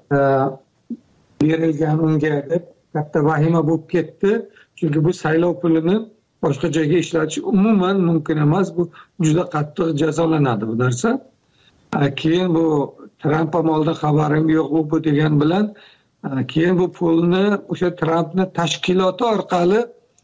berilgan unga deb katta vahima bo'lib ketdi. Chunki bu saylov pulini boshqa joyga ishlatish umuman mumkin emas. Bu juda qattiq jazolanadi bu narsa. Keyin bu Trump ham oldin xabarim yo'q bu degan bilan keyin bu pulni o'sha Trumpni tashkiloti orqali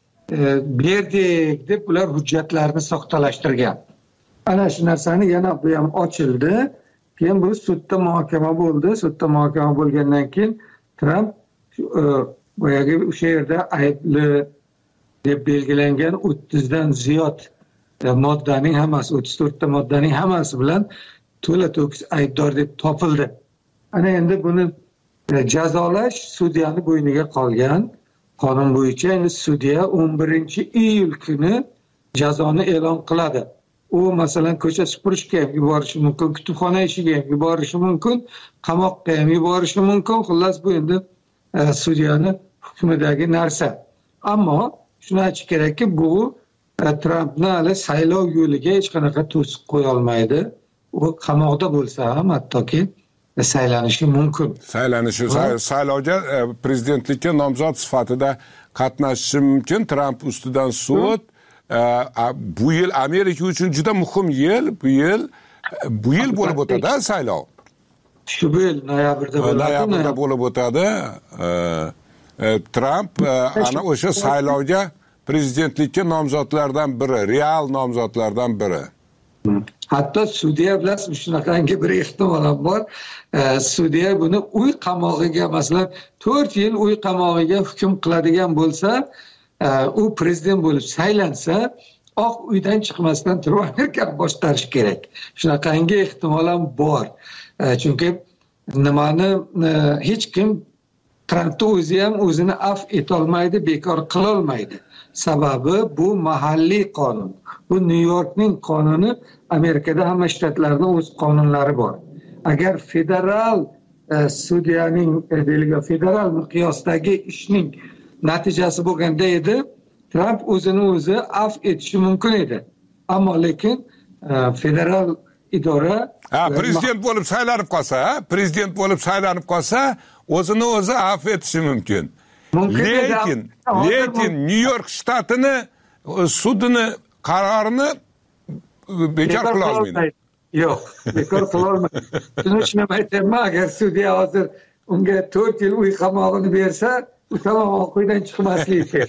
berdik deb ular hujjatlarni soxtalashtirgan. Ana shu narsani yana bu ham ochildi. Keyin bu sudda muhokama bo'ldi. Sudda muhokama bo'lgandan keyin Trump boyagi o'sha yerda aybli deb belgilangan 30 dan ziyod moddaning hammasi, 34 ta moddaning hammasi bilan to'la-to'kis aybdor deb topildi. Ana endi buni jazolash sudyani bo'yniga qolgan. Qonun bo'yicha endi sudya 11-iyul kuni jazoni e'lon qiladi. U masalan ko'cha supurishga ham yuborishi mumkin, kutubxona ishiga ham yuborishi mumkin, qamoqqa ham yuborishi mumkin. Xullas bu endi sudyani hukmidagi narsa. Ammo shuni aytish kerakki, bu Trumpni hali saylov yo'liga hech qanaqa to'siq qo'ya olmaydi. U qamoqda bo'lsa ham hattoki saylanishi mumkin. Saylovga prezidentlikka nomzod sifatida qatnashishi mumkin. Trump ustidan sud. Bu yil Amerika uchun juda muhim yil. Bu yil bo'lib o'tadi saylov. Shu yil noyabrda bo'lib o'tadi. Trump ana o'sha saylovga prezidentlikka nomzodlardan biri, real nomzodlardan biri. Hatto sudya bilan shunaqangi bir ehtimol ham bor. Sudya buni uy qamog'iga, masalan 4 yil uy qamog'iga hukm qiladigan bo'lsa, u prezident bo'lib saylansa, Oq uydan chiqmasdan turib Amerikani boshqarish kerak. Shunaqangi ehtimol ham bor. Chunki nimani hech kim Trumpni o'zi ham o'zini af etolmaydi, bekor qila olmaydi. Sababi bu mahalliy qonun. Bu New Yorkning qonuni, Amerikada hamma shtatlarda o'z qonunlari bor. Agar federal sudyaning federal miqyosdagi ishning natijasi bo'lganda edi, Trump o'zini o'zi af etishi mumkin edi. Ammo lekin federal idora prezident bo'lib saylanib qolsa, o'zini o'zi af etishi mumkin. Lekin New York shtatining sudini qarorini bekor qila olmaydi. Yo'q, bekor qila olmaydi. Shuni aytaman, agar sudya hozir unga 4 yil uy qamog'ini bersa, u tamom Oq uydan chiqmasligi kerak.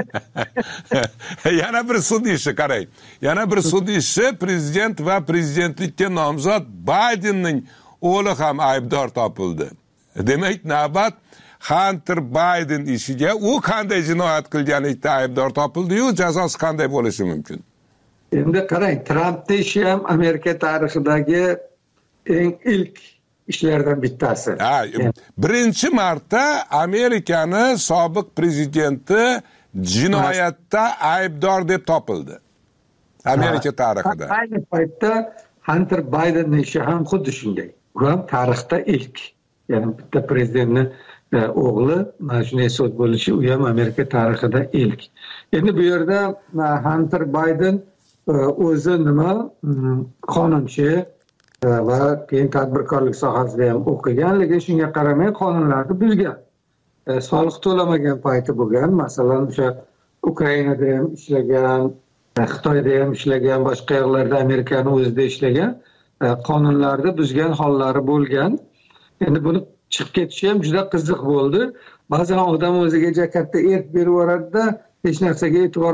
Yana bir sud ishi qarang. Yana bir sud ishi prezident va prezidentlikka nomzod Baydenning o'g'li ham aybdor topildi. Demak, navbat Hunter Biden ishiga. U qanday jinoyat qilganlikda aybdor topildi-yu, jazosi qanday bo'lishi mumkin? Endi qarang, Trumpning ishi ham Amerika tarixidagi eng ilk ishlardan bittasi. Birinchi marta Amerikani sobiq prezidenti jinoyatda aybdor deb topildi. Amerika tarixida. Ayni paytda Hunter Bidenning ishi ham xuddi shunday. U ham tarixda ilk. Ya'ni bitta prezidentning o'g'li mana shunday sud bo'lishi, u ham Amerika tarixida ilk. Endi bu yerda Hunter Biden o'zi nima qonunchi va keyin tadbirkorlik sohasida ham o'qigan, lekin shunga qaramay qonunlarni buzgan. Soliq to'lamagan payti bo'lgan. Masalan, o'sha Ukrainada ham ishlagan, Xitoyda ham ishlagan, boshqa yerlarda Amerikaning o'zida ishlagan, qonunlarni buzgan hollari bo'lgan. Endi buni chiqib ketishi ham juda qiziq bo'ldi. Ba'zan odam o'ziga katta erk berib yuboradi-da, hech narsaga e'tibor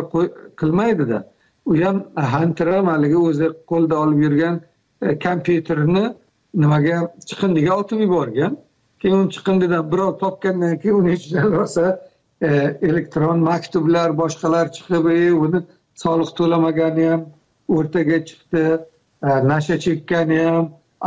qilmaydi-da. U ham Hunter ham haligi o'zi qo'lda olib yurgan kompyuterni nimaga chiqindiga otib yuborgan. Keyin uni chiqindidan birov topgandan keyin uni ichidan rosa elektron maktublar boshqalar chiqib, uni soliq to'lamagani ham o'rtaga chiqdi, nasha chekkani ham,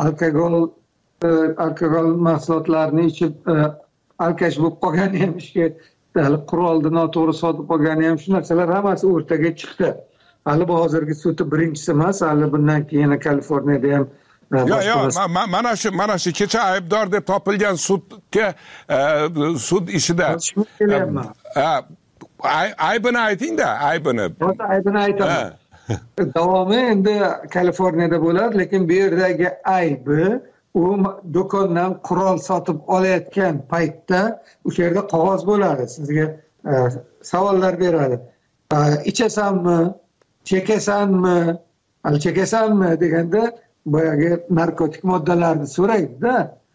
alkogol mahsulotlarini ichib alkash bo'lib qolgani ham, ishga qurolni noto'g'ri sotib qolgani ham, shu narsalar hammasi o'rtaga chiqdi. Hali bu hozirgi sudi birinchisi emas, hali bundan keyin Kaliforniyada ham mana shu kecha aybdor deb topilgan sud ishida aybini ayting-da, aybini aytaman. Davomi endi Kaliforniyada bo'ladi, lekin bu yerdagi aybi u do'kondan qurol sotib olayotgan paytda o'sha yerda qog'oz bo'ladi, sizga savollar beradi. Ichasanmi, chekasanmi deganda boyagi narkotik moddalarni so'raydi-da.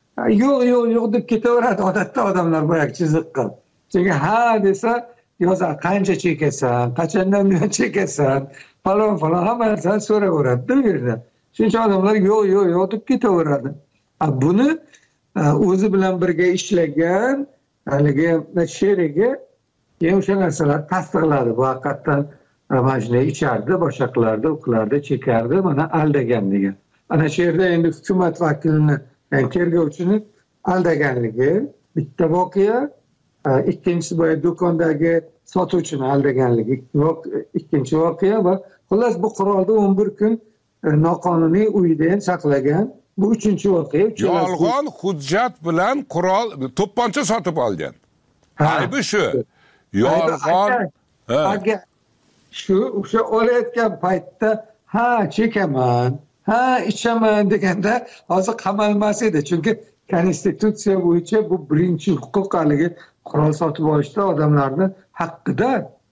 Yo'q deb ketaveradi odatda odamlar boyagi chiziqqa. Chunki ha desa yozadi, qancha chekasan, qachondan buyon chekasan, falon hammasini so'raveradi bu yerda. Shuncha odamlar yo'q deb ketaveradi. Buni o'zi bilan birga ishlagan haligi sherigi keyin o'sha narsalar tasdiqladi. Bu haqiqatdan mana shunday ichardi, boshqa qilardi, o'qilardi, chekardi, mana aldagan degan. Ana shu yerda endi hukumat vakilini, ya'ni tergovchini aldaganligi bitta voqea, ikkinchisi boya do'kondagi sotuvchini aldaganligi ikkinchi voqea va xullas bu qurolni 11 kun noqonuniy uyda ham saqlagan. Bu uchinchi voqea. Yolg'on hujjat bilan qurol, to'pponcha sotib olgan. Aybi shu. Yolg'on. Agar o'sha olayotgan paytda ha chekaman, ha ichaman deganda hozir qamalmas edi. Chunki konstitutsiya bo'yicha bu birinchi huquq, haligi qurol sotib olishda odamlarning haqqida.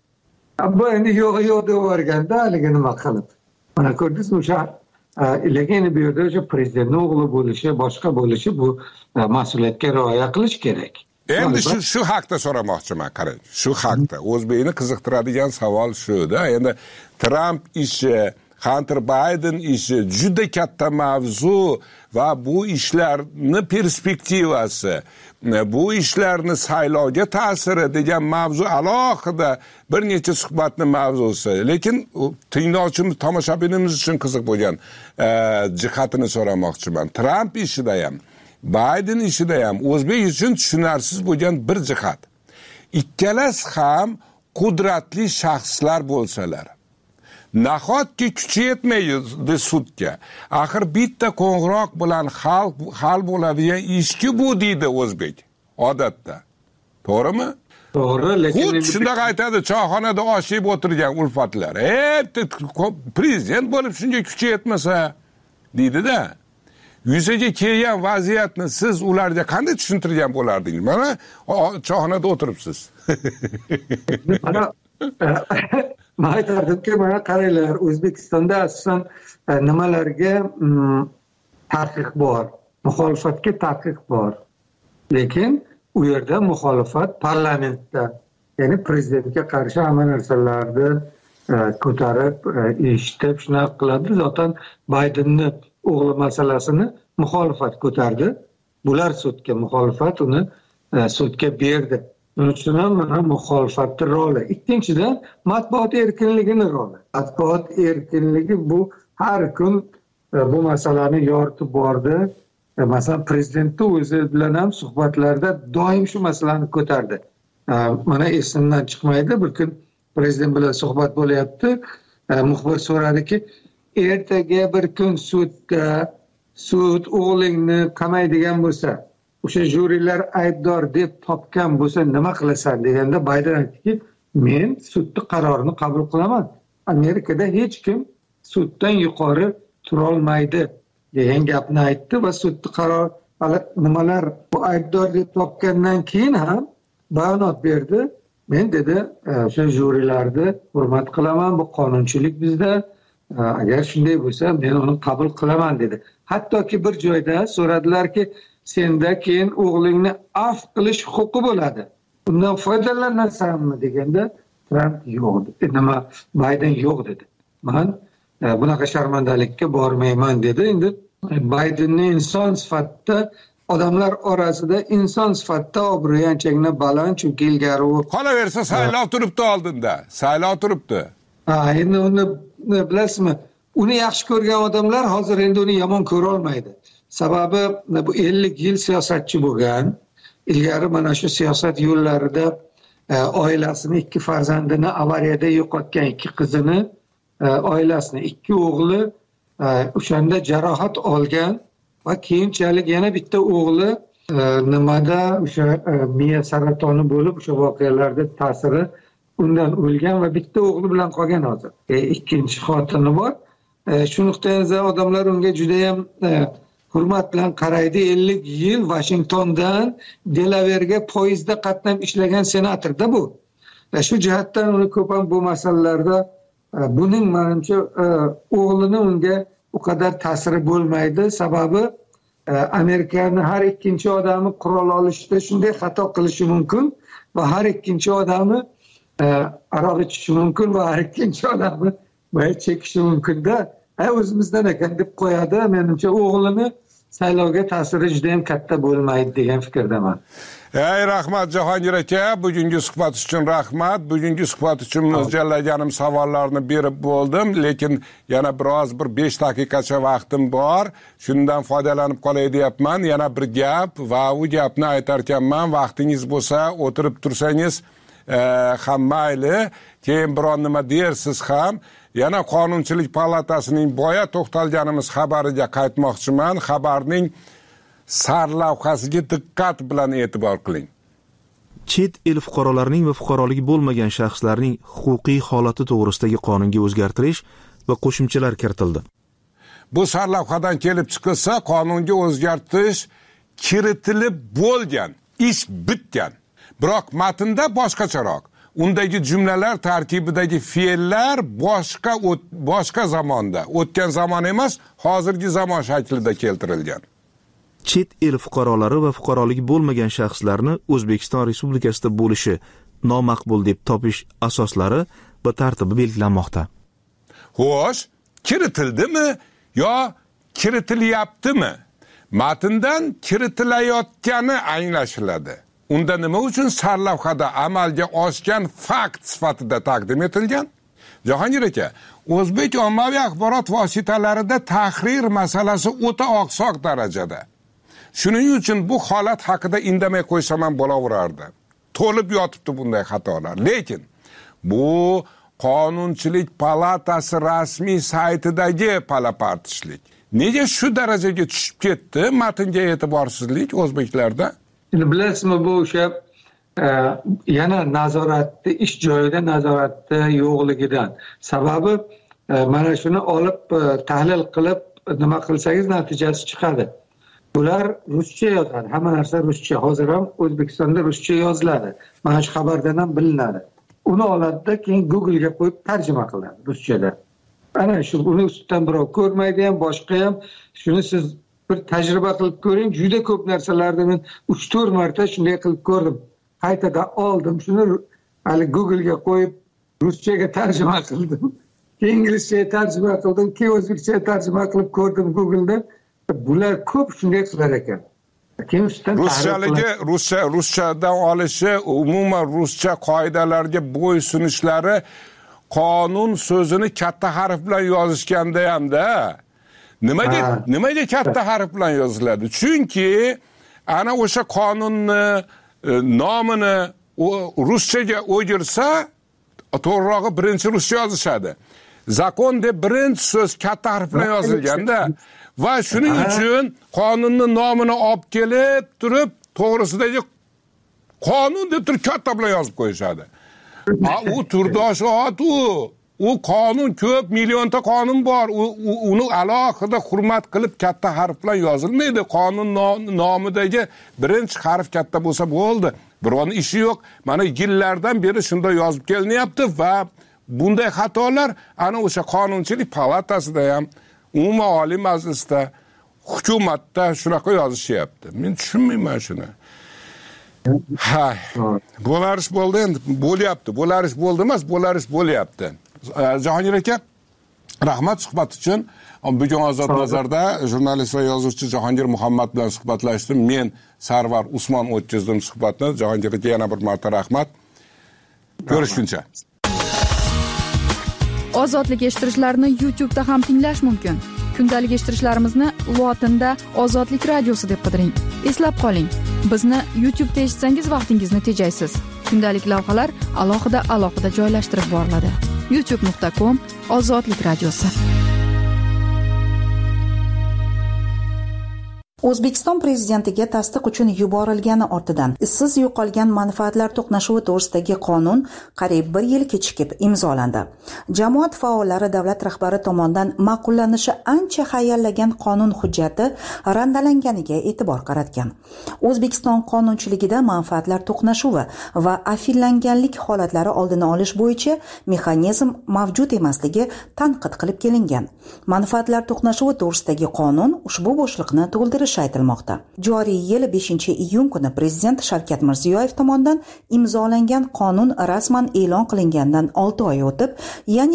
Bu endi yo'q deb o'rganda haligi nima qilib. Mana ko'rdingizmi o'sha, lekin bu yerda o'sha prezidentning o'g'li bo'lishi, boshqa bo'lishi, bu mas'uliyatga rioya qilish kerak. Endi shu haqda so'ramoqchiman, qarang. Shu haqda o'zbekni qiziqtiradigan savol shu-da. Endi Trump ishi, Hunter Biden ishi juda katta mavzu va bu ishlarni perspektivasi, bu ishlarni saylovga ta'siri degan mavzu alohida bir necha suhbatning mavzusi. Lekin tinglovchimiz, tomoshabinimiz uchun qiziq bo'lgan jihatini so'ramoqchiman. Trump ishida ham, Biden ishida ham o'zbek uchun tushunarsiz bo'lgan bir jihat. Ikkalasi ham qudratli shaxslar bo'lsalar, nahotki kuchi yetmaydi sudga. Axir bitta qo'ng'iroq bilan hal bo'ladigan ishki bu deydi o'zbek odatda. To'g'rimi? To'g'ri, lekin shunday aytadi, choyxonada osh yeb o'tirgan ulfatlar. Prezident bo'lib shunga kuchi yetmasa deydi-da. Yuzaga kelgan vaziyatni siz ularga qanday tushuntirgan bo'lardingiz? Mana choyxonada o'tiribsiz. Men aytardimki, mana qaranglar, O'zbekistonda asosan nimalarga taqiq bor, muxolifatga taqiq bor. Lekin u yerda muxolifat parlamentda, ya'ni prezidentga qarshi hamma narsalarni ko'tarib, eshitib, shunaqa qiladi. Zotan Baydenni o'g'li masalasini muxolifat ko'tardi. Bular sudga muxolifat uni sudga berdi. Shuning uchun ham mana muxolifatning roli. Ikkinchidan, matbuot erkinligining roli. Matbuot erkinligi bu har kun bu masalani yoritib bordi. Masalan, prezidentning o'zi bilan ham suhbatlarda doim shu masalani ko'tardi. Mana esimdan chiqmaydi, bir kun prezident bilan suhbat bo'lyapti. Muxbir so'radiki, ertaga bir kun sud o'g'lingni qamaydigan bo'lsa, o'sha jurilar aybdor deb topgan bo'lsa nima qilasan deganda Bayden aytdiki, men sudning qarorini qabul qilaman. Amerikada hech kim suddan yuqori tura olmaydi degan gapni aytdi va sudning qaror nimalar bu aybdor deb topgandan keyin ham bayonot berdi. Men dedi, o'sha jurilarni hurmat qilaman, bu qonunchilik bizda. Agar shunday bo'lsa, men uni qabul qilaman dedi. Hattoki bir joyda so'radilarki, senda keyin o'g'lingni afv qilish huquqi bo'ladi. Undan foydalanasanmi deganda Trump yo'q dedi. Bayden yo'q dedi. Men bunaqa sharmandalikka bormayman dedi. Endi Baydenni inson sifatida odamlar orasida inson sifatida obro'yi anchagina baland, chunki ilgari u qolaversa saylov turibdi oldinda. Saylov turibdi. Endi uni bilasizmi? Uni yaxshi ko'rgan odamlar hozir endi uni yomon ko'ra olmaydi. Sababi bu 50 yil siyosatchi bo'lgan. Ilgari mana shu siyosat yo'llarida oilasini, 2 farzandini avariyada yo'qotgan, 2 qizini, oilasini, 2 o'g'li o'shanda jarohat olgan va keyinchalik yana bitta o'g'li nimada o'sha miya saratoni bo'lib o'sha voqealarda ta'siri undan o'lgan va bitta o'g'li bilan qolgan hozir. Ikkinchi xotini bor. Shu nuqtai nazardan odamlar unga juda ham hurmat bilan qaraydi. 50 yil Washingtondan Delaverga poyezdda qatnab ishlagan senatorda bu. Shu jihatdan uni ko'p ham bu masalalarda buning menimcha o'g'lini unga u qadar ta'siri bo'lmaydi. Sababi Amerikaning har ikkinchi odami qurol olishda shunday xato qilishi mumkin va har ikkinchi odami aroq ichishi mumkin va har ikkinchi odami boya chekishi mumkin-da. O'zimizdan ekan deb qo'yadi. Menimcha o'g'lini saylovga ta'siri juda ham katta bo'lmaydi degan fikrdaman. Rahmat Jahongir aka, bugungi suhbat uchun rahmat. Bugungi suhbat uchun mo'ljallaganim savollarni berib bo'ldim, lekin yana biroz bir 5 daqiqacha vaqtim bor. Shundan foydalanib qolay deyapman. Yana bir gap va u gapni aytar ekanman. Vaqtingiz bo'lsa, o'tirib tursangiz ham mayli, keyin biron nima dersiz ham. Yana Qonunchilik palatasining boya to'xtalganimiz xabariga qaytmoqchiman. Xabarning sarlavhasiga diqqat bilan e'tibor qiling. Chet el fuqarolarining va fuqaroligi bo'lmagan shaxslarning huquqiy holati to'g'risidagi qonunga o'zgartirish va qo'shimchalar kiritildi. Bu sarlavhadan kelib chiqilsa, qonunga o'zgartirish kiritilib bo'lgan, ish bitgan. Biroq matnda boshqacharoq. Undagi jumlalar tarkibidagi fe'llar boshqa zamonda, o'tgan zamon emas, hozirgi zamon shaklida keltirilgan. Chet el fuqarolari va fuqaroligi bo'lmagan shaxslarni O'zbekiston Respublikasida bo'lishi nomaqbul deb topish asoslari va tartibi belgilanmoqda. Xo'sh, kiritildimi yo kiritilyaptimi? Matndan kiritilayotgani anglashiladi. Unda nima uchun sarlavhada amalga oshgan fakt sifatida taqdim etilgan? Jahongir aka, o'zbek ommaviy axborot vositalarida tahrir masalasi o'ta oqsoq darajada. Shuning uchun bu holat haqida indamay qo'ysam ham bo'laverardi. To'lib yotibdi bunday xatolar. Lekin bu Qonunchilik palatasi rasmiy saytidagi palapartishlik. Nega shu darajaga tushib ketdi? Matnga e'tiborsizlik o'zbeklarda. Bilasizmi, bu o'sha yana nazoratni, ish joyida nazoratni yo'qligidan. Sababi mana shuni olib tahlil qilib nima qilsangiz natijasi chiqadi. Bular ruscha yozadi. Hamma narsa ruscha. Hozir ham O'zbekistonda ruscha yoziladi. Mana shu xabardan ham bilinadi. Uni oladida keyin Google ga qo'yib tarjima qiladi ruschada. Ana shu uni ustidan birov ko'rmaydi ham, boshqa ham. Shuni siz bir tajriba qilib ko'ring. Juda ko'p narsalarni men 3-4 marta shunday qilib ko'rdim. Qaytadan oldim, shuni hali Google ga qo'yib ruschaga tarjima qildim. Keyin inglizchaga tarjima qildim, keyin o'zbekchaga tarjima qilib ko'rdim Google'da. Bular ko'p shunday qilar ekan. Ruschadan olishi, umuman ruscha qoidalarga bo'ysunishlari qonun so'zini katta harf bilan yozishganda hamda nimaga katta harf bilan yoziladi? Chunki ana o'sha qonunni nomini ruschaga o'girsa, to'g'rirog'i birinchi ruscha yozishadi. Zakon deb birinchi so'z katta harf bilan yozilganda va shuning uchun qonunning nomini olib kelib turib, to'g'risidagi qonun deb turib katta bilan yozib qo'yishadi. U turdosh u qonun ko'p, millionta qonun bor. Uni alohida hurmat qilib katta harf bilan yozilmaydi. Qonun nomidagi birinchi harf katta bo'lsa bo'ldi. Birovning ishi yo'q. Mana yillardan beri shunday yozib kelinyapti va bunday xatolar ana o'sha Qonunchilik palatasida ham, umuman Oliy Majlisda, hukumatda shunaqa yozishyapti. Men tushunmayman shuni. Bo'larish bo'ldi endi, bo'lyapti. Bo'larish bo'ldi emas, bo'larish bo'lyapti. Jahongir aka, Rahmat suhbat uchun. Bugun Ozod Nazarda jurnalist va yozuvchi Jahongir Muhammad bilan suhbatlashdim. Men Sarvar Usmon o'tkazdim suhbatni. Jahongirga yana bir marta rahmat. Ko'rishguncha. Ozodlik eshittirishlarni YouTube'da ham tinglash mumkin. Kundalik eshittirishlarimizni lotinda Ozodlik radiosi deb qidiring. Eslab qoling, bizni YouTube'da eshitsangiz vaqtingizni tejaysiz. Kundalik lavhalar alohida joylashtirib boriladi. youtube.com/Ozodlik radiosi. O'zbekiston prezidentiga tasdiq uchun yuborilgani ortidan izsiz yo'qolgan manfaatlar to'qnashuvi to'g'risidagi qonun qariyb 1 yil kechikib imzolandi. Jamoat faollari davlat rahbari tomonidan ma'qullanishi ancha hayallagan qonun hujjati randalanganiga e'tibor qaratgan. O'zbekiston qonunchiligida manfaatlar to'qnashuvi va afillanganlik holatlari oldini olish bo'yicha mexanizm mavjud emasligi tanqid qilib kelingan. Manfaatlar to'qnashuvi to'g'risidagi qonun ushbu bo'shliqni to'ldirish aytilmoqda. Joriy yil 5-iyun kuni Prezident Shavkat Mirziyoyev tomonidan imzolangan qonun rasman e'lon qilingandan 6 oy o'tib, ya'ni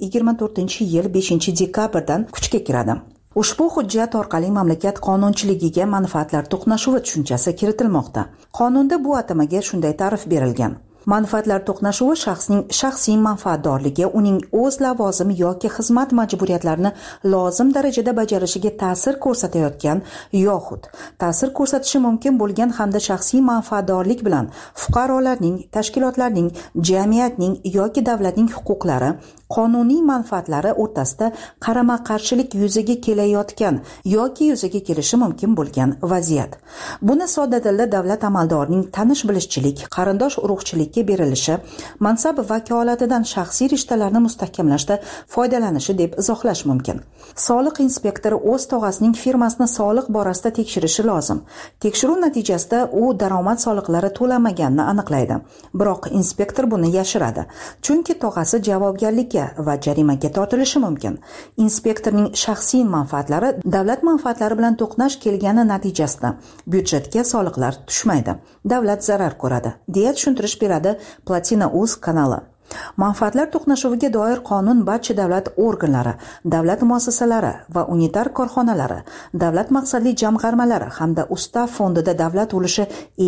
2024-yil 5-dekabrdan kuchga kiradi. Ushbu hujjat orqali mamlakat qonunchiligiga manfaatlar to'qnashuvi tushunchasi kiritilmoqda. Qonunda bu atamaga shunday ta'rif berilgan: manfaatlar to'qnashuvi shaxsning shaxsiy manfaatdorligi, uning o'z lavozim yoki xizmat majburiyatlarini lozim darajada bajarishiga ta'sir ko'rsatayotgan yoxud ta'sir ko'rsatishi mumkin bo'lgan hamda shaxsiy manfaatdorlik bilan fuqarolarning, tashkilotlarning, jamiyatning yoki davlatning huquqlari, qonuniy manfaatlari o'rtasida qarama-qarshilik yuzaga kelayotgan yoki yuzaga kelishi mumkin bo'lgan vaziyat. Buni sodda tilda davlat amaldorining tanish-bilishchilik, qarindosh-urug'chilik berilishi, mansab vakolatidan shaxsiy rishtalarni mustahkamlashda foydalanishi deb izohlash mumkin. Soliq inspektori o'z tog'asining firmasini soliq borasida tekshirishi lozim. Tekshiruv natijasida u daromad soliqlari to'lamaganini aniqlaydi. Biroq inspektor buni yashiradi, chunki tog'asi javobgarlikka va jarimaga tortilishi mumkin. Inspektorning shaxsiy manfaatlari davlat manfaatlari bilan to'qnash kelgani natijasida byudjetga soliqlar tushmaydi. Davlat zarar ko'radi, deya tushuntirish beradi Platina.uz kanali. Manfaatlar to'qnashuviga doir qonun barcha davlat organlari, davlat muassasalari va unitar korxonalari, davlat maqsadli jamg'armalari hamda Ustav fondida davlat ulushi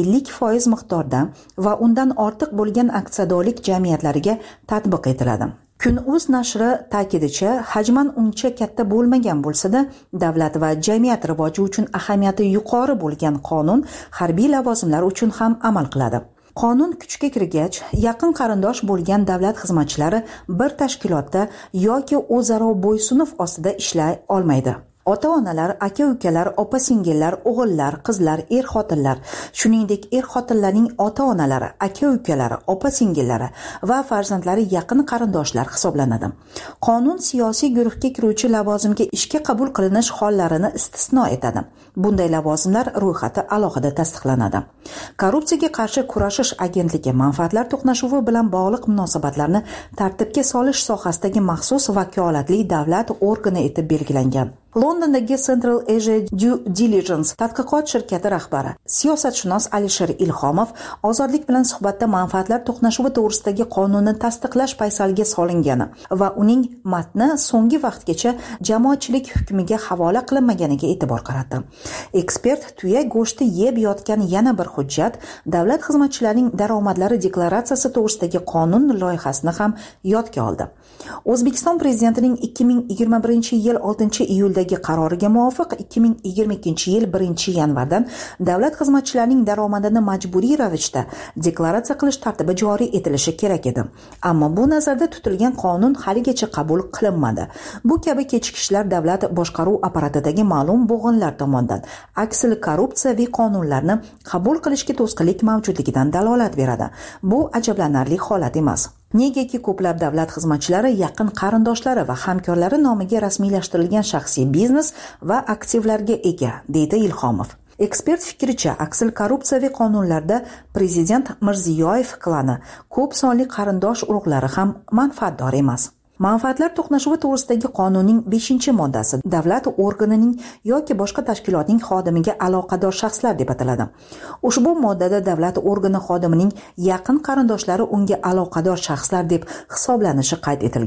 50% miqdorda va undan ortiq bo'lgan aksiyadorlik jamiyatlariga tatbiq etiladi. Kun.uz nashri ta'kidicha, hajman uncha katta bo'lmagan bo'lsa-da, davlat va jamiyat rivoji uchun ahamiyati yuqori bo'lgan qonun harbiy lavozimlar uchun ham amal qiladi. Qonun kuchga kirgach, yaqin qarindosh bo'lgan davlat xizmatchilari bir tashkilotda yoki o'zaro bo'ysunuf ostida ishlay olmaydi. Ota-onalar, aka-ukalar, opa-singillar, o'g'illar, qizlar, er-xotinlar, shuningdek er-xotinlarning ota-onalari, aka-ukalari, opa-singillari va farzandlari yaqin qarindoshlar hisoblanadi. Qonun siyosiy guruhga kiruvchi lavozimga ishga qabul qilinish hollarini istisno etadi. Bunday lavozimlar ro'yxati alohida tasdiqlanadi. Korrupsiyaga qarshi kurashish agentligi manfaatlar to'qnashuvi bilan bog'liq munosabatlarni tartibga solish sohasidagi maxsus vakolatli davlat organi etib belgilangan. Londondagi Central Asia Due Diligence tadqiqot shirkati rahbari, siyosatshunos Alisher Ilhomov Ozodlik bilan suhbatda manfaatlar to'qnashuvi to'g'risidagi qonunni tasdiqlash paysalga solingani va uning matni so'nggi vaqtgacha jamoatchilik hukmiga havola qilinmaganiga e'tibor qaratdi. Ekspert tuya go'shti yeb yotgan yana bir hujjat, davlat xizmatchilarining daromadlari deklaratsiyasi to'g'risidagi qonun loyihasini ham yodga oldi. O'zbekiston prezidentining 2021-yil 6-iyuldagi qaroriga muvofiq 2022-yil 1-yanvardan davlat xizmatchilarining daromadini majburiy ravishda deklaratsiya qilish tartibi joriy etilishi kerak edi. Ammo bu nazarda tutilgan qonun haligacha qabul qilinmadi. Bu kabi kechikishlar davlat boshqaruv apparatidagi ma'lum bo'g'inlar tomonidan aksil korrupsiyaviy qonunlarni qabul qilishga to'sqinlik mavjudligidan dalolat beradi. Bu ajablanarli holat emas. Negaki ko'plab davlat xizmatchilari yaqin qarindoshlari va hamkorlari nomiga rasmiylashtirilgan shaxsiy biznes va aktivlarga ega, deydi Ilhomov. Ekspert fikricha, aksil korrupsiyaviy qonunlarda prezident Mirziyoyev klani ko'p sonli qarindosh urug'lari ham manfaatdor emas. Manfaatlar to'qnashuvi to'g'risidagi qonunning 5-moddasi davlat organining yoki boshqa tashkilotning xodimiga aloqador shaxslar deb ataladi. Ushbu moddada davlat organi xodimining yaqin qarindoshlari unga aloqador shaxslar deb hisoblanishi qayd etilgan.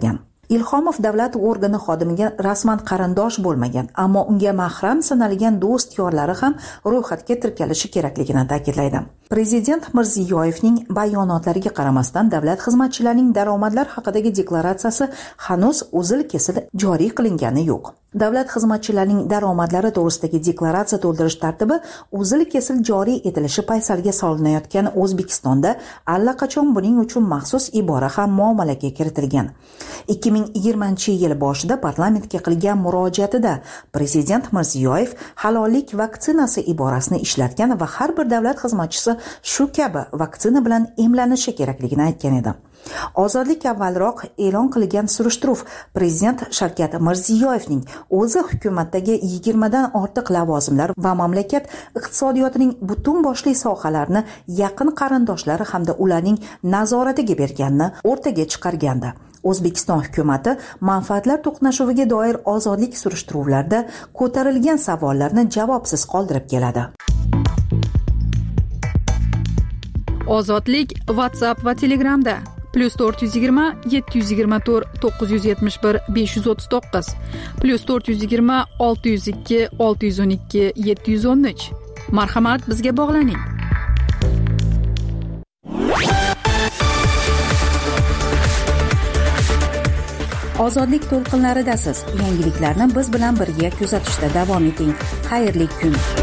Ilhomov davlat organi xodimiga rasman qarindosh bo'lmagan, ammo unga mahram sanalgan do'st yorlari ham ro'yxatga tirkalishi kerakligini ta'kidlaydi. Prezident Mirziyoyevning bayonotlariga qaramasdan davlat xizmatchilarining daromadlar haqidagi deklaratsiyasi hanuz uzil-kesil joriy qilingani yo'q. Davlat xizmatchilarining daromadlari to'g'risidagi deklaratsiya to'ldirish tartibi uzil-kesil joriy etilishi paysalga solinayotgan O'zbekistonda allaqachon buning uchun maxsus ibora ham muomalaga kiritilgan. 2020-yil boshida parlamentga qilgan murojaatida prezident Mirziyoyev halollik vaksinasi iborasini ishlatgan va har bir davlat xizmatchisi shu kabi vaksina bilan emlanishi kerakligini aytgan edi. Ozodlik avvalroq e'lon qilgan surishtiruv prezident Shavkat Mirziyoyevning o'zi hukumatdagi 20 dan ortiq lavozimlar va mamlakat iqtisodiyotining butun boshli sohalarini yaqin qarindoshlari hamda ularning nazoratiga berganini o'rtaga chiqargandi. O'zbekiston hukumati manfaatlar to'qnashuviga doir ozodlik surishtiruvlarida ko'tarilgan savollarni javobsiz qoldirib keladi. Ozodlik WhatsApp va Telegramda +420 724 971 539 +420 602 612 713. Marhamat, bizga bog'laning. Ozodlik to'lqinlaridasiz. Yangiliklarni biz bilan birga kuzatishda davom eting. Xayrli kun.